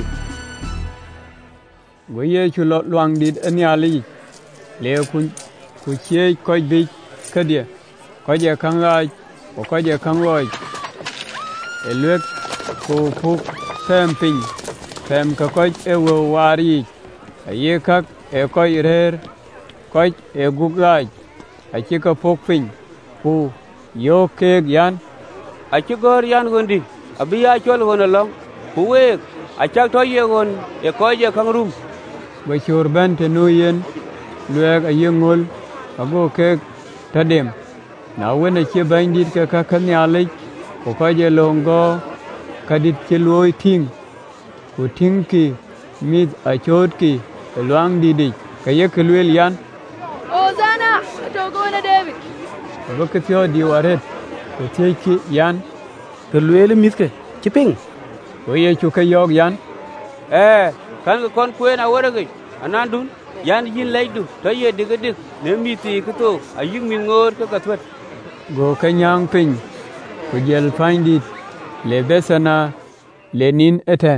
[SPEAKER 1] go Yesu loang dit anyali le ku chia coi bi ka dia coi dia khang ai coi dia khang loi luyện ku phúc thêm ka coi ewo wari ye khak coi rer coi gugai chi ka phúc pin ku yo ke yan
[SPEAKER 7] Achi gor yan gondi abiya chol wona long kuwe achak to ye gon coi je khang rum
[SPEAKER 1] ba chur ban te nuyen luek ayengol ago ke tadem na wena che bandit ka kanyale ko ka je longo kadit che loi ting ku ting ki mit achot ki luang didi ka ye ke luel yan
[SPEAKER 17] Ozana to go na David
[SPEAKER 1] ba ke tyo di waret ko te ki yan
[SPEAKER 9] ke luel mit ke chiping
[SPEAKER 1] ko ye chu ka yok yan
[SPEAKER 7] kan kon kuen awara ge anandun yan yin leidu to ye digadik ne miti kito aying min ngor ka twet
[SPEAKER 1] go kanyang pin ku jel findit le besana lenin eten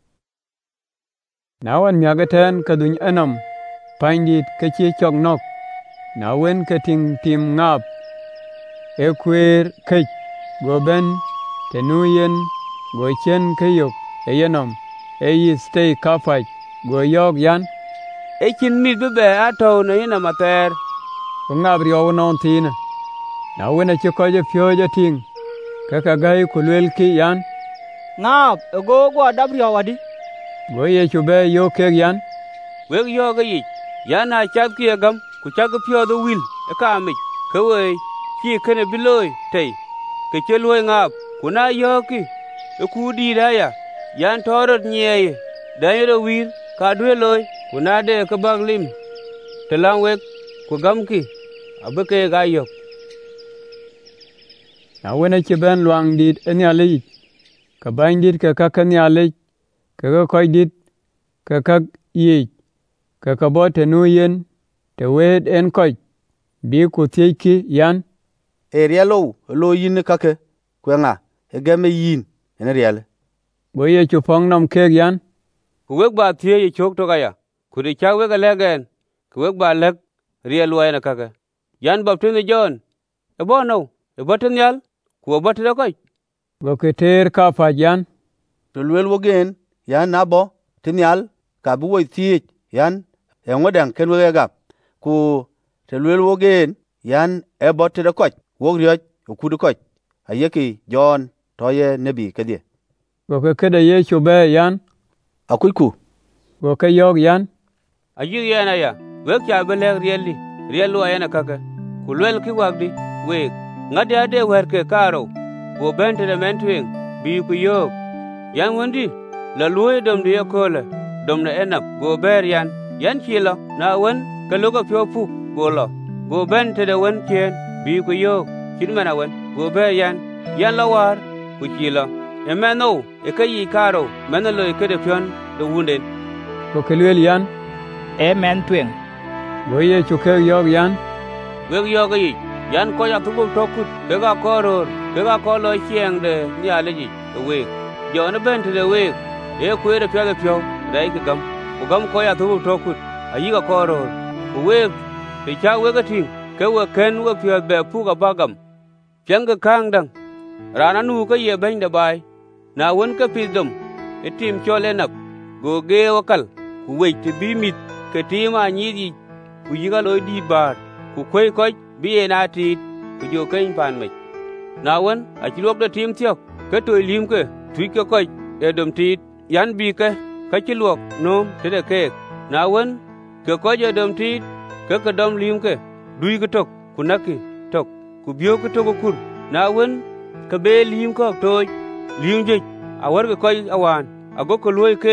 [SPEAKER 1] nawan myagaten kaduny anam findit ka chi chok nok nawen ka ting tim ngap ekwer kai go ben tenuyen go chen kayok eyenom eyi stay kafai go yok yan
[SPEAKER 7] kin mi be ato na ina mater
[SPEAKER 1] ko ngabri o non tin na wena che ko je pyo je ting ka gai ku lel ki yan
[SPEAKER 5] ngap go dabri wadi
[SPEAKER 1] go ye chu be yo ke yan
[SPEAKER 7] we yo ga yi yana chat ki gam ku chak pyo do wil ka mi ka we ki kene biloy tei ke che loy ngap ku na yo ki ku di da ya yan torot nyeye da yo wir ka dwe loy ku na de ka bag lim te lang we ku gam ki abake ga yo
[SPEAKER 1] na wena che ben luang dit eni ali ka bandit ka kan ya le ka ko dit ka yi ka bo te nuyen te wed en ko bi ku te ki yan
[SPEAKER 2] area lo yin ka ke kwenga egame yin en real
[SPEAKER 1] bo ye chu pong nam ke yan
[SPEAKER 7] ku wek ba tie ye chok to gaya ku ri cha we ga legen ku wek ba lek real wa na ka ke yan baptine John e bo no e boten yal ku boten ko
[SPEAKER 1] go ke ter ka fa yan
[SPEAKER 2] to lwel wogen yan nabo tinyal ka bu wo tie yan e ngodan ken we gap ku te lwel wogen yan e boten ko wo ryo ku du ko ayeki John to ye nabi kedie
[SPEAKER 1] go ke de ye chu be yan
[SPEAKER 2] akuiku
[SPEAKER 1] go ke yok yan
[SPEAKER 7] ayi yana ya we kya be le real wa yana kaka ku lwel ki wagdi we ngade ade wer ke karo go bente de mentwing bi ku yok yan wondi la luwe dom de yakola dom na enap go ber yan chilo na won ka logo pyo pu go lo go bente de won chen bi ku yok kinmana won go ber yan lawar ku chilo emeno e kayi karo menalo e kede pion de wunden
[SPEAKER 1] ko kelwel yan
[SPEAKER 5] men twen
[SPEAKER 1] go ye chu ke yok yan
[SPEAKER 7] we yok yi yan ko ya tu to kut ke ga koror ke ga ko lo chieng de ni ale ji we yo na ben de we e ku de pyo dai ke gam ku gam ko ya tu to kut ayi ga koror ku we pe cha we ga tin ke we ken we pyo be pu ga bagam chieng ga kang dang rana nu ka ye ben de bai na won ka pidum etim chole nap go ge wakal ku we ti bi mit ke ti ma nyi di ku yi ga lo di bar ku koi ko bi na ti ku jo ken pan me na won a chi lok de tim tiok ke to lim ke tu ke ko e dum ti yan bi ke ka chi lok nom te de ke na won ke ko je dum ti ke dom lim ke dui ke tok ku naki tok ku bio ke to kur na won ke be lim ko to lim je a war ke ko awan ago ko loy ke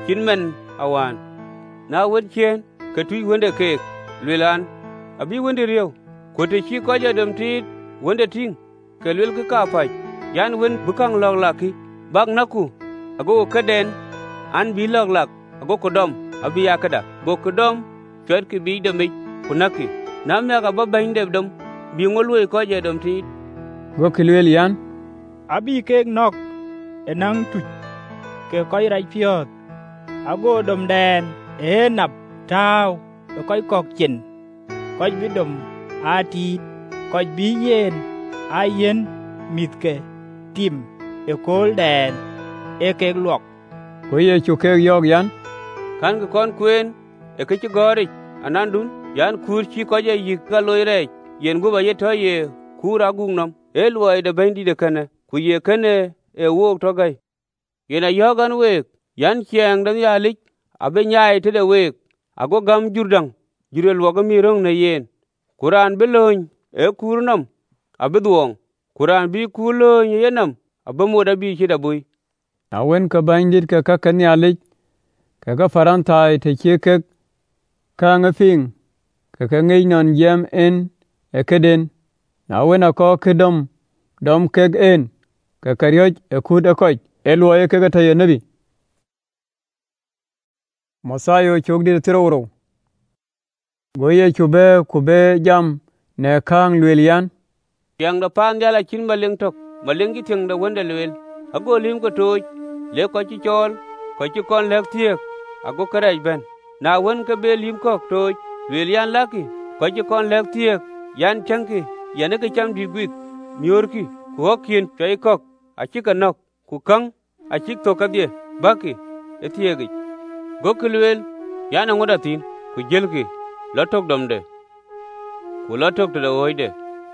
[SPEAKER 7] chin men awan na wen chen ka tui wende ke lwelan abi wende riyo ko te chi ko ja dam ti wende ting ke lwel ka pa yan wen bukang lok laki bak naku ago kaden an bi lok lak ago kodom abi yakada go kodom chot ki bi dami kunaki nam ya ga babain de dom bi ngolwe ko ja dam ti
[SPEAKER 1] go kilwel yan
[SPEAKER 5] abi kek nok enang tu ke koi rai piot ago dom den e nap tao ke koi kok chin koi bi dom ati koi bi yen ayen mit ke tim e kol den e kek luok
[SPEAKER 1] ko ye chu kek yok yan
[SPEAKER 7] kan ko kon kwen e ke gori anandun yan kur chi ko je yik ka loire yen go ba ye to ye kura gungnam e luoi de bendi de kana ku ye kane e wo to gai yena yogan we yan kyang dan ya lik abe nyai te de we ago gam jurdang jure luoga mi rong ne yen kuran belon e kurnam abe duong kuran bi kulo yenam abe moda bi chi da bui
[SPEAKER 1] awen ka bandit ka kan ya lik ka faranta te ke ka ngafing ka ngai non jam en e keden awen ko kedom dom keg en ka karyoj e kud e koj e luoye ke ta ye nabi masayo chogdi tiroro goye chube kube jam ne kang lwelian
[SPEAKER 7] yang da pan jala chin maleng tok maleng gi ting da wanda lwel ago lim ko toj le ko chi chol ko chi kon lek tiek ago karej ben na wen ka be lim ko toj lwelian laki ko chi kon lek tiek yan chanki yana ke cham di gwik miorki ko kien chai kok achi ka nok ku kang achi to ka die baki etiegi go kulwel yana ngoda tin ku jelki lotok domde ku lotok de oide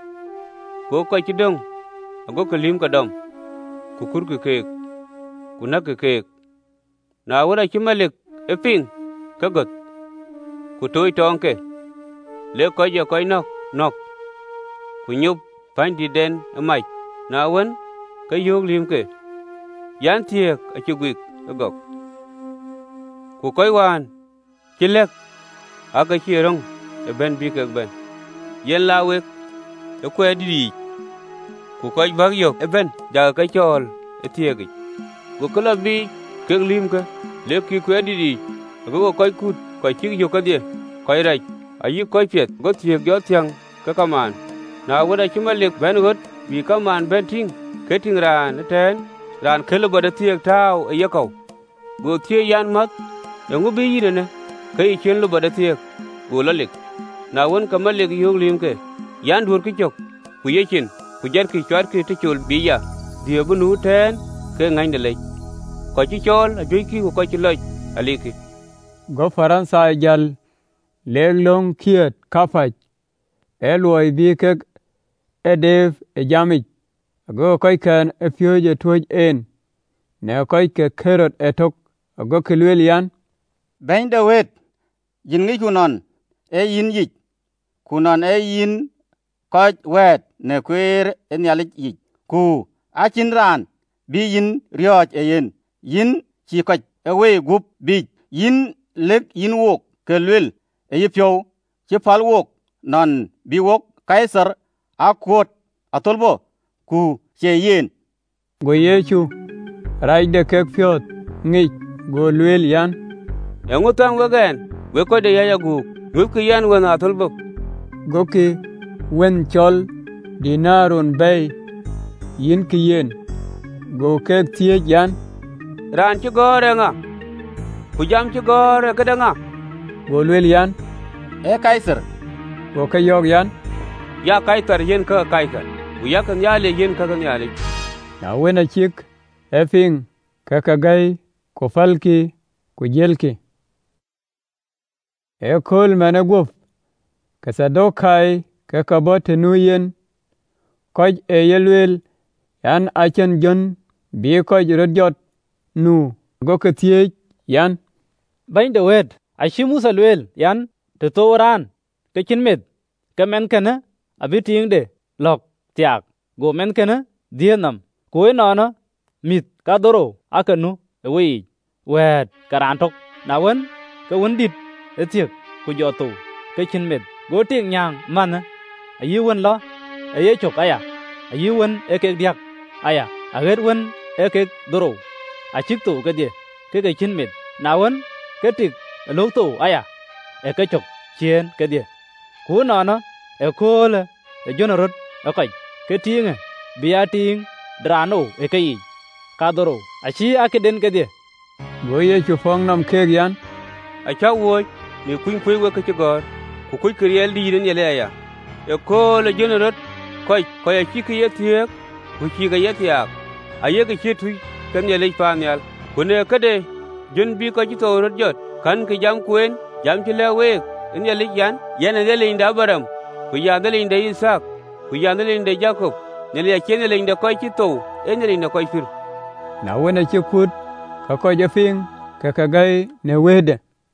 [SPEAKER 7] go ko chi dong ago kalim ka dom ku kurki ke ku nak ke na wora chi malik eping ka got ku toy tonke le ko je ko nok ku nyub pandi den amai na wen ka yog lim ke yan tiek a chugik agok ku koy wan chilek aga chirong e ben bi ke ben yen lawek e ko di ku koy bag yok e ben ja ka chol e tiegi ku kala bi ke lim ke le ki ko di go koy kut ko chi yo ka die koy rai ayi koy pet go tiek yo tiang ka kaman na wada chimalik ben hot bi kaman ben ting ke ting ran ten ran kele bada tiek taw e yakaw go tie yan mat yangu bi yire ne kai chen lo bada tiek go lalik na won kamalik yog lim ke yan dur ki chok ku yechin ku jar ki chwar ki te chul bi ya die bu nu ten ke ngain de le ko chi chol a joi ki ko chi loj aliki
[SPEAKER 1] go faransa jal leglong kiet kafaj eloi bi ke edev e jamij ago koy kan e fioje toj en ne koy ke kerot etok ago kelwel yan
[SPEAKER 14] ben de wet yin ngi kunon e yin yik kunon e yin koy wet ne kwer en yalik yik ku achin ran bi yin rioj e yin chi koy e we gup bi yin lek yin wok kelwel e yipyo chi pal wok non bi wok kaiser akot atolbo ku che yen
[SPEAKER 1] go yechu raide kek fiot ngi go lwel yan
[SPEAKER 7] engutan wegen we ko de yaya gu wuk yan wana atolbo
[SPEAKER 1] go ki wen chol dinarun bay yin ki yen go kek tie yan
[SPEAKER 7] ran chi gore nga ku jam chi gore kadanga
[SPEAKER 1] go lwel yan
[SPEAKER 14] e kaiser
[SPEAKER 1] go ka yog yan
[SPEAKER 7] ya kaitar yen ka kaitar ku ya kan yale yen ka kan yale
[SPEAKER 1] na wena chik efing ka gai ko falki ku jelki e kol mane guf ka sadokai ka bote nuyen koj e yelwel yan achen jon bi koj rodjot nu go ka tie yan
[SPEAKER 9] bain de wed ashi musa lwel yan to toran ke kinmet ke men kana abi ting de lok tiak go men kana dienam ko no mit ka doro akanu wi wet karan tok na wen ka wen dit etiek ku jo tu ke chin met go tieng nyang man ayi wen lo aye chok aya ayi wen e ke diak aya aget wen e ke doro a chik tu ke die ke chin met na wen ke tik lo tu aya e ke chok chien ke die ku no no e ko le e jonorot e kai ke tieng bia ting drano e ke yi ka doro a chi a ke den ke die
[SPEAKER 1] go ye chu phong nam ke yan
[SPEAKER 7] a cha wo ni kuin kwe we ke gor ku kuy kriel di den yele ya e ko le jonorot kai ko ya chi ke ye tiek ku chi ke ye tiak a ye ke chi tu kan yele panyal ku ne ke de jon bi ko chi to rot jot kan ke jam kwen jam chi le we en yele yan yana de le inda baram ku ya de le inda Isak ku ya de le inda Jacob ne le chen le inda ko chi to en le inda ko fir
[SPEAKER 1] na wena chi kut ka ko je fing ka gai ne wede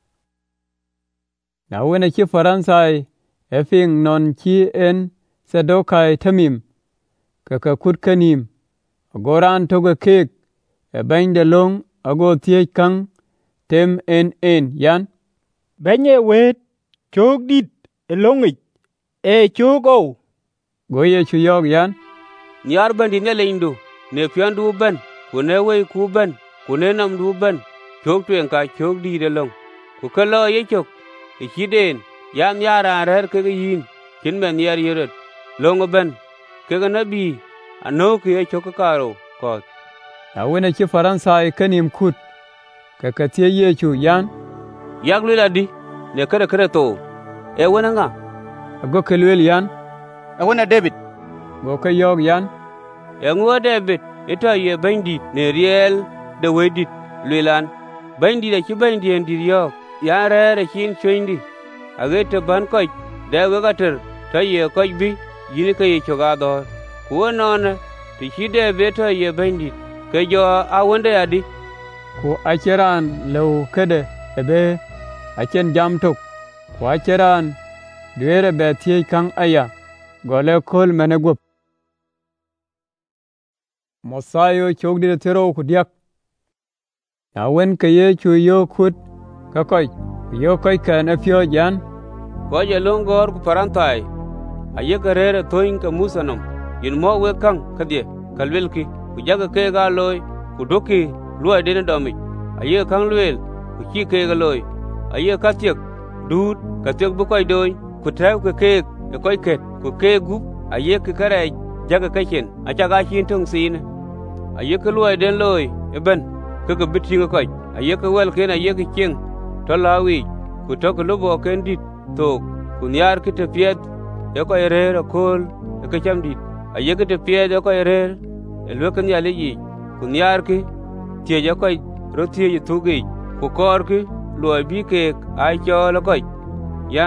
[SPEAKER 1] na wena chi faransai e fing non chi en sedokai tamim ka kut kanim goran to ga kek e bain de long ago tie kang tem en yan
[SPEAKER 5] benye wet chok dit e longich e chogo
[SPEAKER 1] goye chu yog yan
[SPEAKER 7] nyar bandi ne le indu ne piandu ben ku ne we ku ben ku ne nam du ben chok tuen ka chok di de long ku ka lo ye chok e chiden yan yara rer ke yin kin men yar yeret long ben ke ga nabi ano ke chok karo ko
[SPEAKER 1] na wena chi faransai kanim kut ka tie ye chu yan
[SPEAKER 7] yak lula di ne kare to e wona nga
[SPEAKER 1] ago kelwel yan
[SPEAKER 14] e wona David
[SPEAKER 1] go ka yog yan
[SPEAKER 7] e ngwa David ita ye bandi ne riel de wedit lulan bandi da ki bandi en dir yok ya rere kin choindi agete ban ko de wegater ta ye ko bi yini ka ye choga do ko non ti ki de beta ye bandi ke jo a wonde adi
[SPEAKER 1] ko acheran lew kede ebe achen jam tok ko acheran duere be tie kang aya gole kol mene gop mosayo chogdi tero ku diak na wen ke ye chu yo kut ka koy yo koy ka na fio jan
[SPEAKER 7] ko je longor ku parantai aye garere toin ka musanam yin mo we kang kadie kalwelki ku jaga ke ga loy ku doki luai de domi aye kang luel ku chi ke ga loy aye ka tiek dut ka tiek bu koy doy ku taw ke koy ket ku ke gu aye ke kare jaga kachen acha ga chin tung sin aye ke luai den loy e ben ke bitinga koy aye ke wel ken aye ke king to lawi ku to ko lobo ken dit to ku nyar ke te piet e ko erero kol e ke cham dit aye ke te piet e ko erer e lo ken yale yi ku nyar ke tie je ko rotie yi tugi ku kor ke lo bi ke ai cho lo ko yan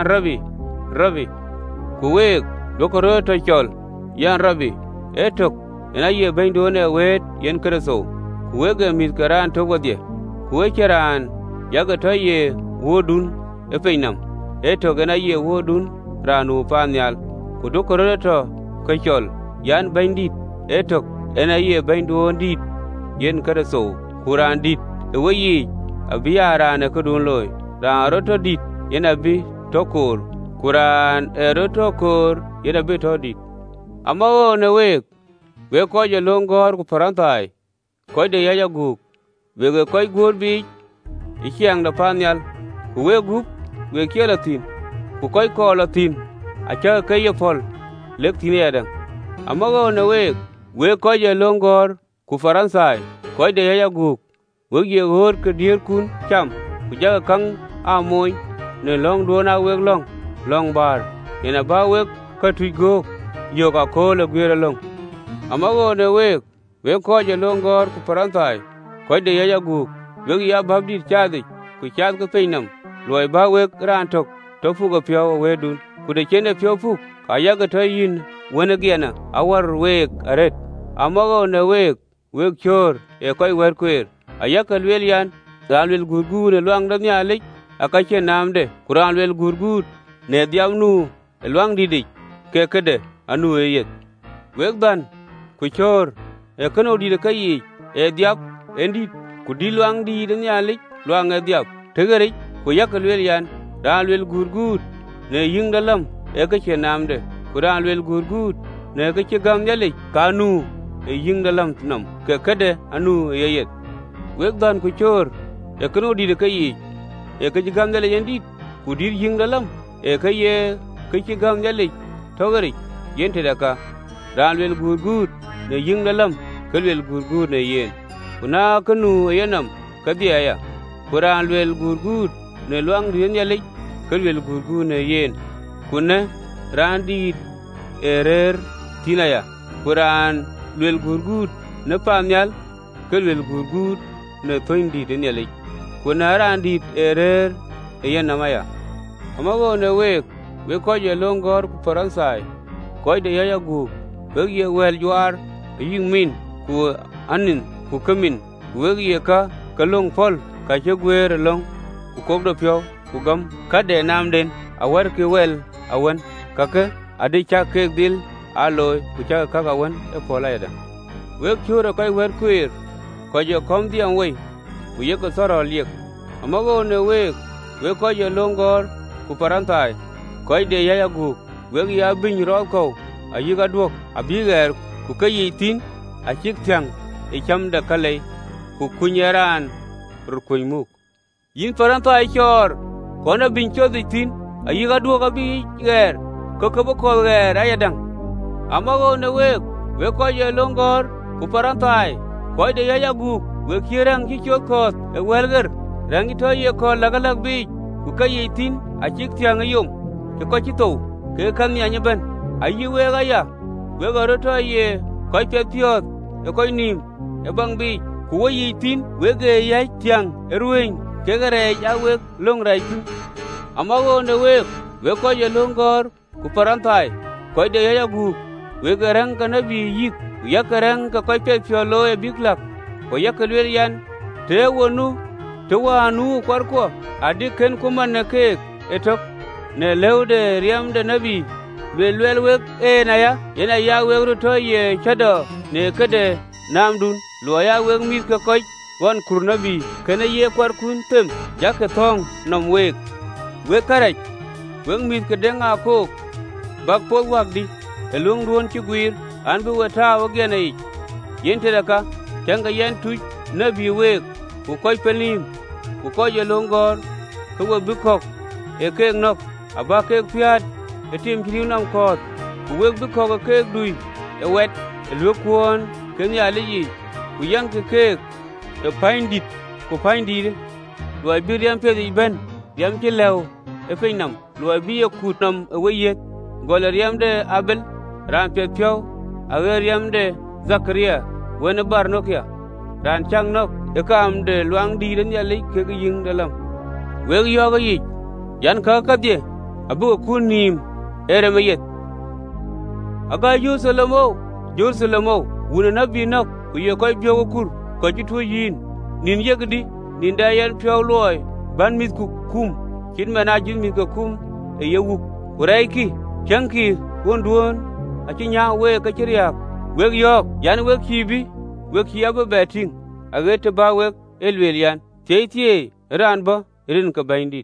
[SPEAKER 7] rabi ku we do ko ro to chol yan rabi etok ena ye ben do ne wet yen kreso ku we ge mit karan to godye ku we keran yaga to ye wodun e peinam etok ena ye wodun ranu panyal ku do ko ro to ko chol yan bandit etok ena ye ben do ndit yen kreso kuran dit e we yi abiyara ne ko dun loy ra ro to dit yen abi tokor kuran erotokor yeda betodit amma ne we ko je longor ku parantai ko de yaya guk we ko gur bi ikiang da panyal ku we guk we kielatin ku ko latin acha kaye fol lektin yeda amma ne we ko je longor ku faransai ko de yaya guk we ye hor ke dir kun cham ku jaga kang amoy ne long do na we long bar ina ba we ka tuigo yo ka ko le gwere long amma ne we ko je longor ku parantai ko de ya gu we ya babdi chadi ku chad ko peinam loy ba we ran tok to fu go pyo we dun ku de chene pyo fu ka ya ga to yin wona giana awar we aret amma ne we chor e ko wer kwer ayaka lwelian dalwel gurgur luang da nyale akache namde kuran wel gurgur ne diamnu luang didi kekede anu eyet wegdan ku chor e kano dide kayi e diap endi ku di luang di den yalik luang diap tegeri ku yak lwel yan da lwel gurgut ne ying dalam e ka che namde ku da lwel gurgut ne ka che gam yalik kanu e ying dalam tunam ke kade anu yeyet wek dan ku chor e kano di de kai e ka gam yale yandi ku dir ying dalam e ka ye ka che gam yalik togeri yente daka da lwel gurgut ne ying dalam ka lwel gurgut ne yen kuna kanu yenam kadiaya kuran lwel gurgut ne luang rien yalik kelwel gurgut ne yen kuna randi erer tinaya kuran lwel gurgut ne pamyal kelwel gurgut ne toindi den yalik kuna randi erer yenamaya amago ne we ko je longor ku faransai ko de yaya gu be ye wel juar ying min ku anin ku kamin wegi ye ka kalong pol ka che gwer long ku kok do pyo ku gam ka de nam den awar ke wel awan ka ke adi cha ke dil aloy ku cha ka awan e pola yada weg chura kai wer kuir ko je kom di an we ku ye ko soro liek amago ne we ko je longor ku parantai ko de ya gu weg ya bin ro ko ayiga duok abiger ku kayi tin a chik tiang e cham da kalai ku kunyaran rukuimuk yin paranto ay chor kona bincho ditin ayiga duoga bi ger ko ko ger ayadang amago ne we ko ye longor ku paranto ay ko de yaya gu we kirang ki chokot e welger rangi to ye ko lagalag bi ku kayitin a chik tiang yum ke ko chito ke kan ya nyaban ayi we ga ya we go to ye ko pepiot e ko nim e bang bi ku yi tin we ge ya tiang ruin ke gare ya we long rai tu amago ne we ko ye longor ku parantai ko de ya gu we garang kana bi yik ya garang ka ko pe fiolo e biglak ko ya kelwer yan te wanu kwarko adiken kuma ne ke etok ne lewde riam de nabi welwel we e na ya we to ye chado ne kede namdun lo ya we mi ka koy won kurnabi kana ye kwar kun tem jake thong nom we karaj we mi ka denga ko bak po wak di elung ruon ci guir an bi wata o gene yente daka tanga yen tuj nabi we ku koy pelim ku koy longor ku we bikok e kek nok aba kek piat e tim kiliu nam kot ku we bikok e kek dui e wet e lukwon ken ya leyi ku yang kek e paindit ku paindire lo bi riam pe ben riam ci lew e feinam lo bi e kutnam e weyet gol riam de abel ran pe pyo a riam de zakaria wona barnokia ran chang nok e kam de luang di den ya le ke yin dalam we yo ga yi yan ka die abu kunim ere mayet aga Jerusalemo wuna nabi nok ku ye koy byo kur ko ci to yin nin yegdi nin da yan pyo loy ban mit ku kum kin mena jin mit ku kum e yewu uraiki chanki wonduon a ci nya we ka kirya we yok yan we kibi we kiyabe beting agete ba we elwelian teitie ran ba rin ka baindi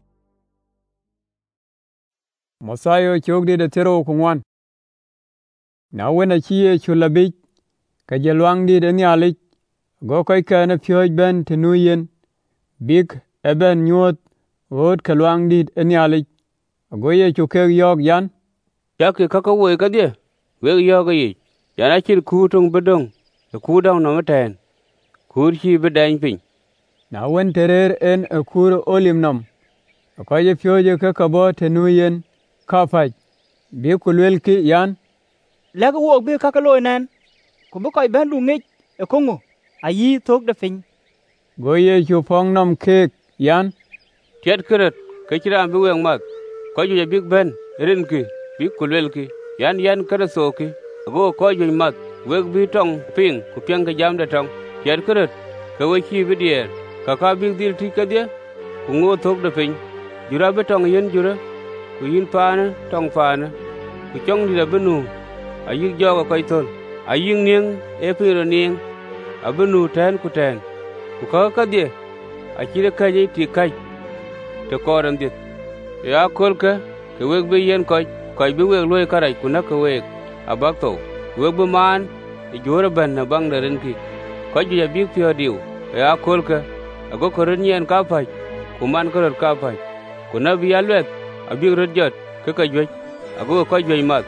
[SPEAKER 1] Masayo chogde de tero kungwan na wena chiye chulabi ka jelwang di de nyalik go koy kana pyoj ben tenuyen big eben nyot wod kalwang di de nyalik go ye chuke yok yan
[SPEAKER 7] yake kaka we ka die we yok yi yana chir ku tung bedong ku dang no maten kur chi bedain pin
[SPEAKER 1] na wen terer en kur olimnam ko ye pyoje ka kabo tenuyen kafaj bi kulwel ki yan
[SPEAKER 5] lega wo bi ka loy nan ko bu koy ben lu ngej e kongo ayi tok de fin
[SPEAKER 1] go ye chu phong nam kek yan
[SPEAKER 7] tiet kret ke chira bi wen mak ko ju big ben rin ki bi kulwel ki yan kre so ki go ko ju mak weg bi tong ping ku pyang ka jam de tong tiet kret ke we chi bi dier ka big dil ti ka dia ku ngo tok de fin jura be tong yen jura ku yin paana tong paana ku chong di da benu ayik joga koy tol aying nieng e piro nieng abenu ten ku ten ku ka die a chire ka je ti kai to koran dit ya kolka ke weg be yen ko bi weg loy karai ku na ka weg abak to weg be man jora ban na bang da ren ki ko ju ya big pio diu ya kolka ago koren yen ka pai ku man ko ka pai ku na bi alwet abig rot jot ke ka jwe ago ko jwe mat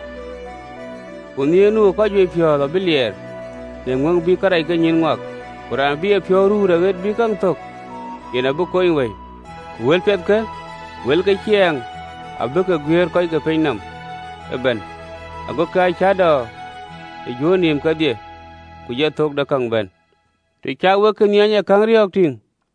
[SPEAKER 7] ku ni nu ko jwe pio da bilier ne ngong bi karai ke nyin ngak kuran bi pio ru ra get bi kang tok ina bu ko we wel pet ke wel ke chieng abu ke gwer ko ke peinam ben ago ka cha do jo nim ka die ku je tok da kang ben ti cha we ke nya kang riok ting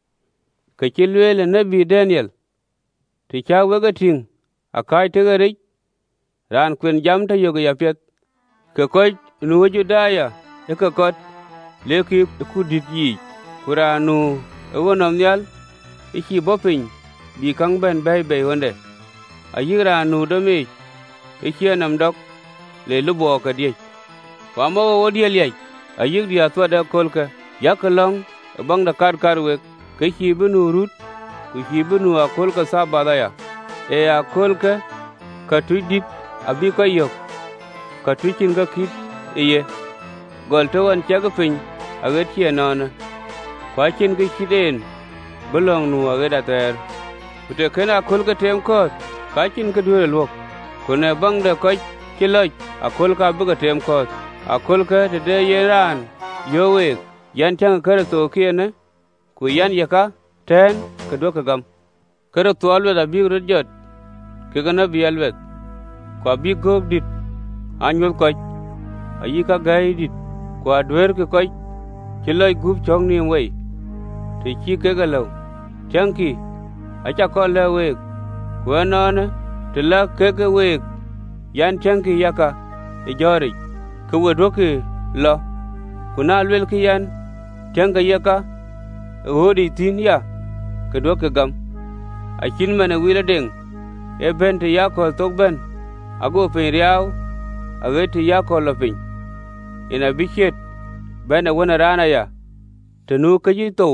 [SPEAKER 7] ke chilwele nabi Daniel ti cha we ga ting akai te ga ri ran kwen jam ta yo ga ya pet ke ko nu Judaya e ka kot le ki ku dit yi kuranu e wonom nyal iki bopin bi kang ben bay wonde ayira nu do mi iki nam dok le lubo ka die wa mo wo die le ayir dia to da kolka yakalong bang da kar we ke ki binu rut ku ki binu a kolka sa badaya e a kolka ka tu dip abi ko yok ka tu kin ga kit eye gol to wan cha ga pin aget chi non kwa chin ga kiden belong nu aget ater ute kena kolka tem ko ka chin ka dure lok ko ne bang da ko kiloj a kolka bu ga tem ko a kolka de yeran yowe yan chang kar to kiene ku yan yaka ten ka do ka gam kar to alwe da bi rujot ke gana bi alwe kwa bi go dit anyol ko ayi ka gai dit kwa dwer ke ko kiloj gup chong ni we ti chi ke ga lo chanki acha ko le we ku non te la ke we yan chanki yaka e jori ku we do ke lo kuna lwel ki yan tenga yaka hodi tin ya ke do ke gam a kin mena wila ding e ben te yako tok ben ago pe riaw age te yako lopin ina bichet ben a wona rana ya te nu ka ji to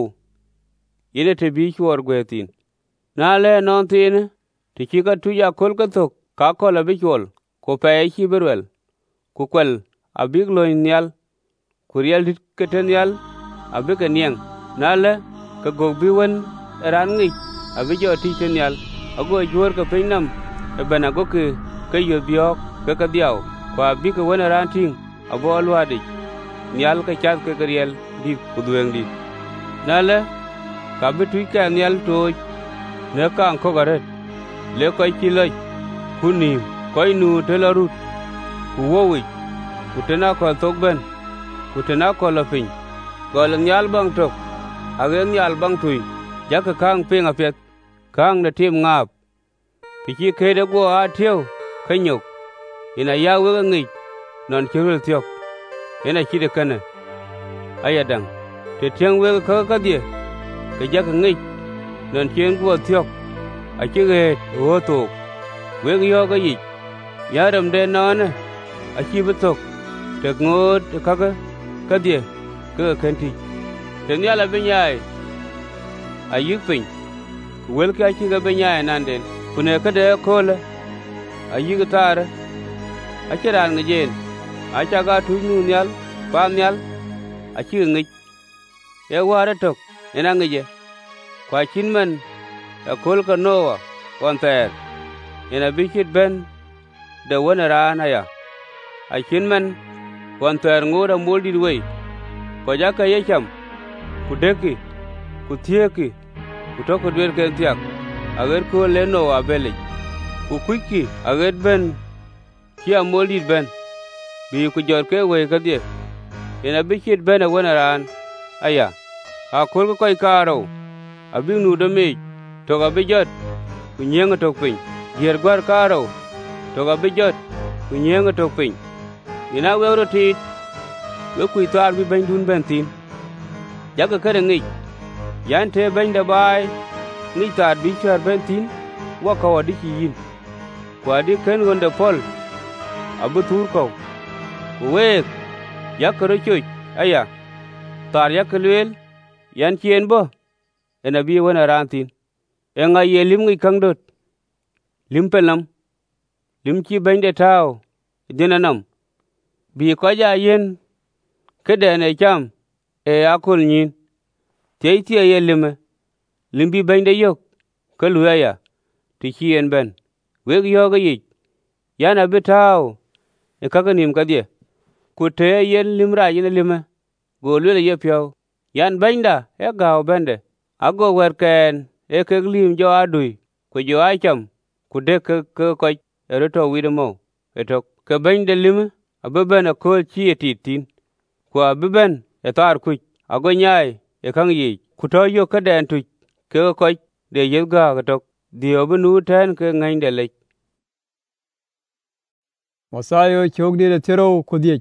[SPEAKER 7] ine te bi chwor gwetin na le non tin te ki ka tu ya kol ka tok ka ko la bi chwol ko pe chi berwel ku kwel abig lo nyal kurial dit ketenial abika niang nale ka gogbi wen ran ngi abijo ti tenial ago jor ka pinam e bana go ke yo biok ka diaw kwa bika wen ran ting abo alwadi nial ka chat ka griel di kudweng di nale ka bitu ka nial to ne ka ko gare le ko kiloj kuni koy nu telarut ku wowi kutena ko tokben kutena ko lapin gol nyal bang tok agen nyal bang tui jaka kang ping apet kang na tim ngap piki kede go a tiu kanyok ina yawe ngi non chirul tiok ina chide kana ayadang te tiang we ka die ke jaka ngi non chien go tiok a chige o to we yo ga yi yaram de non a chi betok te ngot ka die ke kenti te nyala benyai ayupin wel ka chi ga benyai nanden kune ka de kole ayiga tare achiran ngejen achaga tunu nyal pa nyal achi ngi e ware tok ena ngeje kwa chinman akol ka nowa konter ena bikit ben de wona rana ya achinman konter ngora moldi we ko jaka yecham kudeki kutieki kutoko dwer kentiak ager ko leno abele ku kwiki ager ben kia moldi ben bi ku jor ke we ka die ena bikit ben wona ran aya akol ko karo abinu do me to ga bijot ku nyenga to pin yer gwar karo to ga bijot ku nyenga to pin ina we roti we ku tar bi ben dun ben tin jaga kare ngi yan te ben da bai ngi tar bi char ben tin wa ka wadi ki yin kwa di ken gonda pol abu tur ko we yakaro chuj aya tar yaklwel yan chien bo ena bi wona rantin enga ye lim ngi kang dot lim pelam lim chi bende tao dinanam bi ko ja yen kede ne cham e akul nyin tei tie ye lime limbi bende yok kaluya ti chien ben weg yoga yi yana bitao e kaganim kadie ku te yen limra yin lime go lule ye pyo yan benda e gaw bende ago werken e keglim jo adui ku jo acham ku de ke ko eroto widemo eto ke bende lime abeben ko chi etitin ku abeben e tar ku ago nyai e kang yi ku to yo kaden tu ke ko de yega gatok dio benu ten ke ngainde le
[SPEAKER 1] Masayo chogdi de tero kudie.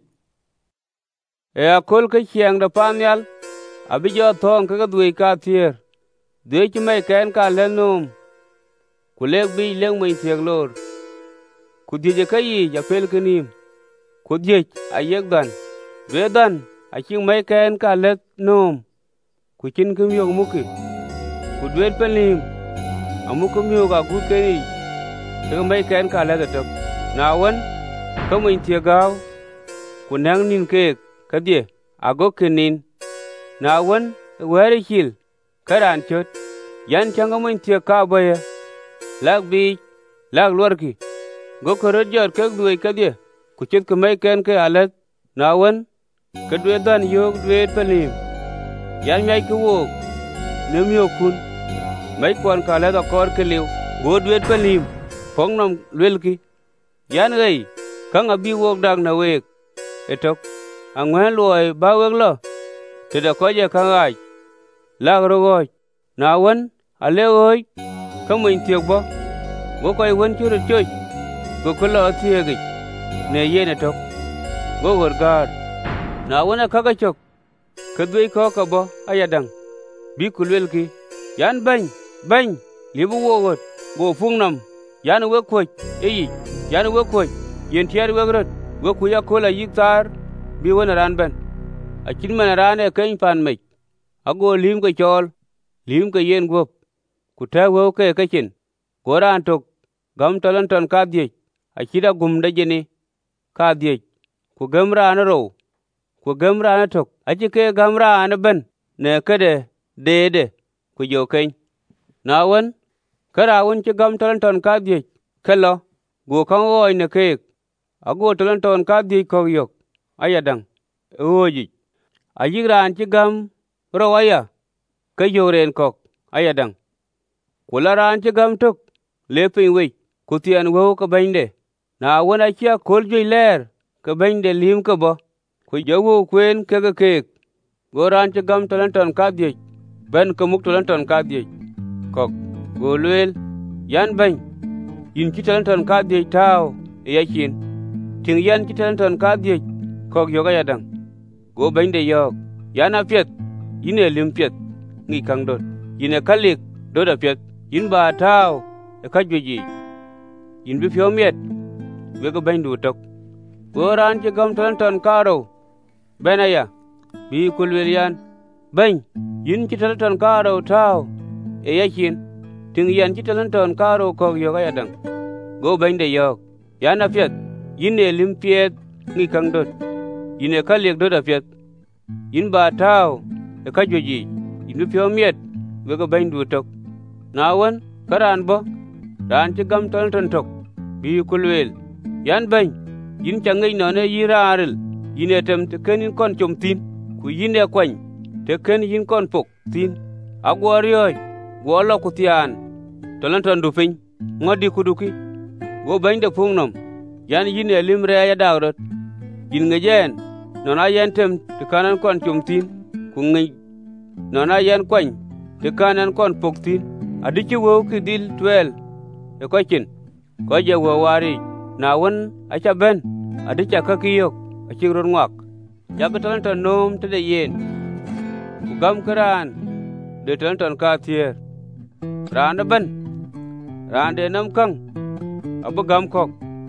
[SPEAKER 7] E akol ke chiang da panyal abijo thong ke dui ka tier de chi mai ken ka lenum ku leg bi leng mai tiek lor ku die ke yi ja pel kenim ku die ayek dan ve dan a chi mai ken ka let num ku chin kum yo muki ku dwet pelim amukum yo ga ku ke ni ke mai ken ka let tok na won ko mai tiek gaw ku nang nin ke kadie ago kenin na won were hil karan chot yan changa mun tie ka boye lag bi lag lorki go korot jor ke duai kadie ku chet ke mai ken ke alet na won ke dwe dan yo dwe pelim yan mai ku wo nem yo kun mai kon ka le da kor ke liu go dwe pelim phong nam lwelki yan gai kang abi wo dag na wek etok angwen loy ba wek lo te da ko je kan ai lag rogoj na won ale oi kamun tiek bo go koy won churu choj go kolo tiegi ne yene tok go gor gar na wona kaga chok kadwe ko ka bo ayadang bi kulwel ki yan ban libu wogot go fungnam yan we koj eyi yan we koj yen tiar we grot go kuya kola yiktar bi wona ran ben a kin man ran e kan pan me ago lim ko chol lim ko yen gop ku ta wo ke kachin goran tok gam talon ton ka die a kida gum da jeni ka die ku gamra na ro ku gamra na tok a ji ke gamra na ben ne kade dede ku jo ken na won kara won ci gam talon ton ka die kelo go kan wo ne ke ago talon ton ka die ko yok ayadang oji ajigran ci gam rawaya ka yoren kok ayadang kularan ci gam tok lepin we kutian wo ka bande na wona ci kol joy ler ka bande lim ka bo ku jawo kwen ka ga ke goran ci gam talanton ka die ben ka muk talanton ka die kok golwel yan ban yin ci talanton ka die taw yakin ting yan ci talanton ka die kok yoga yadang go bande yok yana piet yine lim piet ngi kang dot yine kalik do da piet yin ba taw e ka joji yin bi fio miet we go bandu tok goran ci gam ton karo benaya bi kulwelian ban yin ci ton karo taw e yakin ting yan ci ton karo ko yo ga yadan go bande yok yana piet yine lim piet ngi kang dot yine kalik do da piet yin ba taw e ka joji yin bi fio miet we go bandu tok na won karan bo ran ci gam ton tok bi kulwel yan ban yin changai no ne yira aril yine tem te kenin kon chom tin ku yine kwan te ken yin kon pok tin agwarioy golo ku tian ton du pin ngodi kuduki go bande pungnom yan yine limre ya dawrot yin ngejen no na yan tem te kanan kon chom tin ku ngi no na yan kwan te kanan kon pok tin adichi wo ki dil 12 e kokin ko je wo wari na won acha ben adicha kakiyok achi ron ngak jabe ton nom te de yen ku gam karan de ton ka tier ran ben ran de nam kang abu gam kok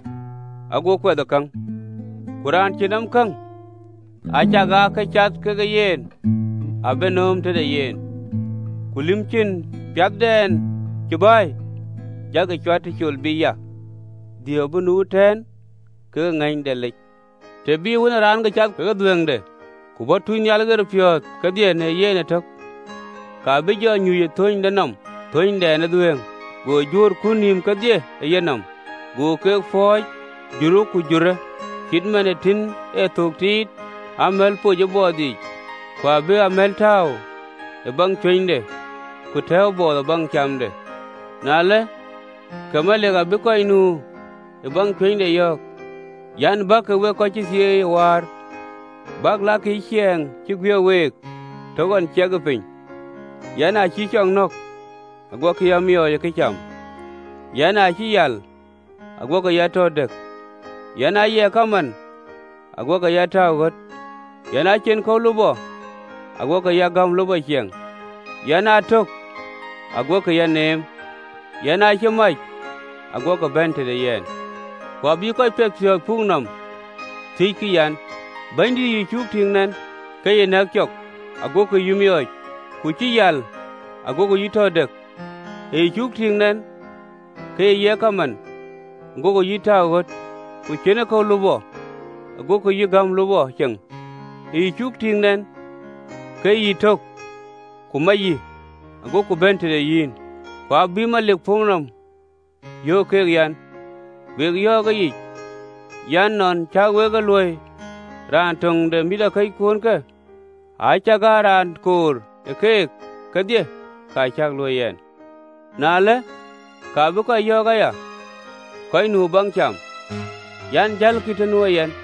[SPEAKER 7] ago ko da kang kuran chi nam kang acha ga ka chat ka ga yen abenom te de yen kulim chin piak den chubai jaga chwat chul biya dio bunu ten ke ngain de lik te bi wona ran ga chat ke dueng de ku bo tu nyal ga pyot ka die ne ye ne tok ka bi jo nyu ye thoin de nam thoin de ne dueng go jur kunim ka die ye nam go ke foy juru ku jure kit mane tin e tok tit amel po je bodi kwa be amel tao e bang twinde ku teo bo bang chamde nale kamale ga bi ko inu e bang twinde yok yan ba ke we ko chi sie war bak la ki chieng chi gwe we to gon che ga pin yana chi chong nok agwa ki amio ye ki cham yana chi yal agwa ko ya to dek yana ye kaman agwa ko ya ta got yana chen ko lubo agwa ko ya gam lubo chieng yana tok agwa ko ya nem yana chi mai agwa ko bente de yen kwa bi ko pek pyo pungnam ti ki yan bandi yu chuk ting nan ke ye nak chok agwa ko yumyoy ku chi yal agwa ko yito dek e chuk ting nan ke ye kaman agwa ko yita got ku chene ko lubo agwa ko yi gam lubo cheng e chuk ting nan ke yi tok ku mayi agwa ko bente de yin kwa bi ma lek pungnam yo ke yan we yo ga yi yan non cha we ga loy ran tong de mi da kai kun ke a cha ga ran kur e ke ka die ka cha loy yen na le ka bu ka yo ga ya kai nu bang cham yan jal ki ten wo yen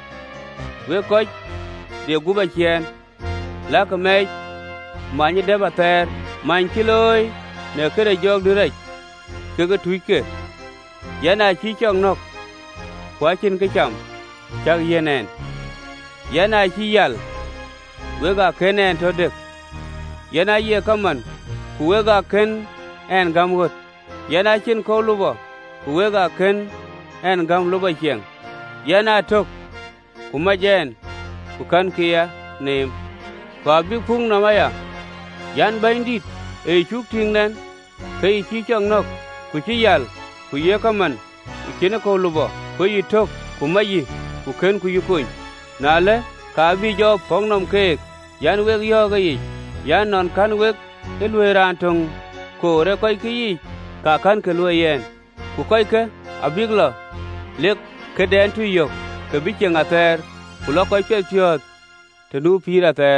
[SPEAKER 7] we ko de gu ba chen la ka me ma ni de ba ter man ki loy ne ke de jog dire ke ga tu ke yana chi chong nok quá chin cái chậm chắc yenen yana chi yal we ga kenen to dek yana ye kaman ku we ga ken en gam got yana chin ko lubo ku we ga ken en gam lubo chieng yana tok ku majen ku kan kia nem kwa bi phung na maya yan bandit e chuk ting nen kai chi chong nok ku chi yal ku ye kaman ku chen ko lubo ku yi tok ku mayi ku ken ku yukun nale ka bi jo phong nom ke yan we yo ga yi yan non kan we ke lwe ran tong ko re koi ki ka kan ke lwe yen ku koi ke abiglo lek ke den tu yok ke bi chen ater ku lo koi pe pyot te nu pi ra ter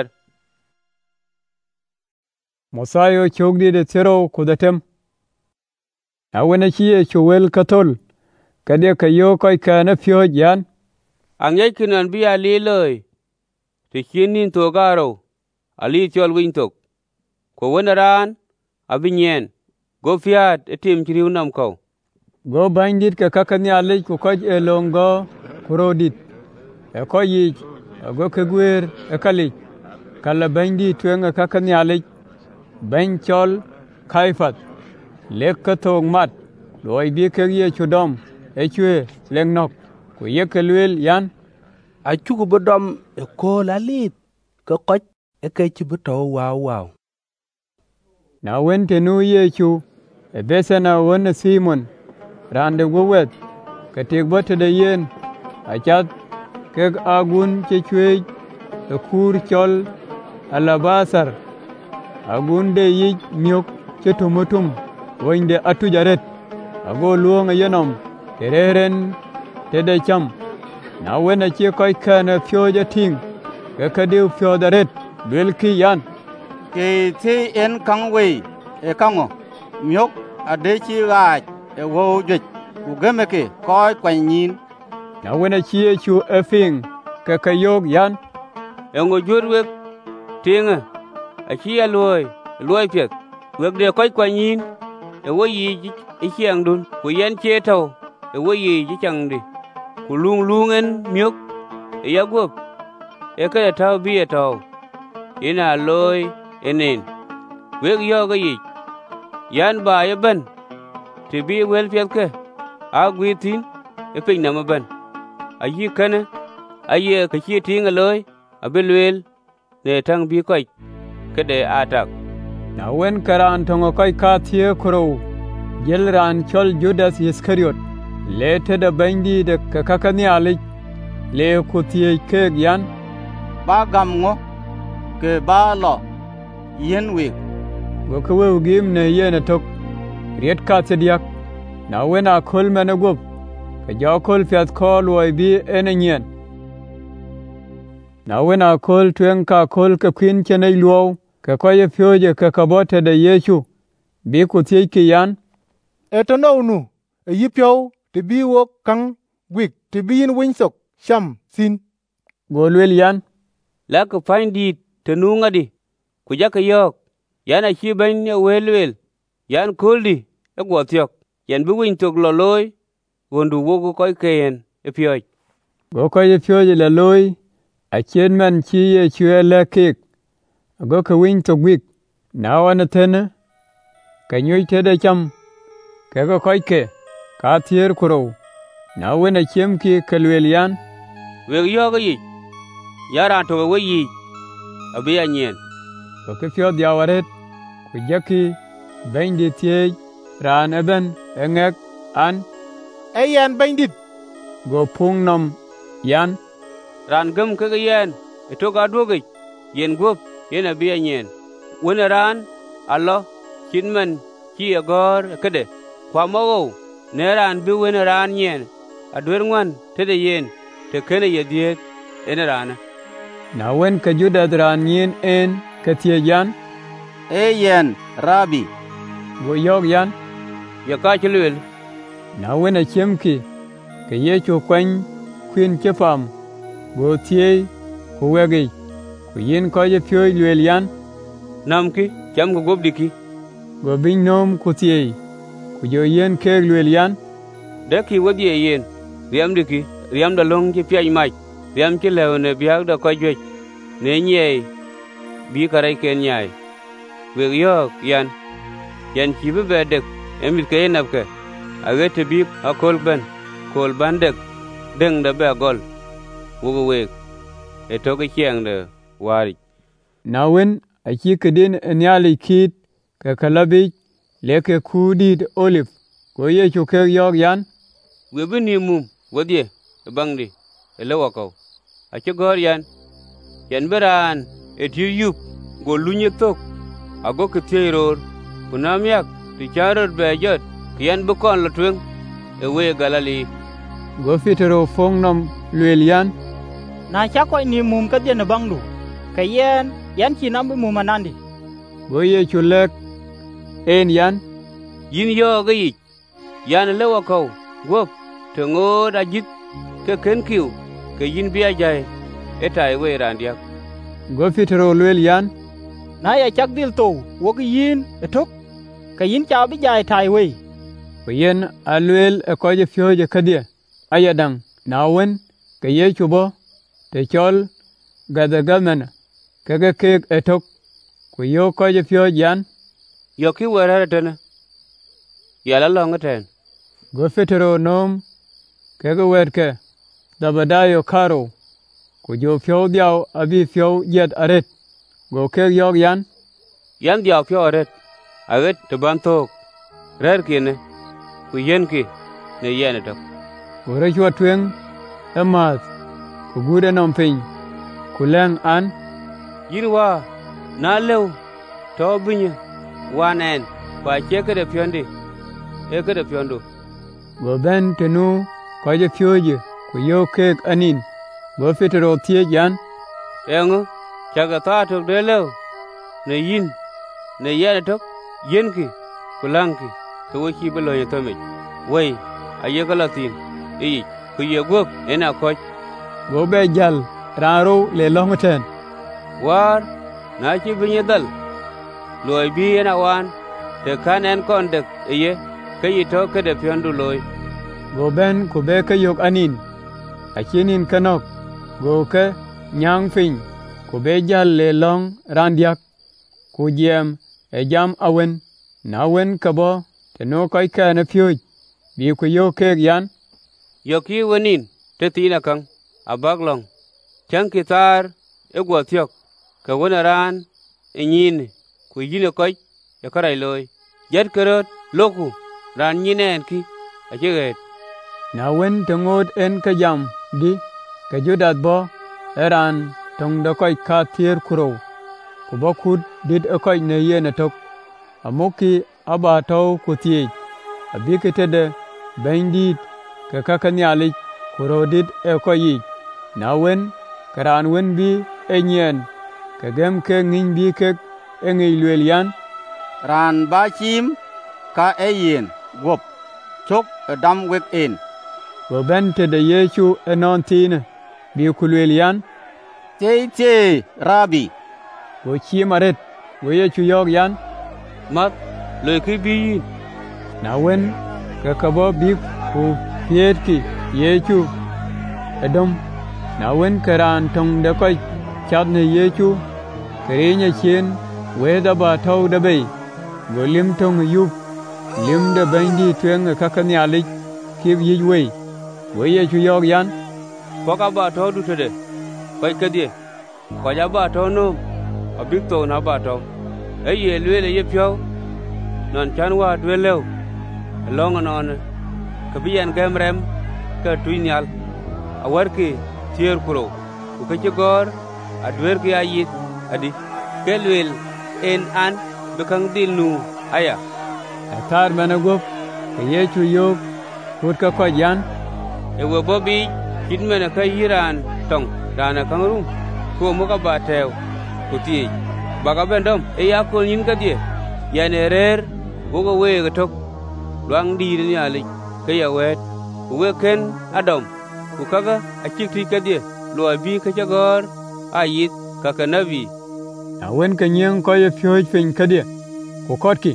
[SPEAKER 1] Mosayo chogdi de tero ku datem awena chi e chowel katol kade ka yo koi ka na pyo yan
[SPEAKER 7] ang yai kinan bi ali loy ti chinin to garo ali chol win tok ko wonaran abinyen go fiat etim chiriu nam ko
[SPEAKER 1] go bandit ka kakani ale ku koj elongo kurodit e ko yi go ke gwer e kali kala bandit twenga kakani ale ban chol kaifat lek ka tong mat loy bi ke ye chudom e chwe leng nok ku ye ke lwel yan
[SPEAKER 19] a chugo bodom e ko lalit ka koch e ke chi buto wow
[SPEAKER 1] na wente nu ye chu e besana wona Simon rande gowet ka tek bote de yen a chat ke agun che chwe e kur chol alabasar agun de yi myok che tomotum winde atu jaret ago luonga yenom tereren tede cham na wena che koi kana fyoja ting ka kadiu fyodaret belki yan
[SPEAKER 14] ke ti en kangwe e kango myok ade chi ga e wo jwe ku gemeke koi kwanyin
[SPEAKER 1] na wena chi chu efing ka kayog yan
[SPEAKER 7] engo jurwe tinga a chi loy pet wek de koi kwanyin e wo yi e chiang dun ku yen che to e wo yi ji chang di ku lungen myok e yagop e ka ta bi e to ina loy enen wek yo ga yi yan ba ye ben ti bi wel pet ke a gwi tin e pin na ma ben a yi kana a ye ka chi tinga loy a belwel ne tang bi koi kede atak.
[SPEAKER 1] Na wen karan tongo kai ka thie kuro. Jel ran chol Judas Iscariot. Le te da bandi de kakakani alik. Le ku thie ke yan.
[SPEAKER 14] Ba gam ngo ke ba lo yen wik.
[SPEAKER 1] Go kawe gim ne yen tok. Riet ka tsediak. Na wen a kol mena gop. Ka ja kol fiat kol wai bi enenyen. Na wen a kol tuen ka kol ka kwin chenei luo. Ka kwaye fioje ka kabote de Yesu. Bi ku thie ki yan.
[SPEAKER 16] Eto no nu. E yipyo te bi wo kang gwik te bi in winsok sham sin.
[SPEAKER 1] Go lwel yan.
[SPEAKER 7] La ku findit te nunga di. Ku jaka yok. Yan a chi bany ya welwel. Yan kuldi. E gwotiok. Yan bi winy tok lo loy. Wondu wogo koi keyen e pioj.
[SPEAKER 1] Go koi fioje la loy. A chien man chi ye chue la kek. Go ka winy tok gwik. Na wana tene. Ka nyoi tede cham. Ka go koi ke. Ka thier kuro. Na wana chiem ki ka lwel yan.
[SPEAKER 7] Weg yoga yich. Yaran toga we yich. Abia nyen.
[SPEAKER 1] Go ke fio diawaret. Ku jaki. Bindi thiej. Ran eben. Engek. An.
[SPEAKER 16] Yan bandit.
[SPEAKER 1] Go pung nom. Yan.
[SPEAKER 7] Ran gam kaga yen. Ito ga dogij. Yen gop. Yen abia nyen. Wena ran. Allah. Chinman. Ki agor. Kede. Kwa mago. Neran bi wena ran nyen. Adwer ngwan. Tede yen. Te kene yediet. Ene rana.
[SPEAKER 1] Na wen ka Judas ran nyen en. Ka thiej yan.
[SPEAKER 14] Yen. Rabi.
[SPEAKER 1] Go yok yan.
[SPEAKER 7] Yaka chilwel.
[SPEAKER 1] Na wen a chiem ki. Ka Yesu kwany. Kwin chepam. Go thiej. Ku wegi. Ku yin koje fioj lwel yan.
[SPEAKER 7] Nam ki. Cham ku gop diki.
[SPEAKER 1] Go biny nom ku thiej. Ku jo yen kek lwel yan.
[SPEAKER 7] Deki wadye yen. Riam diki. Riam da long ki piaj mach. Riam ki lew ne biag da koj wech. Ne nyei. Bi karai ken nyai. Weg yok yan. Yan chi bi bedek. Emit ke yenap ke. Agete bi akol ben. Kol bandek. Deng da be agol. Wugu weg. Eto ke chiang de wari.
[SPEAKER 1] Na wen a chi kedin enyali kit. Ka kalabij. Leke kudid olive. Go Yesu kek yok yan.
[SPEAKER 7] Webi ni mum. Wadye. Bangdi. Elewa kau. Ache gor yan. Yan beran. Eti yup. Go lunye tok. Ago kete ror. Kunam yak. Ti charor bejot. Kian bukon latwing. Ewe galali.
[SPEAKER 1] Go fitero fong nom lwel yan.
[SPEAKER 5] Na chakoi ni mum ka dien bangdu. Ka yen. Yan chi nambi mum anandi.
[SPEAKER 1] Go Yesu lek. En yan.
[SPEAKER 7] Yin yo ga yich. Yan lewa kau. Gop. Tengo da jit. Ke ken kiu. Ke yin biya jai. Eta ewe randiak.
[SPEAKER 1] Go fitero lwel yan.
[SPEAKER 5] Na ya chak dil to. Wog yin etok. Ka yin cha bi jai tai we.
[SPEAKER 1] Ku yen a lwel e koje fioje kadie. Ayadang. Na wen. Ka Yesu bo. Te chol. Gada gamena. Kege kek etok. Ku yo koje fioje yan.
[SPEAKER 7] Yoki werere tene. Yala longa ten.
[SPEAKER 1] Go fitero nom. Kege werke. Dabadayo karo. Ku jo fio diao abi fio yed aret. Go kek yok yan.
[SPEAKER 7] Yan diao fio aret. Aret te bantok. Rer kine. Ku yen ki. Ne yen etok.
[SPEAKER 1] Ku rechwa tweng. Emas. Ku gude nom piny. Ku leng an.
[SPEAKER 7] Yirwa. Na lew. To binye. Wanen. Kwa cheke de piondi. Eke de piondo.
[SPEAKER 1] Go ben tenu. Koje fioje. Ku yo kek anin. Go fitero thiej yan.
[SPEAKER 7] Engo. Chaka ta tok de lew. Ne yin. Ne yen etok. Yen ki. Kulang ki. Kawo chi belo nye tomich. Wey. Aye kalatin. Iyi. Ku ye gop. Ena koch.
[SPEAKER 1] Go be jal. Raro le longoten.
[SPEAKER 7] War. Na chi binye dal. Loy bi ena wan. Te kan en kondek. Iye. Kayi to kede piondu loy.
[SPEAKER 1] Go ben ku be ke yok anin. Achinin kanok. Go ke nyang fin. Ku be jal le long randiak. Ku jem e jam awen. Na wen kabo. Teno koi ka na fioj. Bi ku yo kek yan.
[SPEAKER 7] Yoki wenin. Te tina kang. Abaglong. Chang kitar. Egwa thiok. Ka wena ran. nyin ku yin ko ya karai loy jet kerot loku ran nyinen ki a jeget
[SPEAKER 1] na wen tangot en ka jam di ka judat bo eran tong da koy ka tier kuro ku bokud dit a koy ne yene tok amoki aba taw ku tie abike de bendit ka kakanyali kuro dit e koyi na wen karan wen bi enyen ka gem ke ngin bi ke engi lwelian
[SPEAKER 14] ran ba chim ka eyen gop chok dam wek en
[SPEAKER 1] wo bente de yechu enontine bi kulwelian
[SPEAKER 14] te rabi
[SPEAKER 1] wo chimaret wo yechu yog yan
[SPEAKER 7] mat le ki bi
[SPEAKER 1] na wen ka kabo bi ku pietki yechu edom na wen karan tong de koy chat ne yechu kerinya chen we da ba taw da bay go lim tong yup lim de bandi twen ka kan yali kib yi we yechu yog yan
[SPEAKER 7] ko ka ba taw du tede koy kedie ko ja ba taw no abik to na ba taw ay ye lwele ye pyo non chan wa dwelew long on ka biyan gamrem ka tuinyal awarki tier kuro ku ke gor adwer ki ayit adi kelwel en an bekang dilnu aya
[SPEAKER 1] atar managop ke yechu yok kut ka ko yan
[SPEAKER 7] e wo bobi kidmena ka yiran tong dana kangrum ko mo ka batew ku ti baga bendom e yakol yin ka die yane rer go we ga tok luang di ni ali ke ya wet we ken adom ku kaga a chikti ka die lo bi ka jagor ayit ka kanabi
[SPEAKER 1] a wen ka nyeng ko ye fyoj fin ka die ku kotki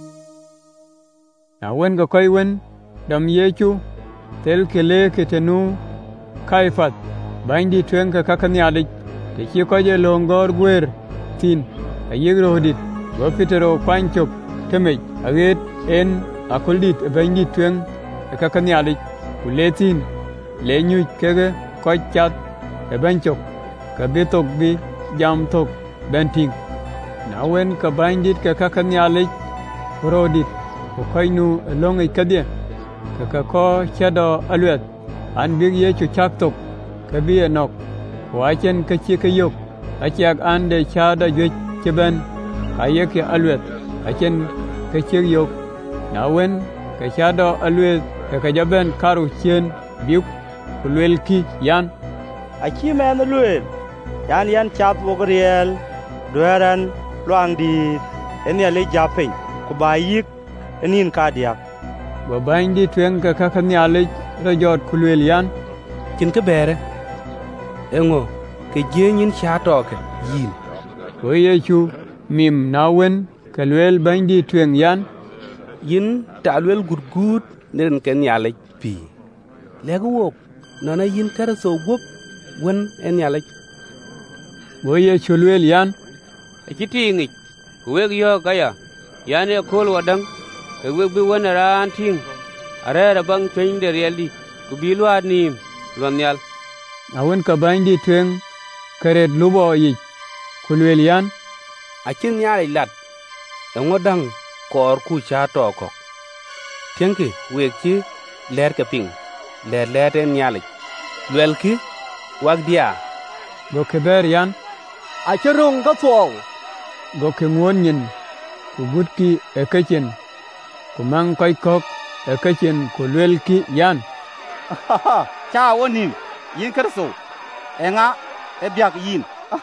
[SPEAKER 1] a wen ga koy wen dam yechu tel kele ke tenu kaifat bandi twen ka kakani ali te ki ko je longor gwer tin a yegro dit go pitero panchop temej aget en akoldit bandi twen ka kakani ali ku letin le nyu kege ko chat e banchok ka bitok bi jam tok benting na wen ka bandit ka kakanyali rodit ko koynu long e kadie ka ko chado alwet an big ye chu chak tok ka bi enok wachen ka chi ka yok achak ande chada je cheben ayeke alwet achen ka chi yok na wen ka chado alwet ka jaben karu chen biuk kulwel ki yan
[SPEAKER 10] achi men lwel yan chat wogriel dweran luang di en ya le japin ku bayik enin kadiak
[SPEAKER 1] wa bandi twen ka kan ya le rajot kulwel yan
[SPEAKER 19] kin ke bere engo ke jenyin chatoke yin
[SPEAKER 1] wo yechu mim nawen kalwel bandi twen yan
[SPEAKER 19] yin talwel gurgut nen ken ya le pi lego wok nana yin kar so gop wen en ya le
[SPEAKER 1] wo yechu lwel yan
[SPEAKER 7] akitingi weg yo gaya yane kol wadang e weg bi wona ran ting arera bang twen de reali ku bi lwa nim lonyal
[SPEAKER 1] awen ka bandi twen karet lubo yi kulwel yan
[SPEAKER 19] akin nyare lat ngodang kor ku cha to ko kenki weg ki ler ka ping ler en nyale lwel ki wag dia
[SPEAKER 1] go keber yan
[SPEAKER 12] achirung ka tuong
[SPEAKER 1] go ke ngonyin ku gutki e kachen ku mang koy kok e kachen ku lwel ki yan
[SPEAKER 14] cha wonim yin kerso enga e biak yin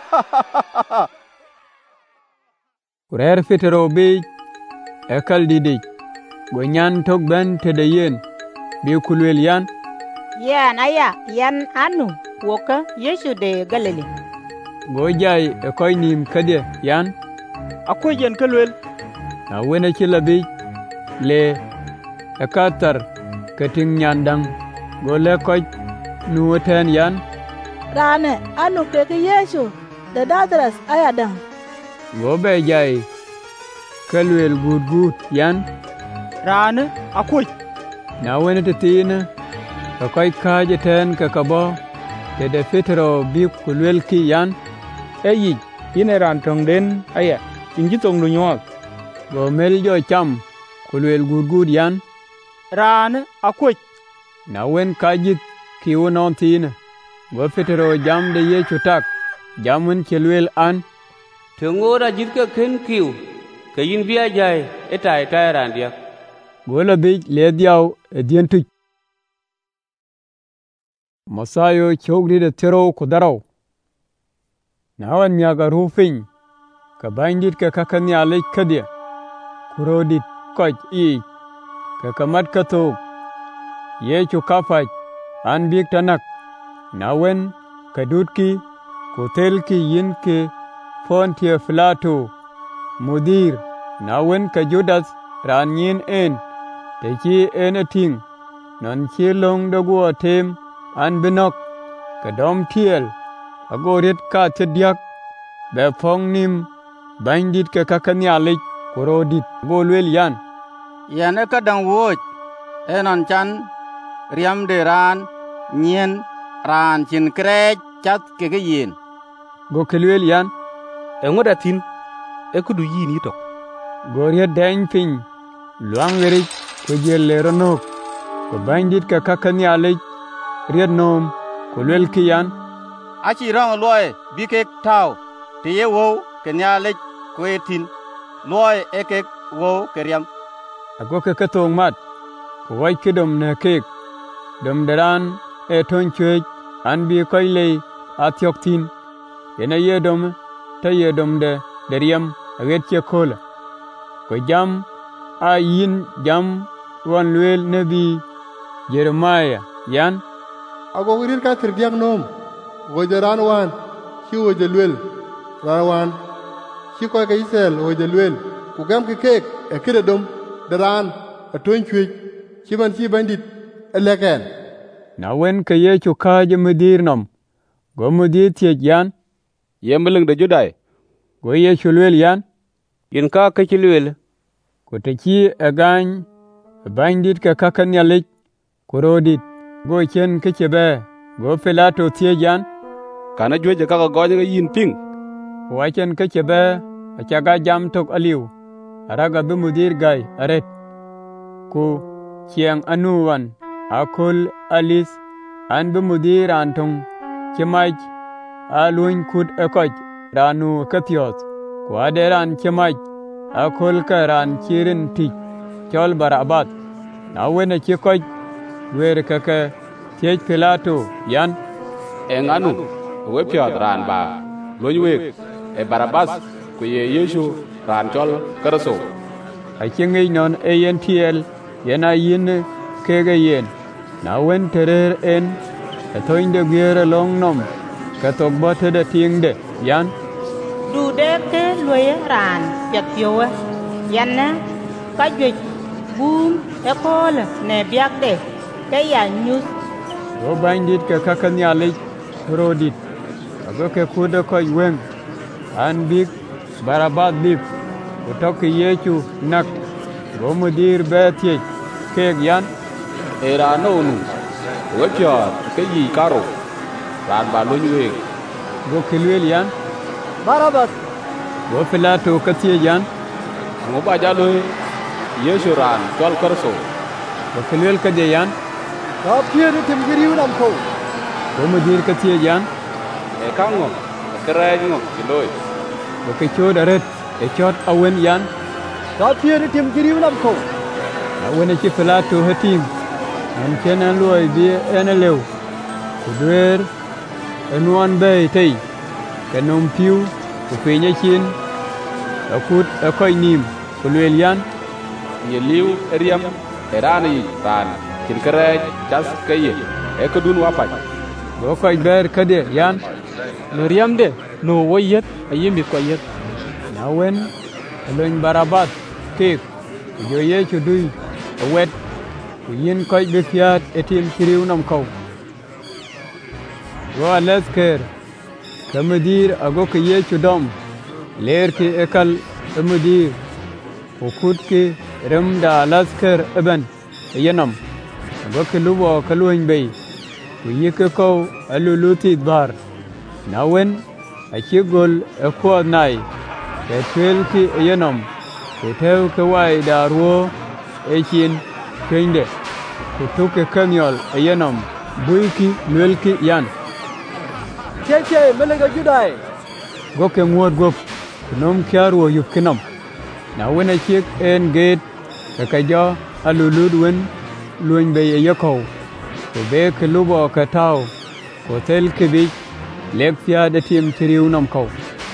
[SPEAKER 1] kurer fitero bi e kal didi go nyan tok ben tede yen bi kulwel yan
[SPEAKER 11] yan aya yan anu woka yesu de galili
[SPEAKER 1] go jay e koy nim kade yan
[SPEAKER 10] akoy yen kalwel
[SPEAKER 1] a wena chilabi le akatar kating nyandang go le koy nuoten yan
[SPEAKER 17] rane anu ke yesu de dadras ayadang
[SPEAKER 1] go be jay kalwel gut yan
[SPEAKER 10] rane akoy
[SPEAKER 1] na wena tetina ka koy kaje ten ka kabo te de fitro bi kulwel ki yan eyi
[SPEAKER 9] ine ran tong den aya in ji tong du nyok
[SPEAKER 1] go mel jo cham ku lwel gurgud yan
[SPEAKER 5] ran akwech
[SPEAKER 1] na wen kajit kiwo non tine go fitero jam de Yesu tak jamun ke lwel an
[SPEAKER 7] tengora jit ka ken kiu ka yin bia jai etai tai ran dia
[SPEAKER 1] go la bi le diaw e dien tu masayo chogri de tero ko daraw nawan nyaga rufin ka bandit ka kakani alai kadia kurodit koj i ka kamat ka to Yesu kafaj an bik tanak nawen ka dutki ko telki yin ke Pontius Filato mudir nawen ka Judas ran yin en te chi en ating non chi long dogo tem an binok ka dom tiel agorit ka tediak be phong nim bandit ka kakani alik korodit golwel yan
[SPEAKER 14] yan ka dang woj enon chan riam de ran nyen ran chin krej chat ke yin
[SPEAKER 1] go kelwel yan
[SPEAKER 19] ngoda tin e kudu yini tok
[SPEAKER 1] goria dañ pin luang weri ko jelle ronok ko bandit ka kakani alik ried nom ko lwel ki yan
[SPEAKER 14] achi rong loy bi ke taw te ye wo ke nyale ko etin loy e ke wo ke riam
[SPEAKER 1] ago ke katong mat ko wai kidom na kek dom daran e ton chwej an bi koy le atyok tin yena ye dom ta ye dom de riam aget che kola ko jam a yin jam wan lwel nabi Jeremiah yan
[SPEAKER 18] ago rir ka tir diak nom wojaran wan chi wojelwel rawan chi ko ka Israel wojelwel ku gam ke kek e kire dom daran a ton chwej chi man chi bandit eleken
[SPEAKER 1] na wen ka Yesu ka je mudir nom go mudir tie yan
[SPEAKER 4] yembeleng de Judai
[SPEAKER 1] go Yesu lwel yan
[SPEAKER 7] yin ka ka chi lwel
[SPEAKER 1] ko te chi agany bandit ka kakani alik korodit go chen ke chebe go Filato tie yan
[SPEAKER 4] kana jweje kaka goje ga yin ping
[SPEAKER 1] wachen ke chebe achaga jam tok aliu araga bi mudir gai aret ku chiang anuwan akol alis an bi mudir antong chemaj alun kud ekoj ranu kathios ku aderan chemaj akol karan chirin tik chol Barabat na wene chikoj wer kaka tiej Filato yan
[SPEAKER 4] enganu we piot ran ba lonywe e Barabas ku ye Yesu ran chol karaso
[SPEAKER 1] a chingi non ANTL yena yin kege yen na wen terer en a toinde gere long nom ka tok bote de tingde yan
[SPEAKER 11] du de ke loye ran pet yowe yanna ka jwej bum e kol ne biak de ke ya nyus
[SPEAKER 1] go bandit ka kakani alik rodit ago ke kuda ko wen an big Barabat bib utok Yesu nak go mudir betie keg yan
[SPEAKER 4] era nonu we piot ke yi karo ran ba lonywe
[SPEAKER 1] go kelwel yan
[SPEAKER 12] Barabas
[SPEAKER 1] go Filato katie yan
[SPEAKER 4] ngo ba jalo Yesu ran chol karaso
[SPEAKER 1] go kelwel ka de yan
[SPEAKER 12] ka pie de tim giriu nam ko
[SPEAKER 1] go mudir katie yan
[SPEAKER 4] e kango kray ngo kiloy
[SPEAKER 1] go ke chod aret e chot awen yan
[SPEAKER 12] ka pie de tim giriu nam ko
[SPEAKER 1] awen e Filato hatim an kenan loy bi enelew ku dwer enuan bay tei kenom piu ku penye chin akut akoy nim ku lwel yan
[SPEAKER 4] ye liu eriam erani ran kin kray jas kaye e kadun wapaj
[SPEAKER 1] go koy ber kade yan
[SPEAKER 6] no riam de no woyet ayimi ko yet
[SPEAKER 1] na wen elon Barabat kek jo Yesu dui wet yin koy be fiat etim kiriu nam ko go lesker kamadir ago ke Yesu dom ler ki ekal mudir ukut ki remda lasker eben yenam ago ke lubo kalun bay ku yike ko aluluti bar nawen chi gol e ko nai ke twel ki yenom ku tew ke wai da ruo e chin kende ku tuke kanyol e yenom buiki lwelki yan
[SPEAKER 12] che melega judai
[SPEAKER 1] go ke ngod go nom kyaruo yup kinam na wena chik en gate ka jo alulud wen luñ be yakow ko be ke lubo ka taw ko tel ke bi lek fia de tim triu nam ko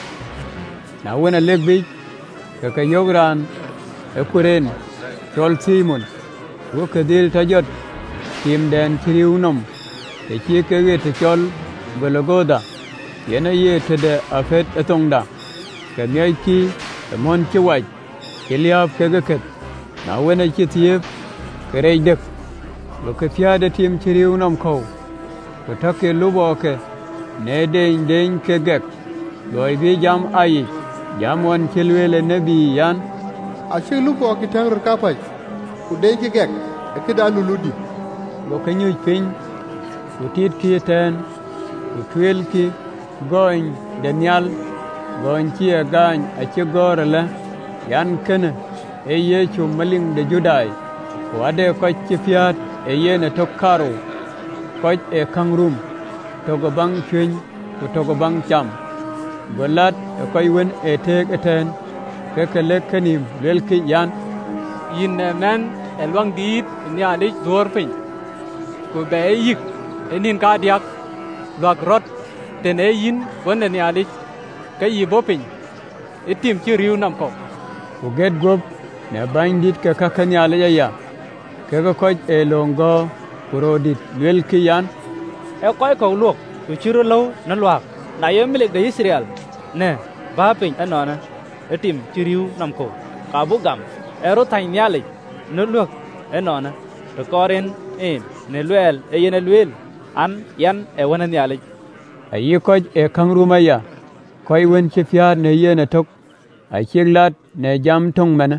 [SPEAKER 1] na wena lek bi ka yogran e kuren tol simon wo ke dil tajot tim den triu nam te chi ke ge te chol gologoda yena ye te de afet etongda ke nyai ki mon chi wai keliap ke ket na wena chi tiep kere dek lo ke fia de tim triu nam ko ko take lubo ke ne den ke gek loy bi jam ai jam won kelwele nabi yan
[SPEAKER 18] a chi lubo ki tangr kapai ku den ke gek e ke dalu ludi
[SPEAKER 1] lo ke nyu pin ku tit ki ten ku twel ki goin daniel goin chi gan a chi gorla yan kene e yechu maling de judai wade ko ci fiat e yene to karo ko e kangrum to go bang chwen ko to go bang cham golat e ko wen e tek eten ke kele kanim lelki yan
[SPEAKER 6] yin men elwang dit ni ali dor pin ko be yik enin ka diak lak rot tene yin won ni ali ke yi bopin etim ci riu nam ko
[SPEAKER 1] ko get gop ne bandit ke kakanya ale ya kega koj e longo kurodit lwelki yan
[SPEAKER 9] e koy ko luok ku chiro low na luak na yemilik de Israel ne ba pin anona etim chiriu nam ko ka bu gam ero tan nyali no luok anona to koren ne lwel e yene lwel an yan e wona nyali
[SPEAKER 1] ayi koj e kangrumaya koy wen ci fiar ne yene tok ay chiglat ne jam tong mena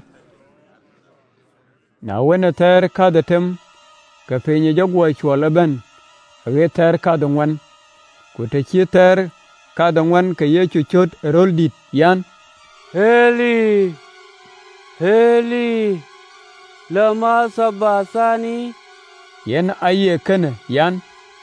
[SPEAKER 1] na wena ter ka da tem ka penye jagwa chwala ben age ter ka da ngwan ku te chi ter ka da ngwan ka ye chuchot roldit yan
[SPEAKER 7] heli lama sabasani
[SPEAKER 1] yen aye kana yan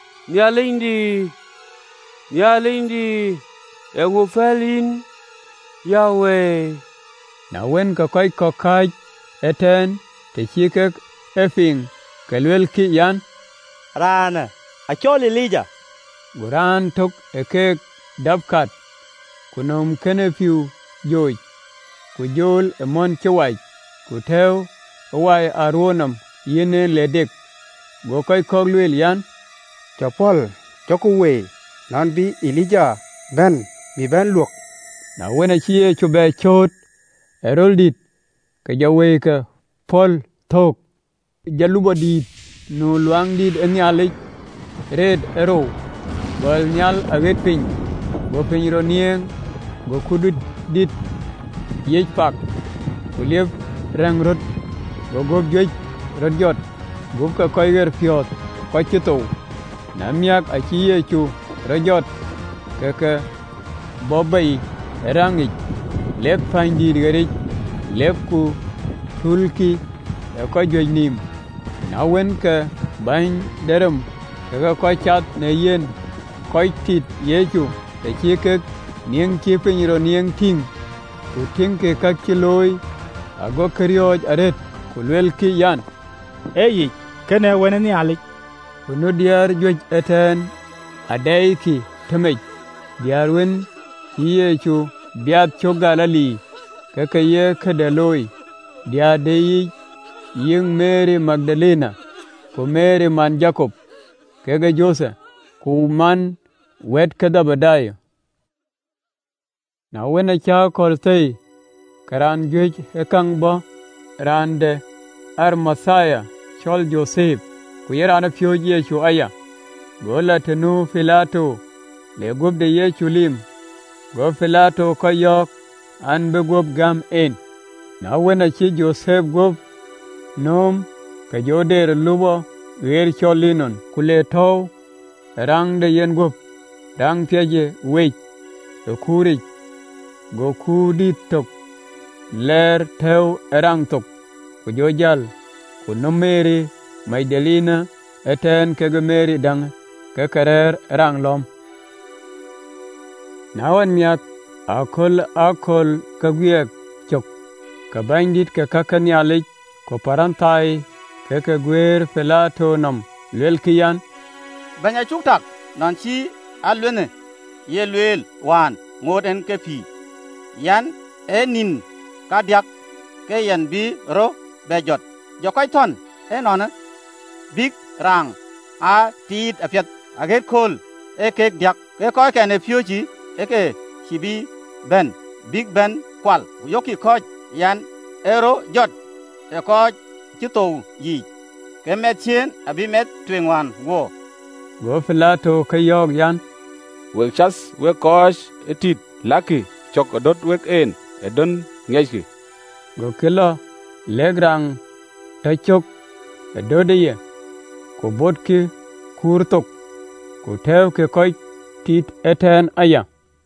[SPEAKER 7] nyalindi engu felin yawe
[SPEAKER 1] na wen ka koy ko kaj eten te chikek efing kelwel ki yan
[SPEAKER 10] rana achol Elija
[SPEAKER 1] guran tok ekek dabkat kunom kene fiu joj ku jol emon chewai ku tew wai aronam yene ledek go koy koglwel yan
[SPEAKER 13] chapol chokuwe nan bi Elija ben bi ben luok
[SPEAKER 1] na wena chie chube chot eroldit ke jawe ka Paul thok jalubo dit no luang dit enyalik red ero gol nyal aget pin go pin ronien go kudut dit yej pak uliep rang rot go gob joj rodjot gob ka koyger fiot kochito namiak achiye chu rodjot ke bobai rangi lep findi digarik lep ku tulki ko joj nim na wen ka ban derem ka ko chat ne yen ko tit yeju te chi ke nieng chi pin ro nieng ting ku ting ke ka kiloi ago krioj aret ku lel ki yan
[SPEAKER 5] eyi kene wena ni ali
[SPEAKER 1] ku no diar joj eten adai ki temej diar wen yeju biat chogalali ka ye kadaloi dia dei ying Mary Magdalena ko Mary man Jacob kega Jose ku man wet kada badayo na wena cha koltei karan juj ekang ba rande ar Masaya chol Joseph ku yerana fioji chu aya gola tenu Filato le gobde ye chulim go Filato ko yok an be gob gam en na wena chi Joseph gob nom ka joder lubo wer cholinon kule tow rang de yen gop rang piaje wei kuri go kudi tok ler tew erang tok ku jojal ku no Mary Magdalena eten kege Mary dang ke karer erang lom nawan miak akol kagwiek chok ka bandit ke kakanyalik ko parantai ke gwer Pilato nam lel kiyan
[SPEAKER 14] banya chuktak non chi alwene ye lwel wan ngoden ke pi yan enin kadyak ke yan bi ro bejot jokai ton enona big rang a tit apiat aget kol eke dyak ke ko ke ne pyuji eke chibi ben big ben kwal yoki ko yan ero jot e ko chito yi ke met chen abi met twingwan wo
[SPEAKER 1] go Pilato kayog yan
[SPEAKER 4] wek chas we kosh etit laki chok dot wek en edon ngeki
[SPEAKER 1] go kilo legrang tachok edodeye ko botki kurtok ko tew ke koy tit eten aya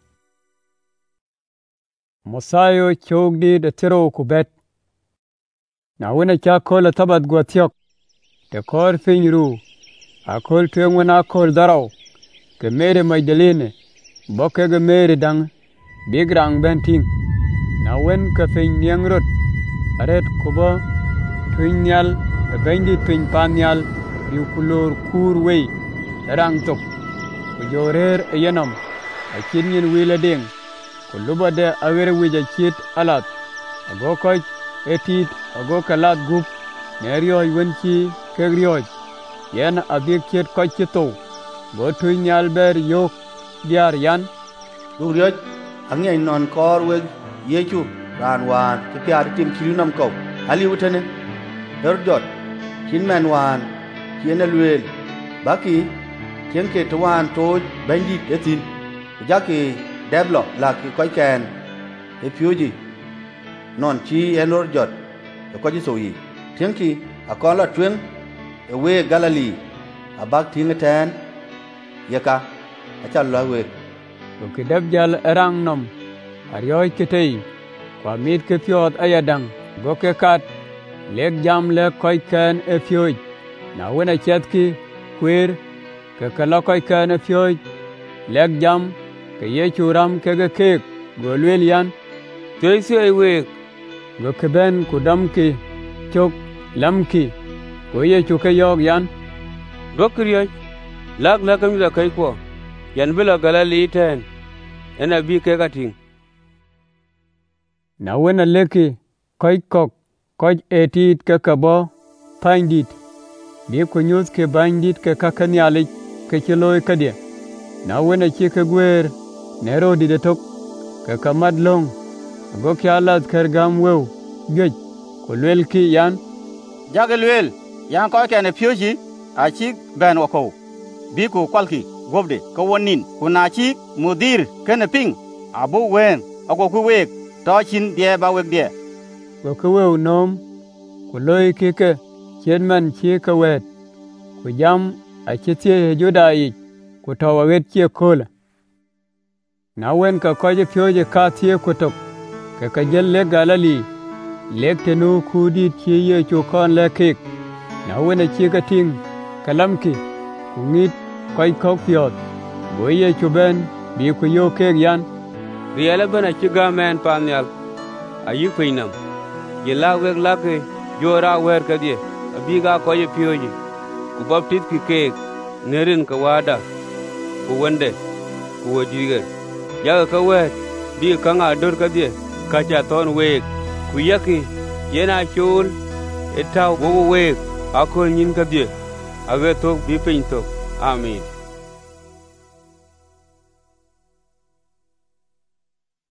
[SPEAKER 1] Mosayo chogdi de tiro kubet na wena cha kola tabat gotiok te kor finru akol twengwena kol daraw ke Mary Magdalene boke ge Mary dang bigrang benting na wen ka fin niangrot aret kuba twinyal e bendi twin panyal yu kulor kurwei rang tok ko jorer yenam a kinyin wile ding ko lubade awere wija chit alat ago koy etit ago kalat gup neryoy wenchi kegryoy yen abik chit koy chito go twinyal ber yok diar yan
[SPEAKER 2] Durioj ang'eny non kor weg Yechu ran wan ke piar tim chirinam kau ali utene jot chin man wan kiena lwel baki tienke twan toj bandit etin jaki deblo la ki koy ken e pyuji non chi enor jot e ko ji soyi tienki akola twen e we Galili abak tingeten yaka achal la we
[SPEAKER 1] ko kidab jal erang nom aryoy kitei kwa mit ke pyot ayadang go ke kat leg jam le koy ken e pyoj na wena chetki kwer ke kala koy ken e pyoj leg jam ke ye churam ke ge kek go lwel yan
[SPEAKER 7] toisi ay we
[SPEAKER 1] go ke ben ku dam ki chok lam ki go ye chu ke yog yan
[SPEAKER 7] dokriyo lag la kam la kai ko yan bila Galili ten ena bi ke gating
[SPEAKER 1] na wena leki koy kok koy etit ke kabo pandit bi ku nyus ke bandit ke kakanyalik ke chiloy kadie na wena chi ke gwer nero di de tok ke kamad long go kyalat kergam wew gej ko lwel ki yan
[SPEAKER 14] jagelwel yan ko ke ne pyuji a chi ben wako bi ku kwalki gobde ko wonin kuna chi mudir kene ping abu wen ago ku wek to chin die ba wek die
[SPEAKER 1] go ku wew nom ku loy ki ke chenman chi ka wet ku jam a chitie judai ku tawa wet chi kola na wen ka koje pyoje ka tie ku tok ke ka jelle Galili lekte no kudi chi ye chu kon le kek na wen chi ka ting kalamki ku ngit koy kok pyot go ye chu ben bi ku yo kek yan
[SPEAKER 7] riele bana ci gamen panyal ayi pinam ye la weg lake jora wer kadie abiga ko ye pyoji ku baptit ki kek nerin ka wada ku wende ku wajige ya ka wet bi kanga dor kadie ka cha ton weg ku yaki yena chul etaw wo weg akol nyin kadie age tok bi pinto amin